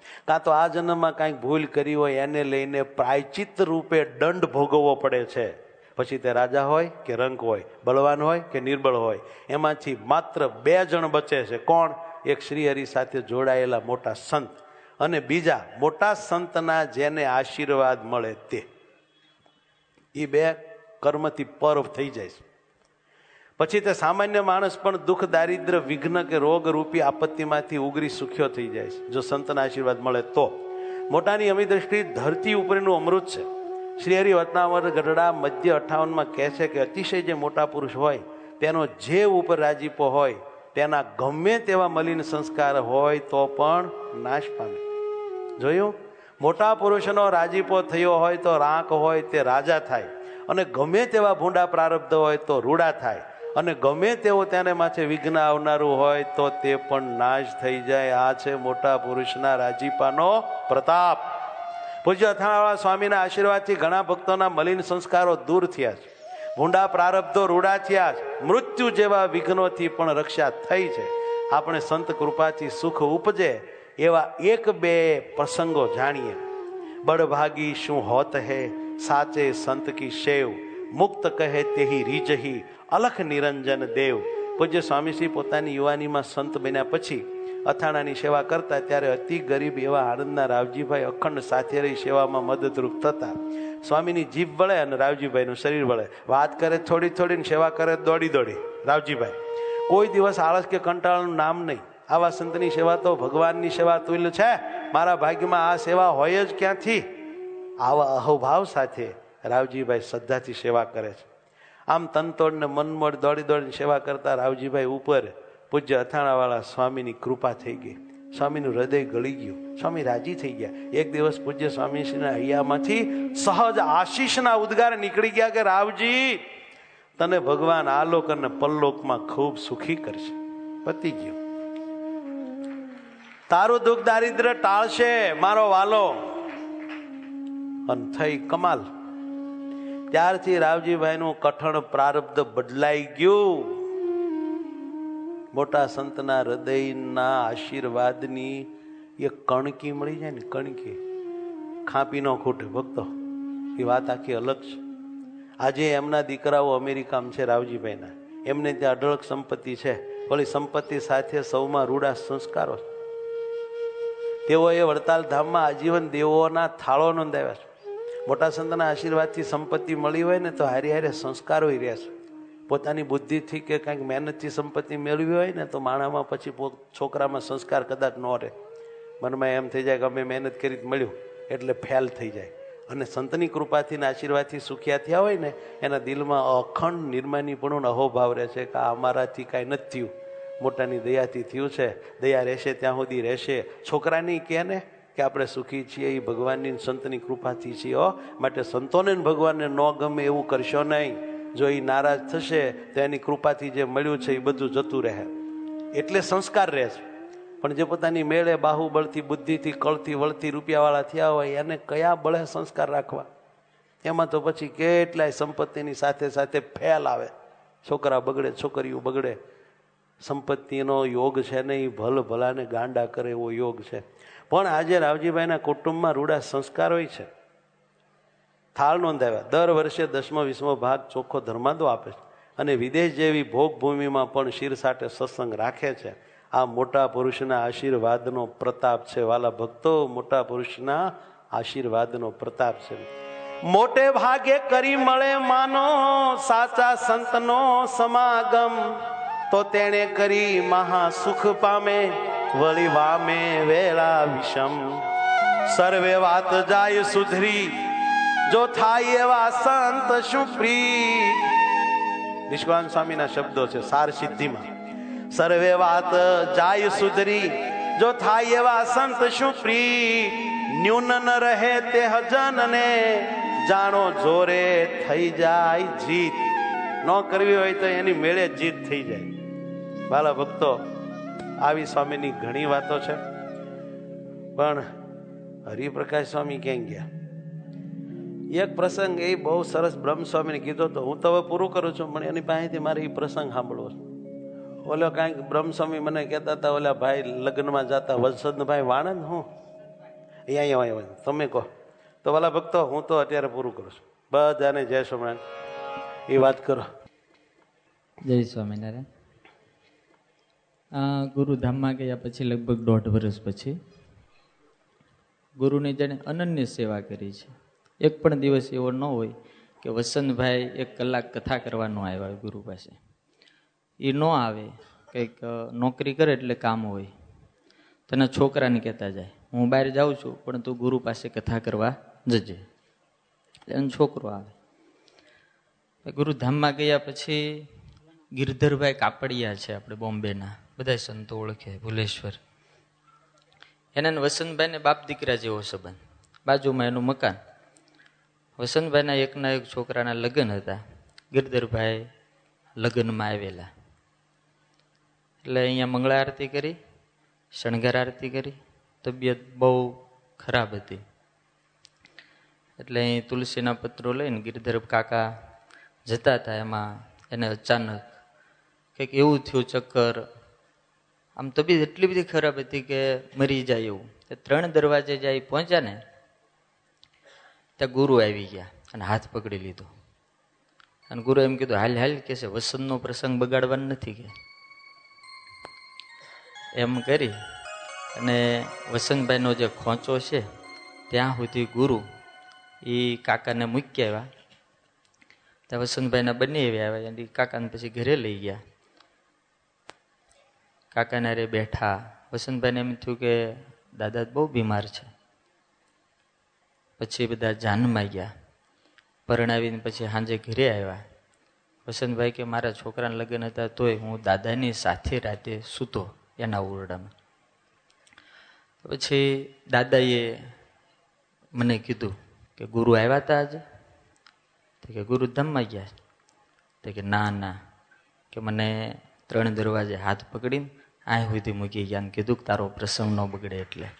કાં તો આ જન્મમાં કાંઈક ભૂલ કરી હોય એને લઈને પ્રાયચિત્ત રૂપે દંડ ભોગવવો પડે છે. પછી તે રાજા હોય કે રંક હોય, બળવાન હોય કે નિર્બળ હોય, એમાંથી માત્ર 2 જણ બચે છે. કોણ? એક શ્રીહરિ સાથે જોડાયેલા મોટા સંત અને બીજા મોટા સંતના જેને આશીર્વાદ મળે તે. એ 2 કર્મથી પર થઈ જાય છે. પછી તે સામાન્ય માણસ પણ દુઃખ, દારિદ્ર, વિઘ્ન કે રોગ રૂપી આપત્તિમાંથી ઉગરી સુખ્યો થઈ જાય છે જો સંતના આશીર્વાદ મળે તો. મોટાની અમી દ્રષ્ટિ ધરતી ઉપરનું અમૃત છે. શ્રીહરિ વતનાવર ગઢડા મધ્ય 58 કહે છે કે અતિશય જે મોટા પુરુષ હોય તેનો જે ઉપર રાજીપો હોય તેના ગમે તેવા મલિન સંસ્કાર હોય તો પણ નાશ પામે. જોયું? મોટા પુરુષનો રાજીપો થયો હોય તો રાંક હોય તે રાજા થાય, અને ગમે તેવા ભૂંડા પ્રારબ્ધ હોય તો રૂડા થાય, અને ગમે તેવો તેને માથે વિઘ્ન આવનારું હોય તો તે પણ નાશ થઈ જાય. આ છે મોટા પુરુષના રાજીપાનો પ્રતાપ. પૂજ્ય અથાણાવાળા સ્વામીના આશીર્વાદથી ઘણા ભક્તોના મલિન સંસ્કારો દૂર થયા છે, ભૂંડા પ્રારબ્ધો રૂડા થયા છે, મૃત્યુ જેવા વિઘ્નોથી પણ રક્ષા થઈ છે. આપણે સંત કૃપાથી સુખ ઉપજે એવા 1-2 પ્રસંગો જાણીએ. બળભાગી શું હોત હે, સાચે સંત કી શેવ, મુક્ત કહે તેહી રીજહી, અલખ નિરંજન દેવ. પૂજ્ય સ્વામીશ્રી પોતાની યુવાનીમાં સંત બન્યા પછી અથાણાની સેવા કરતા ત્યારે અતિ ગરીબ એવા આણંદના રાવજીભાઈ અખંડ સાથે રહી સેવામાં મદદરૂપ થતા. સ્વામીની જીભ વળે અને રાવજીભાઈનું શરીર વળે. વાત કરે થોડી થોડી, સેવા કરે દોડી દોડી. રાવજીભાઈ કોઈ દિવસ આળસ કે કંટાળાનું નામ નહીં. આવા સંતની સેવા તો ભગવાનની સેવા તુલ્ય છે. મારા ભાગ્યમાં આ સેવા હોય જ ક્યાંથી? આવા અહોભાવ સાથે રાવજીભાઈ શ્રદ્ધાથી સેવા કરે છે. આમ તનતોડ ને મનમોડ દોડી દોડીને સેવા કરતા રાવજીભાઈ ઉપર પૂજ્ય અથાણાવાળા સ્વામીની કૃપા થઈ ગઈ. સ્વામીનું હૃદય ગળી ગયું. સ્વામી રાજી થઈ ગયા. એક દિવસ પૂજ્ય સ્વામીશ્રીના હૈયામાંથી સહજ આશીષના ઉદ્ગાર નીકળી ગયા કે રાવજી, તને ભગવાન આલોક અને પરલોકમાં ખૂબ સુખી કરશે. પતી ગયું. તારું દુઃખ દારિદ્ર ટાળશે મારો વાલો. અને થઈ કમાલ. ત્યારથી રાવજીભાઈનું કઠણ પ્રારબ્ધ બદલાઈ ગયું. મોટા સંતના હૃદયના આશીર્વાદની એક કણકી મળી જાય ને, કણકી ખાંપી ન ખૂટે ભક્તો. એ વાત આખી અલગ છે. આજે એમના દીકરાઓ અમેરિકામાં છે રાવજીભાઈના. એમને ત્યાં અઢળક સંપત્તિ છે. ઓલી સંપત્તિ સાથે સૌમાં રૂડા સંસ્કારો છે. તેઓએ વડતાલ ધામમાં આજીવન દેવોના થાળો નોંધાવ્યા છે. મોટા સંતના આશીર્વાદથી સંપત્તિ મળી હોય ને તો હારે હારે સંસ્કારો રહ્યા છે. પોતાની બુદ્ધિથી કે કંઈક મહેનતથી સંપત્તિ મેળવી હોય ને તો માણામાં પછી છોકરામાં સંસ્કાર કદાચ ન રહે. મનમાં એમ થઈ જાય કે અમે મહેનત કરી મળ્યું એટલે ફેલ થઈ જાય. અને સંતની કૃપાથી આશીર્વાદથી સુખ્યા થયા હોય ને એના દિલમાં અખંડ નિર્માનીપણું અહોભાવ રહે છે કે અમારાથી કાંઈ નથી થયું, મોટાની દયાથી થયું છે. દયા રહેશે ત્યાં સુધી રહેશે. છોકરાની કહે ને કે આપણે સુખી છીએ એ ભગવાનની સંતની કૃપાથી છીએ. માટે સંતોને ભગવાનને ન ગમે એવું કરશો નહીં. જો એ નારાજ થશે તો એની કૃપાથી જે મળ્યું છે એ બધું જતું રહે. એટલે સંસ્કાર રહે છે. પણ જે પોતાની મેળે બાહુબળથી, બુદ્ધિથી, કળથી, વળથી રૂપિયાવાળા થયા હોય એને કયા બળે સંસ્કાર રાખવા? એમાં તો પછી કેટલાય સંપત્તિની સાથે સાથે ફેલ આવે. છોકરા બગડે, છોકરીઓ બગડે. સંપત્તિનો યોગ છે ને એ ભલ ભલાને ગાંડા કરે એવો યોગ છે. પણ આજે રાવજીભાઈના કુટુંબમાં રૂડા સંસ્કાર હોય છે. થાળ નોંધાવ્યા. દર વર્ષે 10મો-20મો ભાગ ચોખ્ખો ધર્માંદો આપે છે અને વિદેશ જેવી ભોગભૂમિમાં પણ શિરસાટે સત્સંગ રાખે છે. આ મોટા પુરુષના આશીર્વાદનો પ્રતાપ છે. વાલા ભક્તો, મોટા પુરુષના આશીર્વાદનો પ્રતાપ છે. મોટે ભાગે કરી મળે માનો સાચા સંતનો સમાગમ, તો તેણે કરી મહા સુખ પામે, વળી વામે વેળા વિષમ. સર્વે વાત જાય સુધરી, જો થાય એવા સંત શું પ્રી. નિષ્કાળાનંદ સ્વામીના શબ્દો છે સાર સિદ્ધિમાં. સર્વે વાત જાય સુધરી, જો થાય એવા સંત શું પ્રી. ન્યૂન ન રહે તે હજન ને, જાણો જોરે થઈ જાય જીત. ન કરવી હોય તો એની મેળે જીત થઈ જાય. વાલા ભક્તો, આવી સ્વામીની ઘણી વાતો છે. પણ હરિપ્રકાશ સ્વામી ક્યાં ગયા? એક પ્રસંગ એ બહુ સરસ બ્રહ્મ સ્વામીને કીધો તો હું તો હવે પૂરું કરું છું, પણ એની પાસેથી મારે એ પ્રસંગ સાંભળવો છે. ઓલો કાંઈક બ્રહ્મ સ્વામી મને કહેતા હતા, ઓલા ભાઈ લગ્નમાં જતા વસંતભાઈ વાણંદ, હું અહીંયા તમે કહો તો વાલા ભક્તો, હું તો અત્યારે પૂરું કરું છું. બધાને જય સ્વામિનારાયણ એ વાત કરો.
જય સ્વામિનારાયણ. ગુરુધામમાં ગયા પછી લગભગ 1.5 વર્ષ પછી ગુરુની જેણે અનન્ય સેવા કરી છે. એક પણ દિવસ એવો ન હોય કે વસંતભાઈ 1 કલાક કથા કરવાનું આવ્યા ગુરુ પાસે. એ ન આવે, કંઈક નોકરી કરે એટલે કામ હોય, તને છોકરાને કહેતા જાય હું બહાર જાઉં છું પણ તું ગુરુ પાસે કથા કરવા જજે. એનો છોકરો આવે. ગુરુધામમાં ગયા પછી ગિરધરભાઈ કાપડિયા છે, આપણે બોમ્બેના, બધા સંતો ઓળખે, ભુલેશ્વર. એને વસંતભાઈને બાપ દીકરા જેવો સંબંધ. બાજુમાં એનું મકાન. વસંતભાઈના એકના એક છોકરાના લગ્ન હતા. ગિરધરભાઈ લગ્નમાં આવેલા એટલે અહીંયા મંગળા આરતી કરી, શણગાર આરતી કરી. તબિયત બહુ ખરાબ હતી એટલે અહીં તુલસીના પત્રો લઈને ગિરધર કાકા જતા હતા. એમાં એને અચાનક કંઈક એવું થયું, ચક્કર, આમ તબિયત એટલી બધી ખરાબ હતી કે મરી જાય એવું. 3 દરવાજે જાય પહોંચ્યા ને ત્યાં ગુરુ આવી ગયા અને હાથ પકડી લીધો. અને ગુરુ એમ કીધું હાલ હાલ કે છે, વસંતનો પ્રસંગ બગાડવાનો નથી કે. એમ કરી અને વસંતભાઈનો જે ખોંચો છે ત્યાં સુધી ગુરુ એ કાકાને મૂકી આવ્યા. ત્યાં વસંતભાઈના બંને આવ્યા અને કાકાને પછી ઘરે લઈ ગયા. કાકાને રે બેઠા. વસંતભાઈને એમ થયું કે દાદા બહુ બીમાર છે. પછી બધા જાનમાં ગયા. પરણાવીને પછી સાંજે ઘરે આવ્યા. વસંતભાઈ કે મારા છોકરાના લગ્ન હતા તોય હું દાદાની સાથે રાતે સૂતો એના ઓરડામાં. પછી દાદાએ મને કીધું કે ગુરુ આવ્યા હતા આજે? તો કે ગુરુ ધામમાં ગયા. તો કે ના કે મને 3 દરવાજે હાથ પકડીને આ સુધી મૂકી ગયા અને કીધું કે તારો પ્રસંગ ન બગડે એટલે.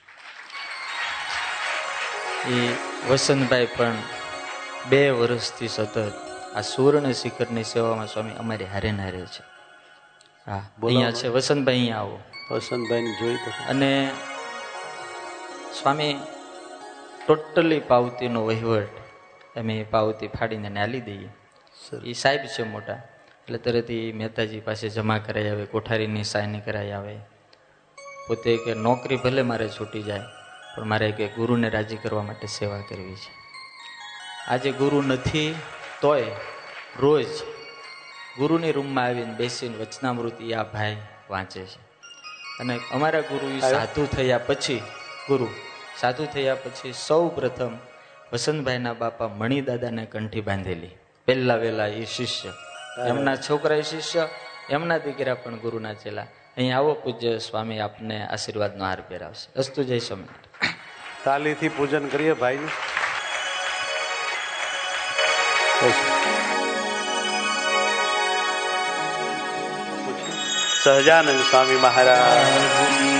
એ વસંતભાઈ પણ 2 વર્ષથી સતત આ સુવર્ણ શિખરની સેવામાં સ્વામી અમારી હારે ના રહે છે. હા, અહીંયા છે વસંતભાઈ, અહીંયા આવો.
વસંતભાઈને જોઈ તો.
અને સ્વામી ટોટલી પાવતીનો વહીવટ અમે પાવતી ફાડીને આલી દઈએ. એ સાહેબ છે મોટા, એટલે તરત એ મહેતાજી પાસે જમા કરાઈ આવે, કોઠારીની સાઈન કરાઈ આવે. પોતે કે નોકરી ભલે મારે છૂટી જાય પણ મારે કે ગુરુને રાજી કરવા માટે સેવા કરવી છે. આજે ગુરુ નથી તોય રોજ ગુરુની રૂમમાં આવીને બેસીને વચનામૃત આ ભાઈ વાંચે છે. અને અમારા ગુરુ સાધુ થયા પછી, ગુરુ સાધુ થયા પછી સૌ પ્રથમ વસંતભાઈના બાપા મણિદાદાને કંઠી બાંધેલી. પહેલા વહેલા એ શિષ્ય, એમના છોકરા શિષ્ય, એમના દીકરા પણ ગુરુના ચેલા. અહીં આવો પૂજ્ય સ્વામી આપને આશીર્વાદનો હાર પહેરાવશે. અસ્તુ જય સ્વામિનારાયણ.
તાલીથી પૂજન કરીએ ભાઈનું. સહજાનંદ સ્વામી મહારાજ.